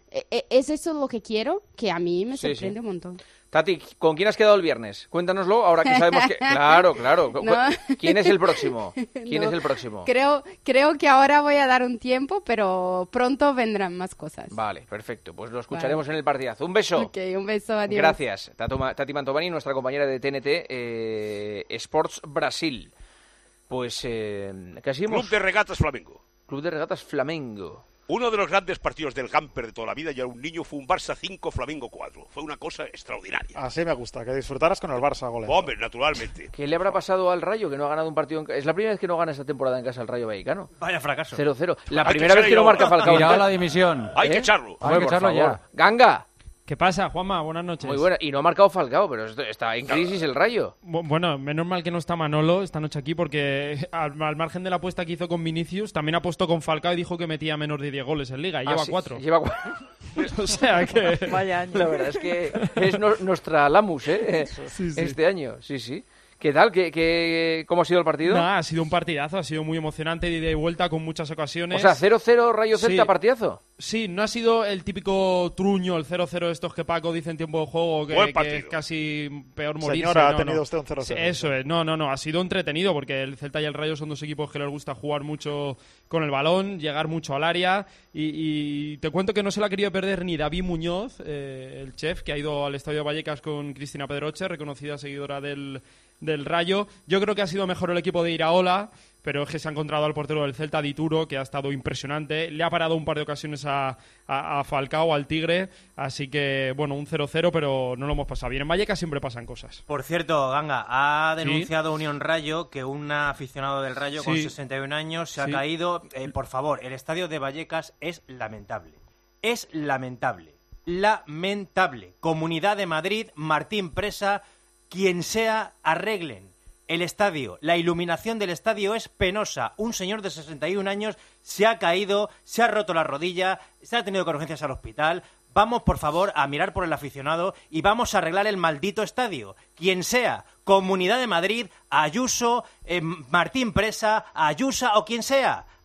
Es eso lo que quiero, que a mí me sorprende sí, sí. un montón. Tati, ¿con quién has quedado el viernes? Cuéntanoslo, ahora que sabemos que... Claro, claro. No. ¿Quién es el próximo? ¿Quién no. es el próximo? Creo, creo que ahora voy a dar un tiempo, pero pronto vendrán más cosas. Vale, perfecto. Pues lo escucharemos vale. en el partidazo. Un beso. Ok, un beso, adiós. Gracias. Tati Mantovani, nuestra compañera de T N T eh, Sports Brasil. Pues eh, casi hemos... Club de Regatas Flamengo. Club de Regatas Flamengo. Uno de los grandes partidos del Gamper de toda la vida, ya era un niño, fue un Barça cinco, Flamengo cuatro. Fue una cosa extraordinaria. Así me gusta, que disfrutaras con el Barça, goleador. Hombre, naturalmente. ¿Qué le habrá pasado al Rayo, que no ha ganado un partido en casa? Es la primera vez que no gana esta temporada en casa el Rayo Vallecano. Vaya fracaso. cero cero. La Hay primera que vez que no marca Falcao. Tirado la dimisión. Hay ¿Eh? que echarlo. Hay que echarlo ya. Ganga. ¿Qué pasa, Juanma? Buenas noches. Muy buena. Y no ha marcado Falcao, pero está en crisis el Rayo. Bueno, menos mal que no está Manolo esta noche aquí, porque al, al margen de la apuesta que hizo con Vinicius, también apostó con Falcao y dijo que metía menos de diez goles en Liga. Y ah, lleva sí, cuatro. Lleva cuatro. O sea que... Vaya año. La verdad es que es no, nuestra Lamus, ¿eh? Sí, sí. Este año, sí, sí. ¿Qué tal? ¿Qué, qué, ¿Cómo ha sido el partido? Nah, ha sido un partidazo, ha sido muy emocionante, de ida y vuelta, con muchas ocasiones. O sea, cero cero Rayo Celta, sí. partidazo. Sí, no ha sido el típico truño, el cero cero estos que Paco dice en tiempo de juego, que, que es casi peor morirse. Señora, no, ha tenido no. usted un cero cero. Eso es, no, no, no, ha sido entretenido, porque el Celta y el Rayo son dos equipos que les gusta jugar mucho con el balón, llegar mucho al área, y, y te cuento que no se la ha querido perder ni David Muñoz, eh, el chef, que ha ido al Estadio de Vallecas con Cristina Pedroche, reconocida seguidora del... del Rayo. Yo creo que ha sido mejor el equipo de Iraola, pero es que se ha encontrado al portero del Celta, Dituro, que ha estado impresionante. Le ha parado un par de ocasiones a, a, a Falcao, al Tigre, así que, bueno, un cero cero, pero no lo hemos pasado bien. En Vallecas siempre pasan cosas. Por cierto, Ganga, ha denunciado ¿Sí? Unión Rayo que un aficionado del Rayo con sí. sesenta y un años se sí. ha caído. Eh, por favor, el estadio de Vallecas es lamentable. Es lamentable. Lamentable. Comunidad de Madrid, Martín Presa... Quien sea, arreglen el estadio. La iluminación del estadio es penosa. Un señor de sesenta y un años se ha caído, se ha roto la rodilla, se ha tenido que ir con urgencias al hospital. Vamos, por favor, a mirar por el aficionado y vamos a arreglar el maldito estadio. Quien sea, Comunidad de Madrid, Ayuso, eh, Martín Presa, Ayusa o quien sea.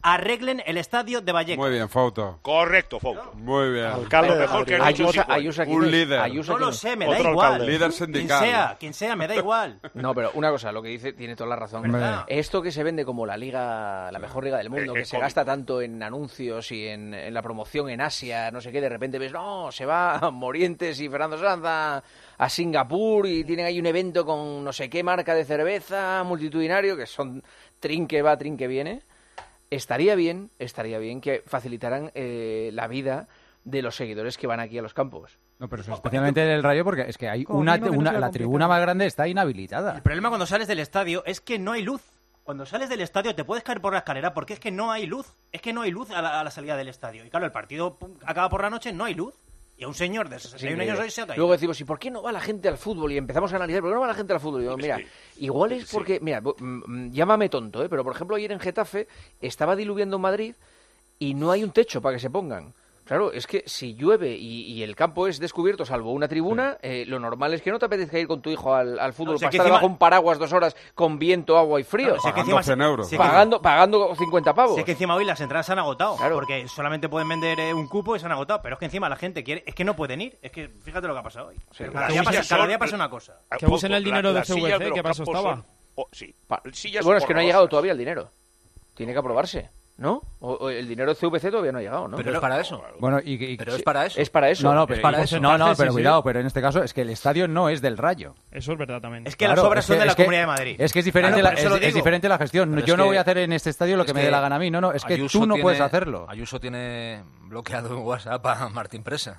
arreglen el estadio de Vallecas. Muy bien, Fouto. Correcto, Fouto. Muy bien. Alcalde de mejor que Madrid. Ayusa, Ayusa, ¿quién Un es? líder. Ayusa, No ¿quién lo es? sé, me da Otro igual. alcalde. Líder Quien sindical. sea, quien sea, me da igual. No, pero una cosa, lo que dice tiene toda la razón. ¿Verdad? Esto que se vende como la liga, la mejor liga del mundo, Eh, que es se cómico. gasta tanto en anuncios y en, en la promoción en Asia, no sé qué, de repente ves, no, se va a Morientes y Fernando Sanz a, a Singapur y tienen ahí un evento con no sé qué marca de cerveza multitudinario, que son trinque va, trinque viene. Estaría bien, estaría bien que facilitaran eh, la vida de los seguidores que van aquí a los campos. No, pero eso especialmente del Rayo, porque es que hay Como una, mínimo que no una sea la complicado. tribuna más grande está inhabilitada. El problema cuando sales del estadio es que no hay luz. Cuando sales del estadio te puedes caer por la escalera porque es que no hay luz. Es que no hay luz a la, a la salida del estadio. Y claro, el partido pum, acaba por la noche, no hay luz. Y a un señor de sesenta y un años hoy se ha caído. Luego decimos, ¿y por qué no va la gente al fútbol? Y empezamos a analizar, ¿por qué no va la gente al fútbol? Y digo, mira, igual es porque, mira, bu- mm, mm, llámame tonto, ¿eh? Pero por ejemplo ayer en Getafe estaba diluviando en Madrid y no hay un techo para que se pongan. Claro, es que si llueve y, y el campo es descubierto, salvo una tribuna, eh, lo normal es que no te apetezca ir con tu hijo al, al fútbol No, si es para que estar encima- bajo un paraguas dos horas con viento, agua y frío. Claro, si es que Pagando encima- cien euros. si es que- pagando, pagando cincuenta pavos. Si es que encima hoy las entradas se han agotado, porque solamente pueden vender eh, un cupo y se han agotado, pero es que encima la gente quiere, es que no pueden ir, es que fíjate lo que ha pasado hoy. Sí, cada, las día pasa, sillas cada son- día pasa una cosa. Que usen el La- dinero de las sillas C V C, los que para eso campos estaba. son- oh, sí, sillas Bueno, es que no ha horrorosas. llegado todavía el dinero. Tiene que aprobarse, ¿no? O, o el dinero de C V C todavía no ha llegado, ¿no? Pero es para eso. Bueno, y, y- Pero es sí. para eso. Es para eso. No, no, Es pero, para y- eso. no, no, Entonces, pero sí, cuidado, sí. pero en este caso es que el estadio no es del Rayo. Eso es verdad también. Es que Claro, las obras es son que- de la es que- Comunidad de Madrid. Es que es diferente, Claro, la, por eso es, lo es digo. diferente la gestión. Pero Yo es no que- voy a hacer en este estadio lo es que me que dé la gana a mí. No, no, es que Ayuso tú no tiene- puedes hacerlo. Ayuso tiene bloqueado en WhatsApp a Martín Presa.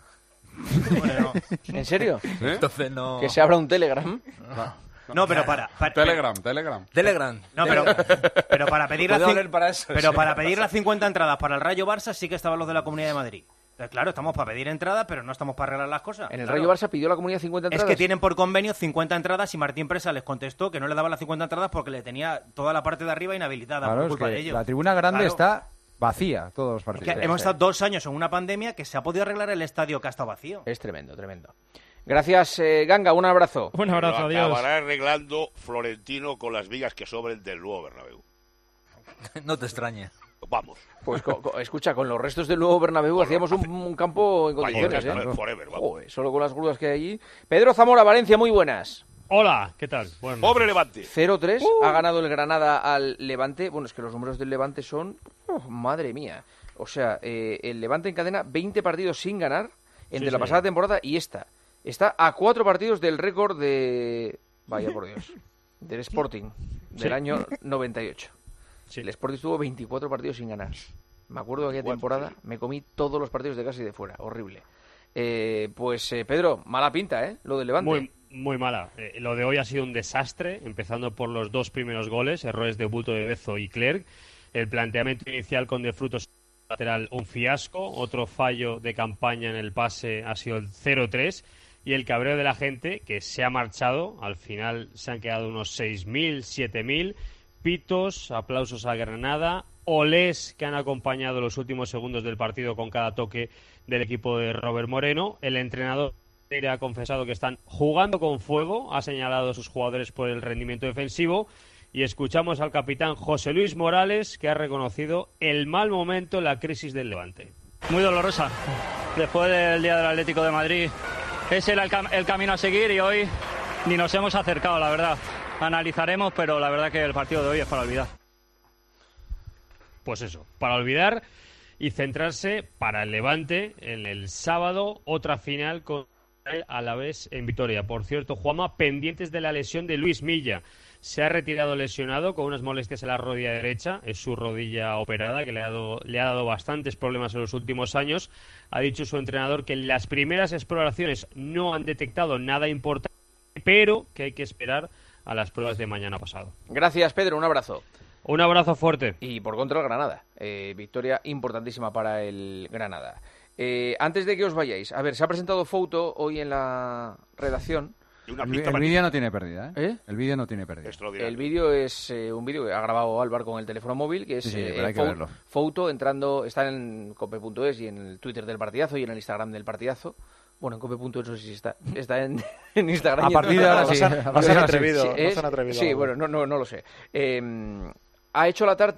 ¿En serio? Entonces no... Que se abra un Telegram. No, pero para, para- Telegram, Telegram. Telegram. No, pero, pero para pedir las Puede cin- valer para eso, pero sí. para pedir las cincuenta entradas para el Rayo Barça sí que estaban los de la Comunidad de Madrid. Entonces, claro, estamos para pedir entradas, pero no estamos para arreglar las cosas. En el Claro. Rayo Barça pidió la comunidad cincuenta Es entradas. que tienen por convenio cincuenta entradas y Martín Presa les contestó que no le daba las cincuenta entradas porque le tenía toda la parte de arriba inhabilitada Claro, por es culpa que de ellos. la tribuna grande Claro. está vacía, todos los Es partidos. que hemos estado dos años en una pandemia que se ha podido arreglar el estadio que ha estado vacío. Es tremendo, tremendo. Gracias, eh, Ganga, un abrazo. Un abrazo, Lo adiós. acabará arreglando Florentino con las vigas que sobren del nuevo Bernabéu. No te extrañe. Vamos. Pues co- co- escucha, con los restos del nuevo Bernabéu hacíamos un, un campo en condiciones, Vallecas, ¿eh? forever, vamos. Joder, solo con las grúas que hay allí. Pedro Zamora, Valencia, muy buenas. Hola, ¿qué tal? Bueno, Pobre Levante. cero tres ha ganado el Granada al Levante. Bueno, es que los números del Levante son... oh, madre mía. O sea, eh, el Levante encadena veinte partidos sin ganar entre Sí, la sí. pasada temporada y esta. Está a cuatro partidos del récord de... Vaya por Dios. Del Sporting, del Sí. año noventa y ocho. Sí. El Sporting tuvo veinticuatro partidos sin ganar. Me acuerdo de aquella temporada, me comí todos los partidos de casa y de fuera. Horrible. Eh, pues, eh, Pedro, mala pinta, ¿eh? Lo del Levante. Muy, muy mala. Eh, lo de hoy ha sido un desastre, empezando por los dos primeros goles, errores de Bulto de Bezo y Clerc. El planteamiento inicial con De Frutos lateral, un fiasco. Otro fallo de campaña en el pase ha sido el cero tres. Y el cabreo de la gente, que se ha marchado. Al final se han quedado unos seis mil, siete mil. Pitos, aplausos a Granada. Olés que han acompañado los últimos segundos del partido con cada toque del equipo de Robert Moreno. El entrenador ha confesado que están jugando con fuego, ha señalado a sus jugadores por el rendimiento defensivo y escuchamos al capitán José Luis Morales, que ha reconocido el mal momento en la crisis del Levante. Muy dolorosa. Después del día del Atlético de Madrid, ese era el, cam- el camino a seguir y hoy ni nos hemos acercado, la verdad. Analizaremos, pero la verdad que el partido de hoy es para olvidar. Pues eso, para olvidar y centrarse para el Levante en el sábado, otra final con el Alavés en Vitoria. Por cierto, Juanma, pendientes de la lesión de Luis Milla. Se ha retirado lesionado con unas molestias en la rodilla derecha. Es su rodilla operada, que le ha dado, le ha dado bastantes problemas en los últimos años. Ha dicho su entrenador que en las primeras exploraciones no han detectado nada importante, pero que hay que esperar a las pruebas de mañana pasado. Gracias, Pedro. Un abrazo. Un abrazo fuerte. Y por contra el Granada. Eh, victoria importantísima para el Granada. Eh, antes de que os vayáis, a ver, se ha presentado foto hoy en la redacción. El, el vídeo no tiene pérdida, ¿eh? ¿Eh? El vídeo no tiene pérdida. El vídeo es eh, un vídeo que ha grabado Álvaro con el teléfono móvil, que es Sí, sí, eh, pero hay que fo- verlo. foto entrando, está en cope punto es y en el Twitter del Partidazo y en el Instagram del Partidazo. Bueno, en cope punto es no sé si está, está en, en Instagram. A y en partir de ahora Twitter. sí. No se han atrevido, Sí, no es- se han atrevido. Sí, bueno, no, no, no lo sé. Eh, ha hecho la tarta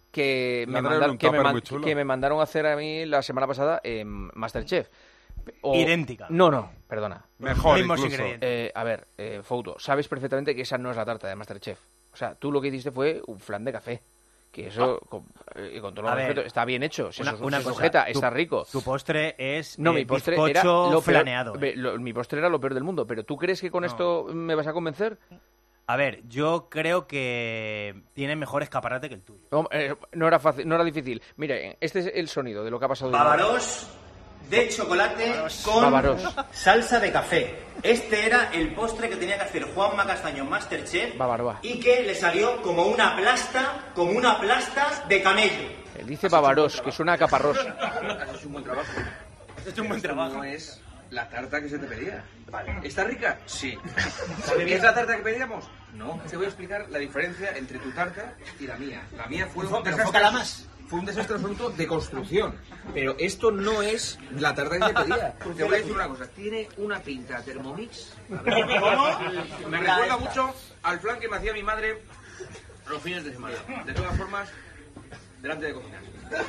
que me, Le mandaron, traen un que, me tupper man- muy chulo. que me mandaron a hacer a mí la semana pasada en Masterchef. O- Idéntica. No, no, perdona. Mejor Mismos incluso. ingredientes. Eh, a ver, eh, Fouto, sabes perfectamente que esa no es la tarta de Masterchef. O sea, tú lo que hiciste fue un flan de café. Que eso, con, eh, y con todo A el ver, respeto, está bien hecho. Se, una- su- una se cosa, sujeta, tu- está rico. Tu postre es No, eh, mi postre era bizcocho lo peor- flaneado. ve, lo- mi postre era lo peor del mundo. Pero ¿tú crees que con esto me vas a convencer? A ver, yo creo que tiene mejor escaparate que el tuyo. No, eh, no era fácil, no era difícil. Mira, este es el sonido de lo que ha pasado. Bavarosh de chocolate con Bavarosh. salsa de café. Este era el postre que tenía que hacer Juanma Castaño en Masterchef Bavaroa. y que le salió como una plasta, como una plasta de camello. Él dice Bavarosh, que suena a caparrós. Has hecho un buen trabajo. Has hecho un buen trabajo. No es la tarta que se te pedía. Vale. ¿Está rica? Sí. ¿Es la tarta que pedíamos? No. Te voy a explicar la diferencia entre tu tarta y la mía. La mía fue un desastre. Enfócala más. Fue un desastre absoluto de construcción. Pero esto no es la tarta que se pedía. Te voy a decir una cosa. Tiene una pinta Thermomix. A ver, me recuerda mucho al flan que me hacía mi madre los fines de semana. De todas formas, delante de cocinar.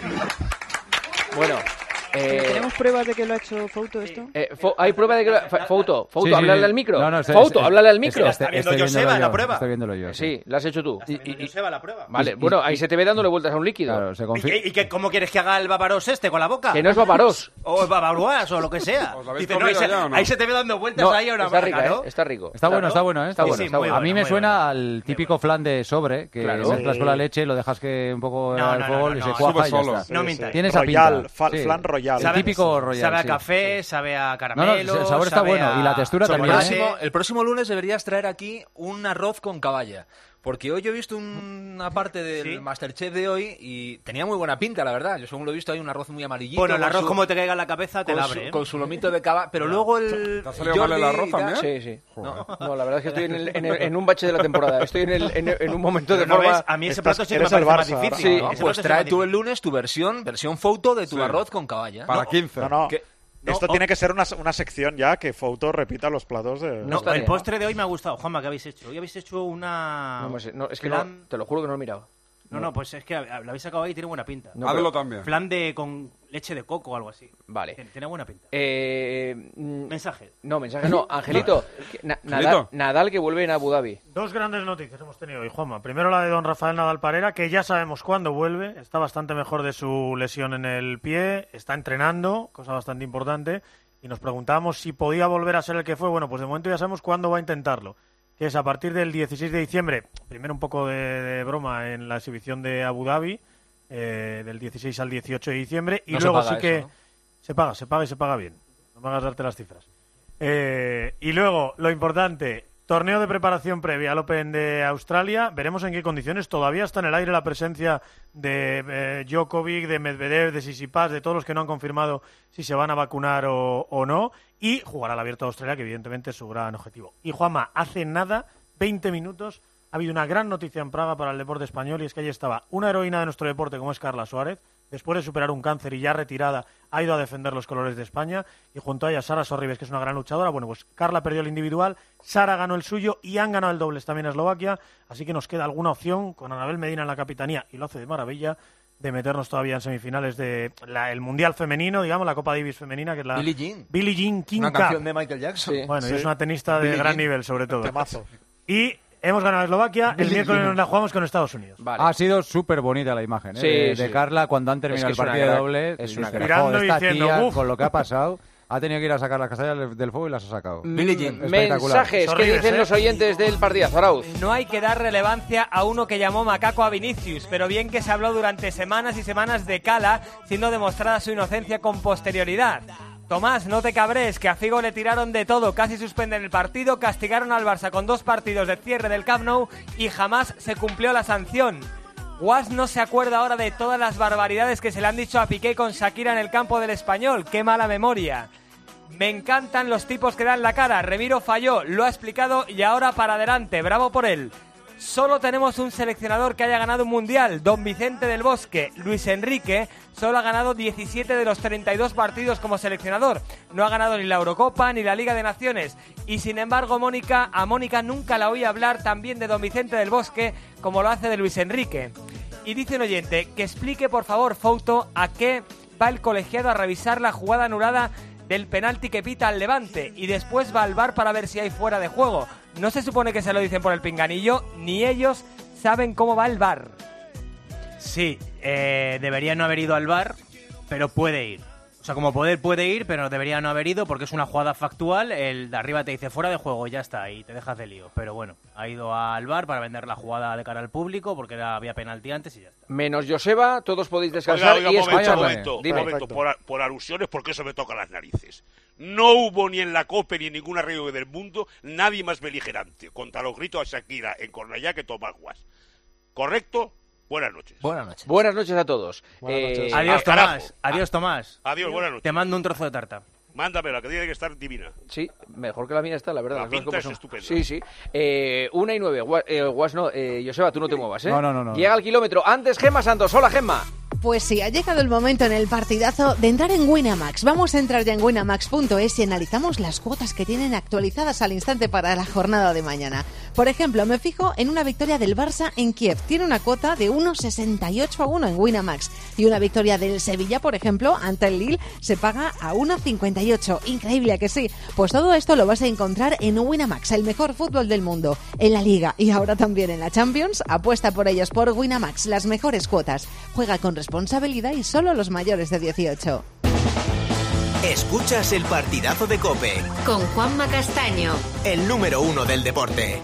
Bueno, eh, ¿Tenemos pruebas de que lo ha hecho Fouto esto? eh, fo- hay prueba de que... lo- fa- Fouto, Fouto, Sí, sí, háblale sí. al micro. No, no, estoy- Fouto, estoy- háblale al micro. estoy- estoy- estoy viéndolo yo, Estoy viéndolo yo. Sí, la has hecho tú. Y, Joseba, la prueba. Vale, Y- bueno, ahí y- se te ve dándole vueltas a un líquido. Claro, se ¿Y, confía. qué- y qué- cómo quieres que haga el Bavarosh este con la boca? Que no es Bavarosh. O Bavaroas o lo que sea. ¿Os lo habéis Dice, no, ahí, comido se, ya o no? ahí se te ve dando vueltas No, ahí a una está marca, rica, ¿no? ¿eh? Está rico. Está bueno, está bueno, ¿eh? Está Sí, bueno, sí, está muy bueno. A mí me muy suena bueno. al típico flan de sobre, que Claro. mezclas con la leche, lo dejas que un poco No, al no, fuego no, y no, se no, cuaja sube y ya solo. está. No mintáis. Tiene esa Royal, pinta. fa- sí. flan royal. El típico royal, Sabe a sí. café, sabe a No, caramelo. no, el sabor está sabe bueno, a y la textura El también, ¿eh? chocolate. próximo, el próximo lunes deberías traer aquí un arroz con caballa. Porque hoy yo he visto una parte del ¿Sí? Masterchef de hoy y tenía muy buena pinta, la verdad. Yo según lo he visto hay un arroz muy amarillito. Bueno, el con arroz su- como te caiga en la cabeza te con la su- abre, ¿eh? Con su lomito de caballa. Pero luego el... ¿Te ha salido mal el Jordi arroz y tal- también? Sí, sí. Joder. No, la verdad es que estoy en, el- en, el- en un bache de la temporada. Estoy en, el- en, el- en un momento de Pero no forma... ves, a mí ese Estás- plato sí que me eres el parece más Barça difícil. ahora. ¿no? No, Ese pues plato sí trae es tú más el lunes tu versión, versión foto de tu Sí. arroz con caballa. Para No, quince. No, no. que- Esto No, tiene o- que ser una, una sección ya que Fouto repita los platos de... No, estaría, el postre de hoy me ha gustado. Juanma, ¿qué habéis hecho? Hoy habéis hecho una... No, me sé, no, es que flan- no, te lo juro que no lo he mirado. No, no, pues es que lo habéis sacado ahí y tiene buena pinta. No, Hazlo pero- también. Flan de con leche de coco o algo así. Vale. Tiene, tiene buena pinta. Eh, mm, Mensaje. no, mensaje no. Angelito, que- Na- Nadal, Angelito. Nadal que vuelve en Abu Dhabi. Dos grandes noticias hemos tenido hoy, Juanma. Primero la de don Rafael Nadal Parera, que ya sabemos cuándo vuelve. Está bastante mejor de su lesión en el pie. Está entrenando, cosa bastante importante. Y nos preguntábamos si podía volver a ser el que fue. Bueno, pues de momento ya sabemos cuándo va a intentarlo. Que es a partir del dieciséis de diciembre. Primero un poco de, de broma en la exhibición de Abu Dhabi. eh, del dieciséis al dieciocho de diciembre. Y No se luego paga sí que... eso, ¿no? Se paga, se paga y se paga bien. No me hagas darte las cifras. Eh, y luego, lo importante, torneo de preparación previa al Open de Australia. Veremos en qué condiciones. Todavía está en el aire la presencia de eh, Djokovic, de Medvedev, de Tsitsipas, de todos los que no han confirmado si se van a vacunar o, o no. Y jugará al Abierto de Australia, que evidentemente es su gran objetivo. Y Juanma, hace nada, veinte minutos, ha habido una gran noticia en Praga para el deporte español, y es que allí estaba una heroína de nuestro deporte como es Carla Suárez. Después de superar un cáncer y ya retirada, ha ido a defender los colores de España. Y junto a ella, Sara Sorribes, que es una gran luchadora. Bueno, pues Carla perdió el individual, Sara ganó el suyo y han ganado el dobles también a Eslovaquia. Así que nos queda alguna opción con Anabel Medina en la capitanía, y lo hace de maravilla, de meternos todavía en semifinales de la- el Mundial Femenino, digamos, la Copa Davis Femenina, que es la... Billie Jean. Billie Jean King Una Cup. canción de Michael Jackson. Sí. Bueno, y Sí. es una tenista de Billie gran Jean. nivel, sobre todo. Temazo. Y hemos ganado a Eslovaquia, el Billie miércoles Jean. nos la jugamos con Estados Unidos. Vale. Ha sido súper bonita la imagen, ¿eh? Sí, de, sí. de Carla cuando han terminado Es que el es una partido de crack, doble. es una dices, crack. Mirando "Joder, y esta diciendo, tía, "Uf". con lo que ha pasado, ha tenido que ir a sacar las castañas del, del fuego y las ha sacado. Billie Jean. Espectacular. Mensajes, ¿qué Sorribes, dicen ¿eh? los oyentes del partidazo, Arauz? No hay que dar relevancia a uno que llamó macaco a Vinicius, pero bien que se habló durante semanas y semanas de Cala, siendo demostrada su inocencia con posterioridad. Tomás, no te cabres, que a Figo le tiraron de todo, casi suspenden el partido, castigaron al Barça con dos partidos de cierre del Camp Nou y jamás se cumplió la sanción. Guas no se acuerda ahora de todas las barbaridades que se le han dicho a Piqué con Shakira en el campo del Español, qué mala memoria. Me encantan los tipos que dan la cara, Remiro falló, lo ha explicado y ahora para adelante, bravo por él. Solo tenemos un seleccionador que haya ganado un mundial, don Vicente del Bosque. Luis Enrique solo ha ganado diecisiete de los treinta y dos partidos como seleccionador. No ha ganado ni la Eurocopa ni la Liga de Naciones. Y sin embargo, Mónica, a Mónica nunca la oí hablar tan bien de don Vicente del Bosque como lo hace de Luis Enrique. Y dice un oyente que explique, por favor, Fouto, a qué va el colegiado a revisar la jugada anulada del penalti que pita al Levante y después va al V A R para ver si hay fuera de juego. No se supone que se lo dicen por el pinganillo, ni ellos saben cómo va el V A R. Sí, eh, debería no haber ido al V A R, pero puede ir. O sea, como poder puede ir, pero debería no haber ido porque es una jugada factual. El de arriba te dice fuera de juego, ya está, y te dejas de lío. Pero bueno, ha ido al V A R para vender la jugada de cara al público porque era, había penalti antes y ya está. Menos Joseba, todos podéis descansar oiga, oiga, y un momento, escucharme. un momento, Dime. un momento, por, por alusiones, porque eso me toca las narices. No hubo ni en la COPE ni en ningún arreglo del mundo nadie más beligerante contra los gritos a Shakira en Cornellá que Tomás Guas. ¿Correcto? Buenas noches. Buenas noches. Buenas noches a todos. Buenas noches. Eh, Adiós, al carajo. Tomás. Adiós, Tomás. Adiós, buenas noches. Te mando un trozo de tarta. Mándamela, que tiene que estar divina. Sí, mejor que la mía está, la verdad. La las cosas pinta como es son. estupenda. Sí, sí. Eh, una y nueve. Gua- eh, Guas no. Eh, Joseba, tú no te muevas, ¿eh? No, no, no, no. Llega al kilómetro. Antes, Gemma Santos. Hola, Gemma. Pues sí, ha llegado el momento en el partidazo de entrar en Winamax. Vamos a entrar ya en winamax punto es y analizamos las cuotas que tienen actualizadas al instante para la jornada de mañana. Por ejemplo, me fijo en una victoria del Barça en Kiev. Tiene una cuota de uno sesenta y ocho a uno en Winamax. Y una victoria del Sevilla, por ejemplo, ante el Lille, se paga a uno cincuenta y ocho. Increíble, ¿a que sí? Pues todo esto lo vas a encontrar en Winamax, el mejor fútbol del mundo. En la Liga y ahora también en la Champions. Apuesta por ellos por Winamax, las mejores cuotas. Juega con responsabilidad y solo los mayores de dieciocho. Escuchas el partidazo de COPE. Con Juanma Castaño. El número uno del deporte.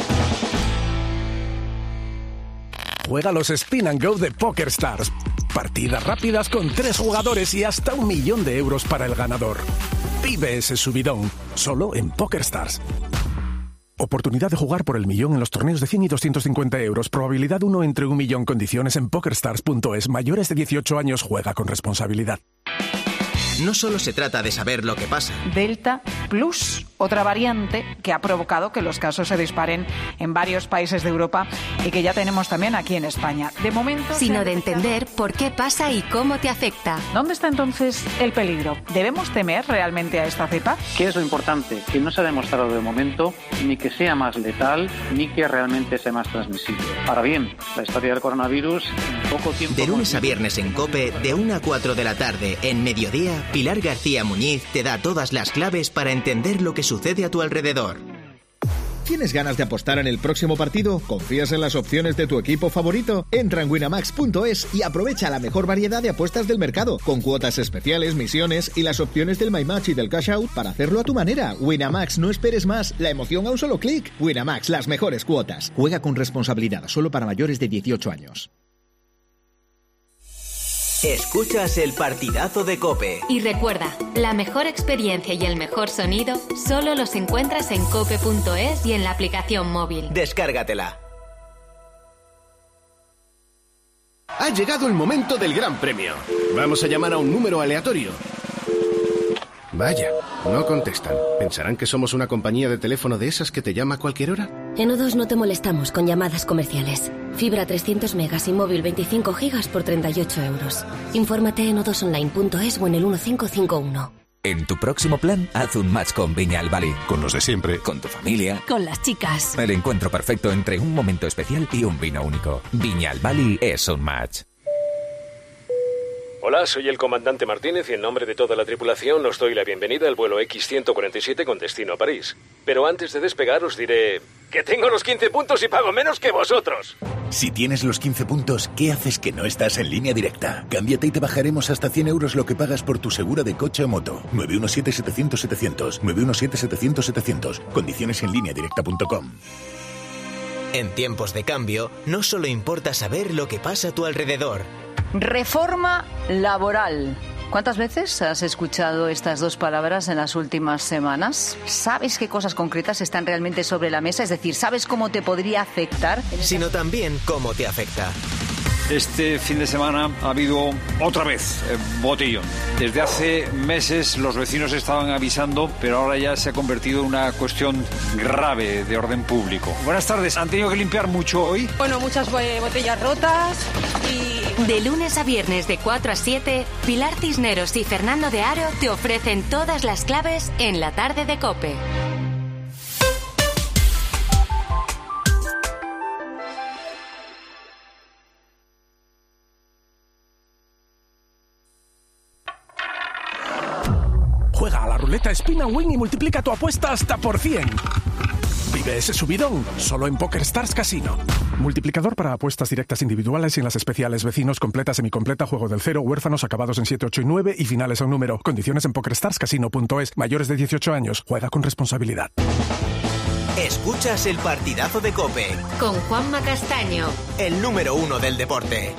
Juega los Spin and Go de PokerStars. Partidas rápidas con tres jugadores y hasta un millón de euros para el ganador. Vive ese subidón, solo en PokerStars. Oportunidad de jugar por el millón en los torneos de cien y doscientos cincuenta euros. Probabilidad uno entre un millón. Condiciones en pokerstars punto es. Mayores de dieciocho años, juega con responsabilidad. No solo se trata de saber lo que pasa. Delta Plus, otra variante que ha provocado que los casos se disparen en varios países de Europa y que ya tenemos también aquí en España. De momento... Sino de entender por qué pasa y cómo te afecta. ¿Dónde está entonces el peligro? ¿Debemos temer realmente a esta cepa? ¿Qué es lo importante? Que no se ha demostrado de momento ni que sea más letal ni que realmente sea más transmisible. Ahora bien, la historia del coronavirus en poco tiempo... De lunes a viernes en COPE, de una a cuatro de la tarde, en mediodía, Pilar García Muñiz te da todas las claves para entender lo que sucede a tu alrededor. ¿Tienes ganas de apostar en el próximo partido? ¿Confías en las opciones de tu equipo favorito? Entra en winamax punto es y aprovecha la mejor variedad de apuestas del mercado, con cuotas especiales, misiones y las opciones del My Match y del Cash Out para hacerlo a tu manera. Winamax, no esperes más, la emoción a un solo clic. Winamax, las mejores cuotas. Juega con responsabilidad, solo para mayores de dieciocho años. Escuchas el partidazo de COPE. Y recuerda, la mejor experiencia y el mejor sonido solo los encuentras en cope punto es y en la aplicación móvil. Descárgatela. Ha llegado el momento del gran premio. Vamos a llamar a un número aleatorio. Vaya, no contestan. ¿Pensarán que somos una compañía de teléfono de esas que te llama a cualquier hora? En O dos no te molestamos con llamadas comerciales. Fibra trescientos megas y móvil veinticinco gigas por treinta y ocho euros. Infórmate en o dos online punto es o en el uno cinco cinco uno. En tu próximo plan, haz un match con Viña al Bali. Con los de siempre. Con tu familia. Con las chicas. El encuentro perfecto entre un momento especial y un vino único. Viña al Bali es un match. Hola, soy el comandante Martínez y en nombre de toda la tripulación os doy la bienvenida al vuelo equis ciento cuarenta y siete con destino a París. Pero antes de despegar os diré que tengo los quince puntos y pago menos que vosotros. Si tienes los quince puntos, ¿qué haces que no estás en Línea Directa? Cámbiate y te bajaremos hasta cien euros lo que pagas por tu segura de coche o moto. nueve uno siete, setecientos, setecientos. nueve uno siete, setecientos, setecientos. Condiciones en línea directa punto com. En tiempos de cambio, no solo importa saber lo que pasa a tu alrededor. Reforma laboral. ¿Cuántas veces has escuchado estas dos palabras en las últimas semanas? ¿Sabes qué cosas concretas están realmente sobre la mesa? Es decir, ¿sabes cómo te podría afectar? Sino también cómo te afecta. Este fin de semana ha habido otra vez eh, botellón. Desde hace meses los vecinos estaban avisando, pero ahora ya se ha convertido en una cuestión grave de orden público. Buenas tardes, ¿han tenido que limpiar mucho hoy? Bueno, muchas botellas rotas y... De lunes a viernes de cuatro a siete, Pilar Cisneros y Fernando de Aro te ofrecen todas las claves en la tarde de COPE. ruleta, spin and win y multiplica tu apuesta hasta por cien. Vive ese subidón, solo en PokerStars Casino. Multiplicador para apuestas directas individuales y en las especiales vecinos, completa, semicompleta, juego del cero, huérfanos, acabados en siete, ocho y nueve y finales a un número. Condiciones en pokerstars casino punto es. Mayores de dieciocho años. Juega con responsabilidad. Escuchas el partidazo de COPE. Con Juanma Castaño. El número uno del deporte.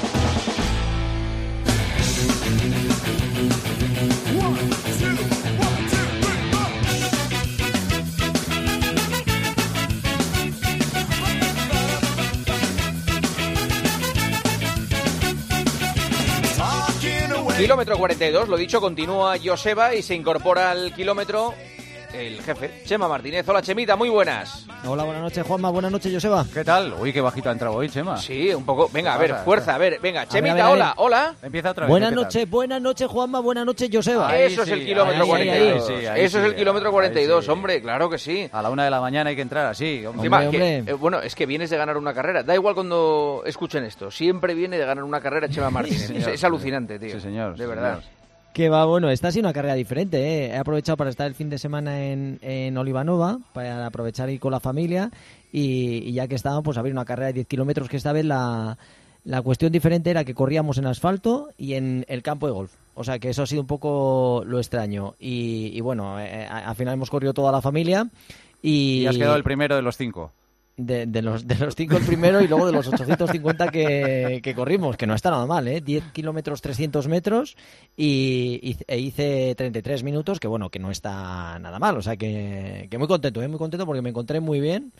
Kilómetro cuarenta y dos, lo dicho, continúa Joseba y se incorpora al kilómetro el jefe, Chema Martínez. Hola, Chemita, muy buenas. Hola, buenas noches, Juanma, buenas noches, Joseba. ¿Qué tal? Uy, qué bajito ha entrado hoy, Chema. Sí, un poco. Venga, a ver, pasa? fuerza, a ver, venga, Chemita, a ver, a ver. hola, hola. Empieza otra vez. Buenas ¿qué tal? noches, buenas noches, Juanma, buenas noches, Joseba. Ahí Eso sí, es el kilómetro ahí, cuarenta y dos. ahí, ahí, ahí, Eso sí, es el kilómetro cuarenta y dos, sí. hombre, claro que sí. A la una de la mañana hay que entrar así. Hombre. Encima, Hombre, que, hombre. eh, bueno, es que vienes de ganar una carrera. Da igual cuando escuchen esto. Siempre viene de ganar una carrera Chema Martínez. Sí, es, señor. es alucinante, tío. Sí, señor. De sí, verdad. señor. Que va, bueno, esta ha sido una carrera diferente, ¿eh? He aprovechado para estar el fin de semana en, en Olivanova, para aprovechar ir con la familia y, y ya que estaba, pues abrir una carrera de diez kilómetros, que esta vez la, la cuestión diferente era que corríamos en asfalto y en el campo de golf. O sea que eso ha sido un poco lo extraño. Y, y bueno, eh, al final hemos corrido toda la familia y... Y has quedado el primero de los cinco. De, de, los, de los cinco el primero y luego de los ochocientos cincuenta que, que corrimos, que no está nada mal, ¿eh? diez kilómetros, trescientos metros y, y e hice treinta y tres minutos, que bueno, que no está nada mal, o sea que, que muy contento, ¿eh? Muy contento porque me encontré muy bien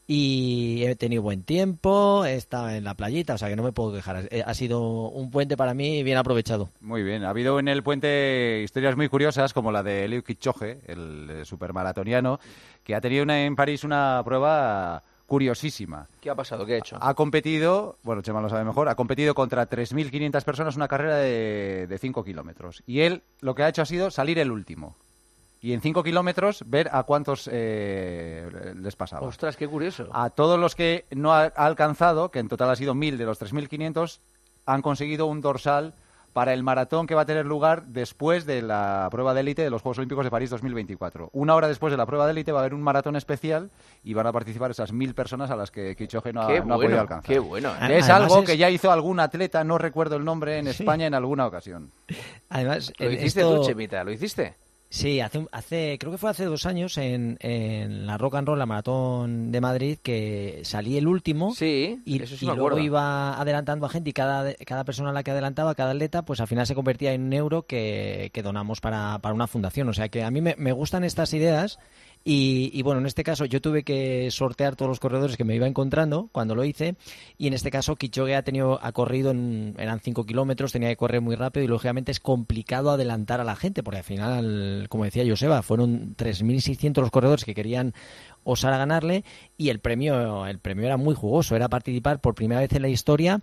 y he tenido buen tiempo, he estado en la playita, o sea que no me puedo quejar. Ha sido un puente para mí bien aprovechado. Muy bien. Ha habido en el puente historias muy curiosas, como la de Eliud Kipchoge, el supermaratoniano, que ha tenido una, en París una prueba curiosísima. ¿Qué ha pasado? ¿Qué ha hecho? Ha competido, bueno, Chema lo sabe mejor, ha competido contra tres mil quinientas personas una carrera de, de cinco kilómetros. Y él lo que ha hecho ha sido salir el último. Y en cinco kilómetros ver a cuántos eh, les pasaba. Ostras, qué curioso. A todos los que no ha, ha alcanzado, que en total ha sido mil de los tres mil quinientos, han conseguido un dorsal para el maratón que va a tener lugar después de la prueba de élite de los Juegos Olímpicos de París dos mil veinticuatro. Una hora después de la prueba de élite va a haber un maratón especial y van a participar esas mil personas a las que Kipchoge no, ha, qué no ha bueno, podido alcanzar. Qué bueno. Es Además algo es... que ya hizo algún atleta, no recuerdo el nombre, en Sí. España en alguna ocasión. Además, ¿Lo en hiciste esto... tú, Chemita? ¿Lo hiciste? Sí, hace, hace creo que fue hace dos años en, en la Rock and Roll, la Maratón de Madrid, que salí el último sí, y, eso sí y me luego acuerdo. iba adelantando a gente y cada, cada persona a la que adelantaba, cada atleta, pues al final se convertía en un euro que, que donamos para, para una fundación. O sea que a mí me, me gustan estas ideas. Y, y bueno, en este caso yo tuve que sortear todos los corredores que me iba encontrando cuando lo hice y en este caso Kipchoge ha tenido ha corrido en, eran cinco kilómetros, tenía que correr muy rápido y lógicamente es complicado adelantar a la gente porque al final, como decía Joseba, fueron tres mil seiscientos los corredores que querían osar a ganarle y el premio el premio era muy jugoso, era participar por primera vez en la historia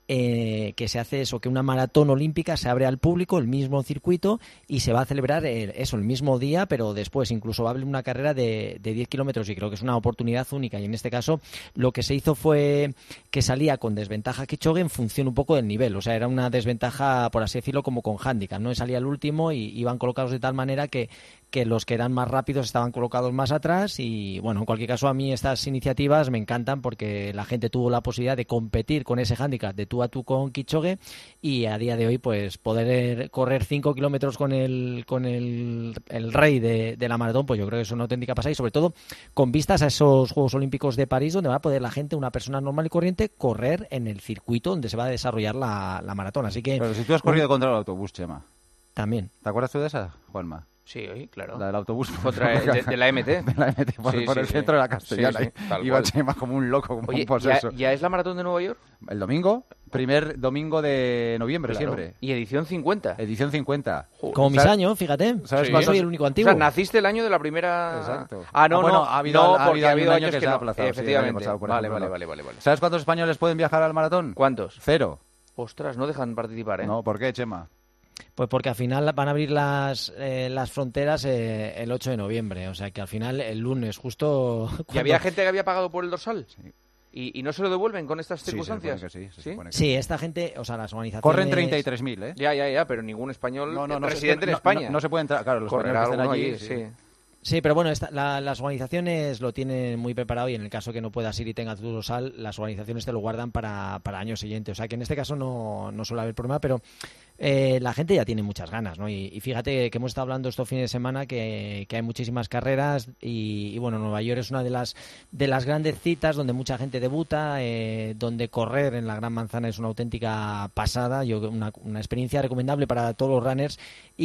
eh, que se hace eso, que una maratón olímpica se abre al público, el mismo circuito, y se va a celebrar el, eso el mismo día, pero después incluso va a haber una carrera de, de diez kilómetros y creo que es una oportunidad única. Y en este caso lo que se hizo fue que salía con desventaja Kipchoge en función un poco del nivel, o sea, era una desventaja, por así decirlo, como con handicap, ¿no? Salía el último y iban colocados de tal manera que, que los que eran más rápidos estaban colocados más atrás y, bueno, en cualquier caso a mí estas iniciativas me encantan porque la gente tuvo la posibilidad de competir con ese handicap de tú a tú con Kipchoge y a día de hoy pues poder correr cinco kilómetros con el con el, el rey de, de la maratón, pues yo creo que es una auténtica pasada y sobre todo con vistas a esos Juegos Olímpicos de París donde va a poder la gente, una persona normal y corriente, correr en el circuito donde se va a desarrollar la, la maratón. Así que... Pero si tú has corrido contra el autobús, Chema. También. ¿Te acuerdas tú de esa, Juanma? Sí, claro. La del autobús. Contra, de, de la M T. De la M T, por, sí, por sí, el sí. centro de la Castellana. Sí, sí, tal Iba cual. Chema como un loco, como Oye, un poseso. ¿ya, ¿ya es la maratón de Nueva York? El domingo, primer domingo de noviembre, Claro. siempre. ¿Y edición cincuenta? Edición cincuenta. Como mis ¿Sabes? años, fíjate. ¿Sabes Sí. cuántos- Soy el único antiguo. O sea, naciste el año de la primera... Exacto. Ah, no, Ah, bueno, no, ha habido, no, ha porque habido ha habido un años año que, que se ha no. aplazado. sí, el año Efectivamente. pasado, por Vale, ejemplo, vale, no. vale, vale, vale. ¿Sabes cuántos españoles pueden viajar al maratón? ¿Cuántos? Cero. Ostras, no dejan participar, ¿eh? No, ¿por qué, Chema? Pues porque al final van a abrir las eh, las fronteras eh, el ocho de noviembre, o sea que al final el lunes justo... ¿Y cuando- había gente que había pagado por el dorsal? Sí. ¿Y, ¿Y no se lo devuelven con estas Sí, se circunstancias? supone que sí, se ¿Sí? supone que Sí, esta gente, o sea, las organizaciones... Corren treinta y tres mil, ¿eh? Ya, ya, ya, pero ningún español No, no, no se- residente no, en España. no- no se puede entrar, claro, los Correrá españoles que alguno estén allí, allí, sí. Sí, pero bueno, esta- la- las organizaciones lo tienen muy preparado y en el caso que no puedas ir y tengas tu dorsal, las organizaciones te lo guardan para, para año siguiente. O sea que en este caso no, no suele haber problema, pero eh, la gente ya tiene muchas ganas, ¿no? Y, y fíjate que hemos estado hablando estos fines de semana que, que hay muchísimas carreras y, y bueno, Nueva York es una de las de las grandes citas donde mucha gente debuta, eh, donde correr en la Gran Manzana es una auténtica pasada, yo una, una experiencia recomendable para todos los runners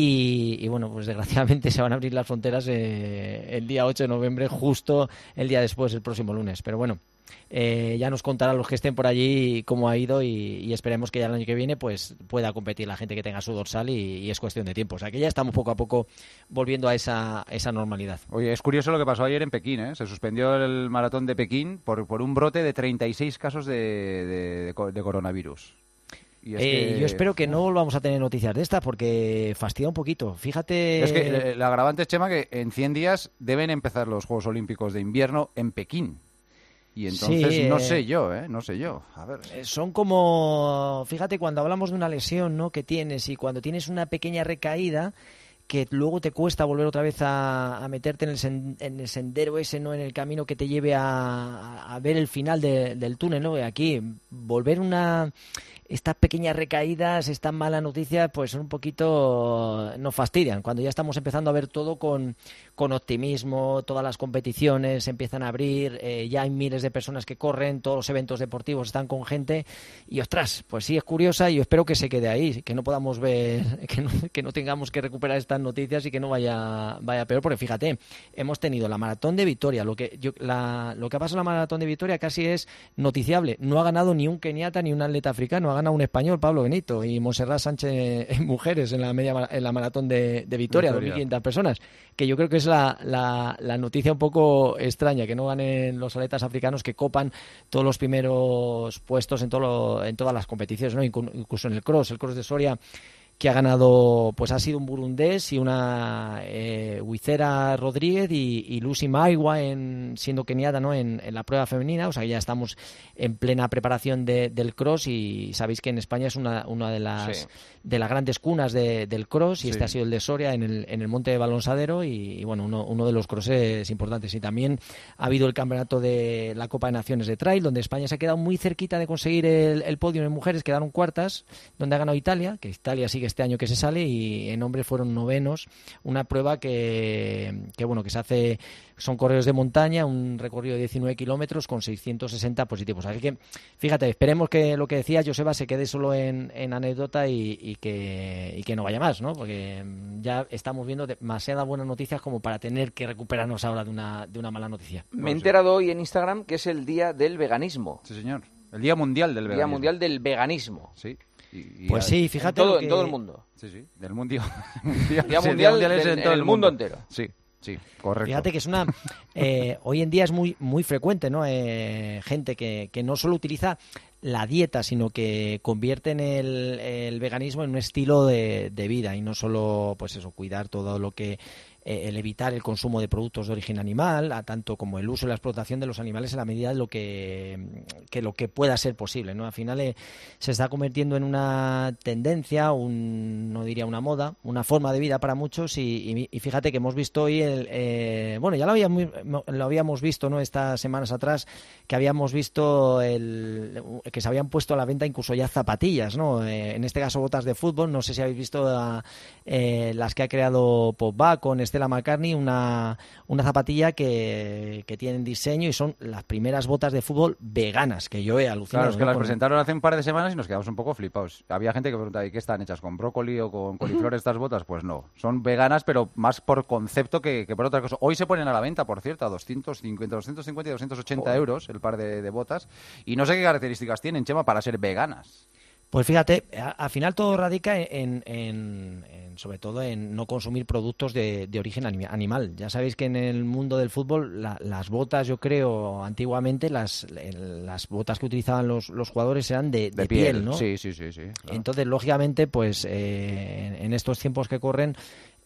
y, y bueno, pues desgraciadamente se van a abrir las fronteras eh, el día ocho de noviembre, justo el día después, el próximo lunes. Pero bueno, eh, ya nos contarán los que estén por allí cómo ha ido y, y esperemos que ya el año que viene pues pueda competir la gente que tenga su dorsal y, y es cuestión de tiempo. O sea que ya estamos poco a poco volviendo a esa, esa normalidad. Oye, es curioso lo que pasó ayer en Pekín, ¿eh? Se suspendió el maratón de Pekín por, por un brote de treinta y seis casos de, de, de co- de coronavirus. Y es Eh, que- Yo espero que no volvamos a tener noticias de esta porque fastidia un poquito. Fíjate... Es que el, el agravante es, Chema, que en cien días deben empezar los Juegos Olímpicos de Invierno en Pekín. Y entonces Sí, no eh, sé yo, ¿eh? No sé yo. A ver. Eh, Son como, fíjate, cuando hablamos de una lesión, ¿no? Que tienes y cuando tienes una pequeña recaída que luego te cuesta volver otra vez a, a meterte en el, sen- en el sendero ese, ¿no? En el camino que te lleve a, a ver el final de- del túnel, ¿no? Y aquí volver una estas pequeñas recaídas, estas malas noticias, pues son un poquito, nos fastidian. Cuando ya estamos empezando a ver todo con, con optimismo, todas las competiciones se empiezan a abrir, eh, ya hay miles de personas que corren, todos los eventos deportivos están con gente y ostras, pues sí es curiosa y yo espero que se quede ahí, que no podamos ver, que no, que no tengamos que recuperar estas noticias y que no vaya, vaya peor, porque fíjate, hemos tenido la maratón de Vitoria, lo que yo, la, lo que ha pasado en la maratón de Vitoria casi es noticiable, no ha ganado ni un keniata ni un atleta africano, ha ganado un español, Pablo Benito, y Montserrat Sánchez en mujeres en la media mara- en la maratón de, de Vitoria, dos mil quinientas personas, que yo creo que es la, la, la noticia un poco extraña, que no ganen los atletas africanos que copan todos los primeros puestos en, todo lo- en todas las competiciones, ¿no? Inclu- incluso en el cross, el cross de Soria, que ha ganado, pues ha sido un burundés y una eh, Huicera Rodríguez y, y Lucy Maiwa en, siendo keniata, ¿no? En, en la prueba femenina, o sea que ya estamos en plena preparación de, del cross y sabéis que en España es una, una de las Sí. de las grandes cunas de- del cross y Sí. este ha sido el de Soria en el, en el Monte de Balonsadero y, y bueno, uno, uno de los crosses importantes. Y también ha habido el campeonato de la Copa de Naciones de Trail, donde España se ha quedado muy cerquita de conseguir el, el podio en mujeres, quedaron cuartas, donde ha ganado Italia, que Italia sigue este año que se sale, y en hombres fueron novenos, una prueba que, que bueno, que se hace, son correos de montaña, un recorrido de diecinueve kilómetros con seiscientos sesenta positivos. Así que, fíjate, esperemos que lo que decía Joseba se quede solo en, en anécdota y, y que, y que no vaya más, ¿no? Porque ya estamos viendo demasiadas buenas noticias como para tener que recuperarnos ahora de una, de una mala noticia. Me he enterado hoy en Instagram que es el día del veganismo. Sí, señor. El Día Mundial del Día Veganismo. Mundial del Veganismo. Sí. Y- y Pues a- sí, fíjate En todo, lo que- en todo el mundo. Sí, sí. Del mundial. mundial Día sí, el mundial es del- en todo en el mundo entero. Sí, sí, correcto. Fíjate que es una... eh, hoy en día es muy muy frecuente, ¿no? Eh, gente que, que no solo utiliza la dieta, sino que convierten el, el veganismo en un estilo de, de vida y no solo, pues eso, cuidar todo lo que... eh, el evitar el consumo de productos de origen animal, a tanto como el uso y la explotación de los animales en la medida de lo que, que lo que pueda ser posible, ¿no? Al final eh, se está convirtiendo en una tendencia, un, no diría una moda, una forma de vida para muchos y, y- y fíjate que hemos visto hoy, el, eh, bueno, ya lo habíamos, lo habíamos visto, ¿no? Estas semanas atrás, que habíamos visto el, que se habían puesto a la venta incluso ya zapatillas, ¿no? Eh, en este caso botas de fútbol, no sé si habéis visto a, eh, las que ha creado Pogba con Stella McCartney, una, una zapatilla que, que tienen diseño y son las primeras botas de fútbol veganas, que yo he alucinado. Claro, es que ¿no? las Con- presentaron hace un par de semanas y nos quedamos un poco flipados. Había gente que preguntaba, ¿y qué están hechas? ¿Con brócoli o con coliflor estas botas? Pues no, son veganas, pero más por concepto que, que por otra cosa. Hoy se ponen a la venta, por cierto, a doscientos cincuenta, doscientos cincuenta y doscientos ochenta Joder. euros el par de, de botas. Y no sé qué características tienen, Chema, para ser veganas. Pues fíjate, a- al final todo radica en, en- en, sobre todo en no consumir productos de, de origen ani- animal. Ya sabéis que en el mundo del fútbol la- las botas, yo creo, antiguamente las, el- las botas que utilizaban los, los jugadores eran de, de piel, ¿no? Sí, sí, sí, sí. claro. Entonces, lógicamente, pues eh, en, en estos tiempos que corren,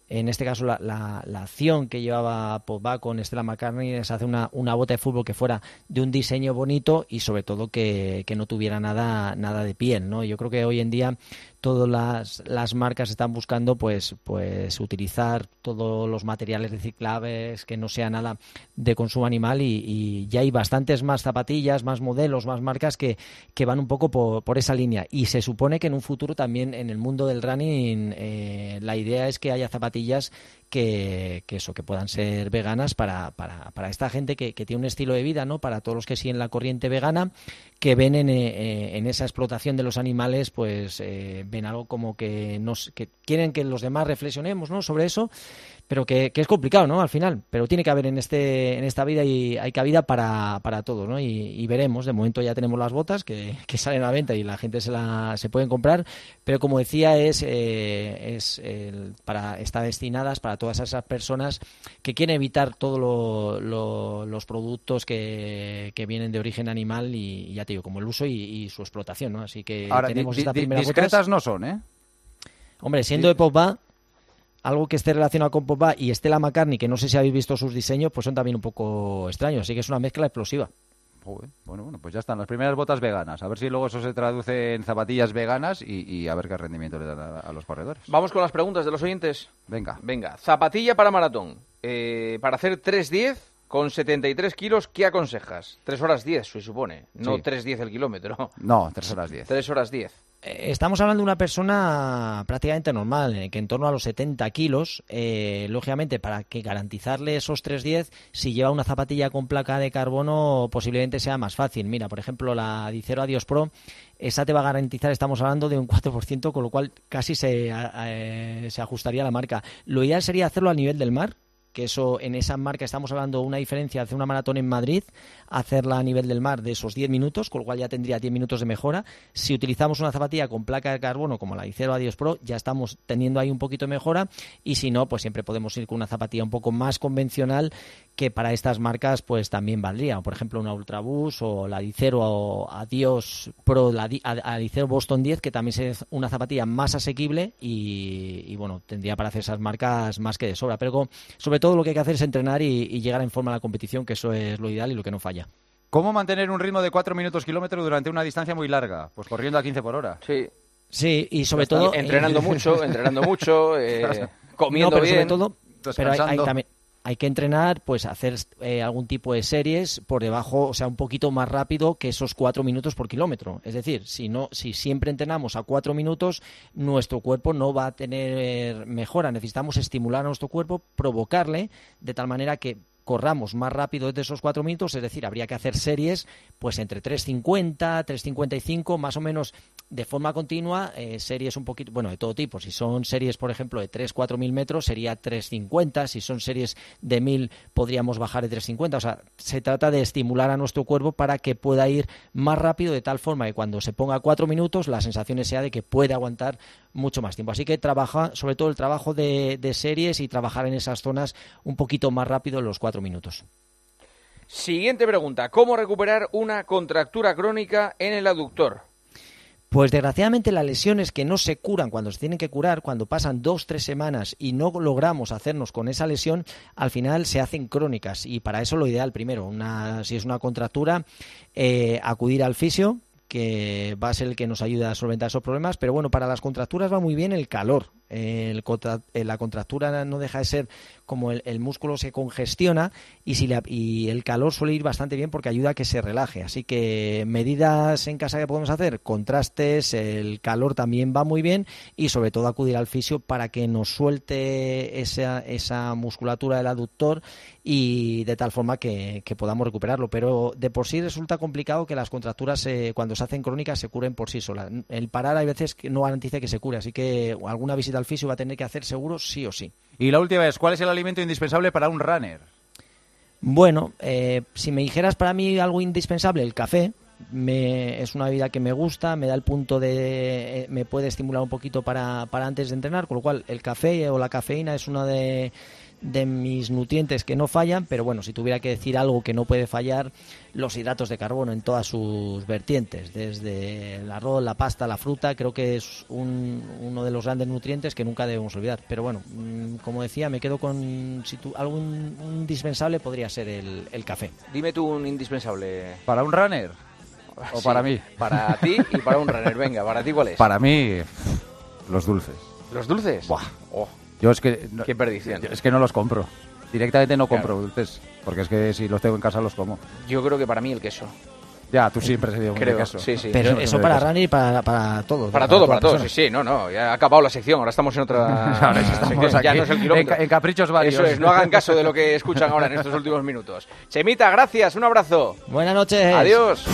en este caso la, la, la acción que llevaba Pogba con Stella McCartney es hacer una, una bota de fútbol que fuera de un diseño bonito y sobre todo que, que no tuviera nada, nada de piel, ¿no? Yo creo que hoy en día todas las, las marcas están buscando pues, pues utilizar todos los materiales reciclables, que no sea nada de consumo animal y, y ya hay bastantes más zapatillas, más modelos, más marcas que, que van un poco por, por esa línea. Y se supone que en un futuro también en el mundo del running eh, la idea es que haya zapatillas que, que eso, que puedan ser veganas para, para, para esta gente que, que tiene un estilo de vida, ¿no? Para todos los que siguen la corriente vegana, que ven en, eh, en esa explotación de los animales, pues eh, ven algo como que nos que quieren que los demás reflexionemos, ¿no? Sobre eso, pero que, que es complicado, ¿no? Al final, pero tiene que haber en este en esta vida y hay cabida para, para todos, ¿no? Y, y veremos. De momento ya tenemos las botas que, que salen a la venta y la gente se la se pueden comprar, pero como decía es eh, es el, para está destinadas para todas esas personas que quieren evitar todos lo, lo, los productos que, que vienen de origen animal y, y ya te digo, como el uso y, y su explotación, ¿no? Así que ahora, tenemos di, esta di, primera discretas botas. No son, ¿eh? Hombre, siendo de Pogba, algo que esté relacionado con Pogba y Stella McCartney, que no sé si habéis visto sus diseños, pues son también un poco extraños, así que es una mezcla explosiva. Joder, bueno, bueno, pues ya están las primeras botas veganas. A ver si luego eso se traduce en zapatillas veganas y, y a ver qué rendimiento le dan a, a los corredores. Vamos con las preguntas de los oyentes. Venga. Venga, zapatilla para maratón. Eh, para hacer tres diez con setenta y tres kilos, ¿qué aconsejas? tres horas diez, se supone. No Sí. tres diez el kilómetro. No, tres horas diez. tres horas diez. Estamos hablando de una persona prácticamente normal, eh, que en torno a los setenta kilos, eh, lógicamente para que garantizarle esos tres diez, si lleva una zapatilla con placa de carbono posiblemente sea más fácil. Mira, por ejemplo, la Adicero Adios Pro, esa te va a garantizar, estamos hablando de un cuatro por ciento, con lo cual casi se, eh, se ajustaría a la marca. Lo ideal sería hacerlo a nivel del mar, que eso en esa marca estamos hablando de una diferencia de hacer una maratón en Madrid, hacerla a nivel del mar de esos diez minutos, con lo cual ya tendría diez minutos de mejora. Si utilizamos una zapatilla con placa de carbono como la Adicero Adios Pro, ya estamos teniendo ahí un poquito de mejora, y si no, pues siempre podemos ir con una zapatilla un poco más convencional, que para estas marcas pues también valdría, por ejemplo una Ultraboost o la Adicero Adios Pro, la Adicero Boston diez, que también es una zapatilla más asequible y, y bueno, tendría para hacer esas marcas más que de sobra, pero sobre todo lo que hay que hacer es entrenar y, y llegar en forma a la competición, que eso es lo ideal y lo que no falla. ¿Cómo mantener un ritmo de cuatro minutos kilómetro durante una distancia muy larga? Pues corriendo a quince por hora. Sí. Sí, y sobre todo... Entrenando eh, mucho, entrenando mucho, eh, comiendo no, pero bien. sobre todo, pero hay, hay también... Hay que entrenar, pues hacer eh, algún tipo de series por debajo, o sea, un poquito más rápido que esos cuatro minutos por kilómetro. Es decir, si no, si siempre entrenamos a cuatro minutos, nuestro cuerpo no va a tener mejora. Necesitamos estimular a nuestro cuerpo, provocarle de tal manera que corramos más rápido desde esos cuatro minutos, es decir, habría que hacer series pues entre tres cincuenta, tres cincuenta y cinco, más o menos de forma continua, eh, series un poquito, bueno, de todo tipo. Si son series, por ejemplo, de tres, cuatro mil metros, sería tres cincuenta. Si son series de mil, podríamos bajar de tres cincuenta. O sea, se trata de estimular a nuestro cuerpo para que pueda ir más rápido, de tal forma que cuando se ponga cuatro minutos, la sensación sea de que puede aguantar mucho más tiempo. Así que trabaja, sobre todo el trabajo de, de series y trabajar en esas zonas un poquito más rápido en los cuatro minutos. Siguiente pregunta. ¿Cómo recuperar una contractura crónica en el aductor? Pues desgraciadamente las lesiones que no se curan cuando se tienen que curar, cuando pasan dos, tres semanas y no logramos hacernos con esa lesión, al final se hacen crónicas. Y para eso lo ideal, primero, una, si es una contractura, eh, acudir al fisio, que va a ser el que nos ayuda a solventar esos problemas. Pero bueno, para las contracturas va muy bien el calor. El, la contractura no deja de ser como el, el músculo se congestiona y, si la, y el calor suele ir bastante bien porque ayuda a que se relaje. Así que medidas en casa que podemos hacer, contrastes, el calor también va muy bien, y sobre todo acudir al fisio para que nos suelte esa, esa musculatura del aductor y de tal forma que, que podamos recuperarlo. Pero de por sí resulta complicado que las contracturas eh, cuando se hacen crónicas se curen por sí solas. El parar hay veces que no garantiza que se cure, así que alguna visita al fisio va a tener que hacer seguro sí o sí. Y la última es, ¿cuál es el alimento indispensable para un runner? Bueno, eh, si me dijeras para mí algo indispensable, el café. me, es una bebida que me gusta, me da el punto de... Eh, me puede estimular un poquito para, para antes de entrenar, con lo cual el café o la cafeína es una de... de mis nutrientes que no fallan, pero bueno, si tuviera que decir algo que no puede fallar, los hidratos de carbono en todas sus vertientes, desde el arroz, la pasta, la fruta, creo que es un, uno de los grandes nutrientes que nunca debemos olvidar. Pero bueno, como decía, me quedo con si tú, algo indispensable podría ser el, el café. Dime tú un indispensable. ¿Para un runner? ¿O Sí, para mí? Para ti y para un runner. Venga, ¿para ti cuál es? Para mí, los dulces. ¿Los dulces? Buah. Oh. Yo es que... No, qué perdición. Es que no los compro. Directamente no compro Claro. dulces. Porque es que si los tengo en casa los como. Yo creo que para mí el queso. Ya, tú siempre has sido muy Creo, de queso. sí, sí. Pero Siempre eso muy de para queso. running y para, para todo. Para todo, para todo. Sí, personas. sí, no, no. Ya ha acabado la sección. Ahora estamos en otra. Ahora sí estamos sección. Ya aquí no es el kilómetro. en, en caprichos varios. Eso es, no hagan caso de lo que escuchan ahora en estos últimos minutos. Chemita, gracias. Un abrazo. Buenas noches. Adiós.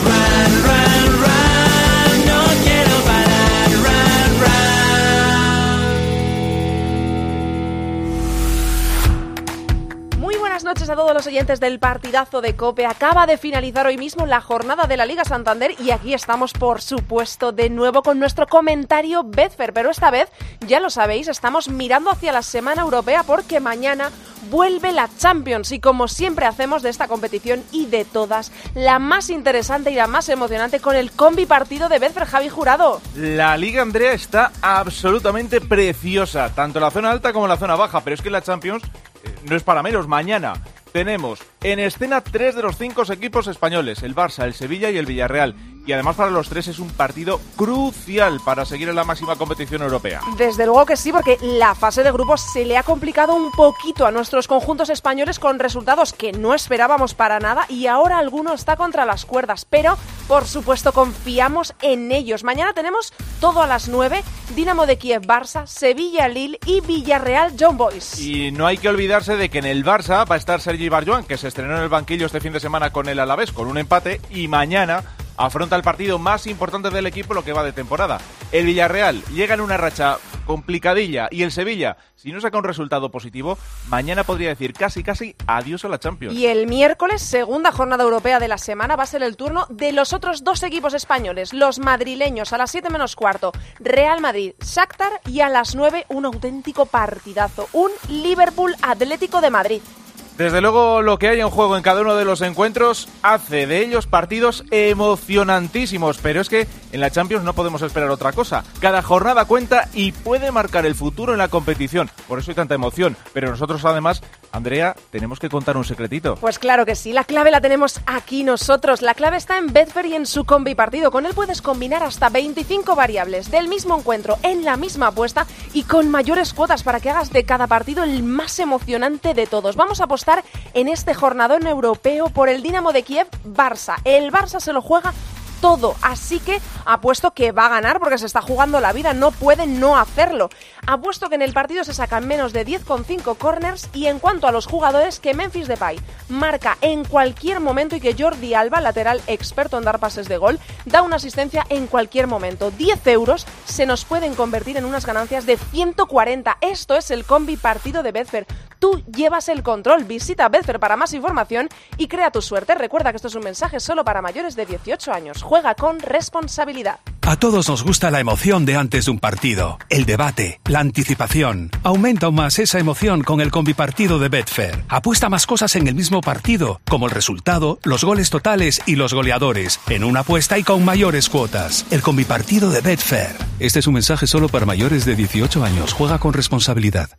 Muy buenas noches a todos los oyentes del partidazo de COPE. Acaba de finalizar hoy mismo la jornada de la Liga Santander y aquí estamos, por supuesto, de nuevo con nuestro comentario Betfair. Pero esta vez, ya lo sabéis, estamos mirando hacia la Semana Europea porque mañana vuelve la Champions y como siempre hacemos de esta competición y de todas, la más interesante y la más emocionante con el combi partido de Betfair. Javi Jurado. La Liga, Andrea, está absolutamente preciosa, tanto en la zona alta como en la zona baja, pero es que la Champions eh, no es para menos. Mañana tenemos en escena tres de los cinco equipos españoles, el Barça, el Sevilla y el Villarreal. Y además para los tres es un partido crucial para seguir en la máxima competición europea. Desde luego que sí, porque la fase de grupos se le ha complicado un poquito a nuestros conjuntos españoles con resultados que no esperábamos para nada y ahora alguno está contra las cuerdas, pero por supuesto confiamos en ellos. Mañana tenemos todo a las nueve, Dinamo de Kiev, Barça, Sevilla, Lille y Villarreal, Young Boys. Y no hay que olvidarse de que en el Barça va a estar Sergi Barjuan, que se estrenó en el banquillo este fin de semana con el Alavés con un empate, y mañana afronta el partido más importante del equipo lo que va de temporada. El Villarreal llega en una racha complicadilla y el Sevilla, si no saca un resultado positivo, mañana podría decir casi casi adiós a la Champions. Y el miércoles, segunda jornada europea de la semana, va a ser el turno de los otros dos equipos españoles, los madrileños, a las siete menos cuarto, Real Madrid, Shakhtar, y a las nueve un auténtico partidazo, un Liverpool Atlético de Madrid. Desde luego, lo que hay en juego en cada uno de los encuentros hace de ellos partidos emocionantísimos, pero es que en la Champions no podemos esperar otra cosa. Cada jornada cuenta y puede marcar el futuro en la competición, por eso hay tanta emoción. Pero nosotros además, Andrea, tenemos que contar un secretito. Pues claro que sí, la clave la tenemos aquí nosotros. La clave está en Betfair y en su combi partido. Con él puedes combinar hasta veinticinco variables del mismo encuentro en la misma apuesta y con mayores cuotas para que hagas de cada partido el más emocionante de todos. Vamos a apostar en este jornadón europeo por el Dinamo de Kiev Barça. El Barça se lo juega todo, así que apuesto que va a ganar porque se está jugando la vida, no puede no hacerlo. Apuesto que en el partido se sacan menos de diez coma cinco corners y en cuanto a los jugadores, que Memphis Depay marca en cualquier momento y que Jordi Alba, lateral experto en dar pases de gol, da una asistencia en cualquier momento. diez euros se nos pueden convertir en unas ganancias de ciento cuarenta. Esto es el combi partido de Betfair. Tú llevas el control. Visita Betfair para más información y crea tu suerte. Recuerda que esto es un mensaje solo para mayores de dieciocho años. Juega con responsabilidad. A todos nos gusta la emoción de antes de un partido, el debate, la anticipación. Aumenta aún más esa emoción con el combipartido de Betfair. Apuesta más cosas en el mismo partido, como el resultado, los goles totales y los goleadores, en una apuesta y con mayores cuotas. El combipartido de Betfair. Este es un mensaje solo para mayores de dieciocho años. Juega con responsabilidad.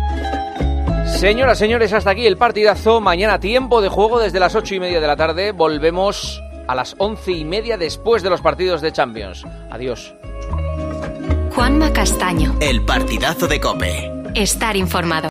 Señoras, señores, hasta aquí el partidazo. Mañana tiempo de juego desde las ocho y media de la tarde. Volvemos a las once y media después de los partidos de Champions. Adiós. Juanma Castaño. El partidazo de COPE. Estar informado.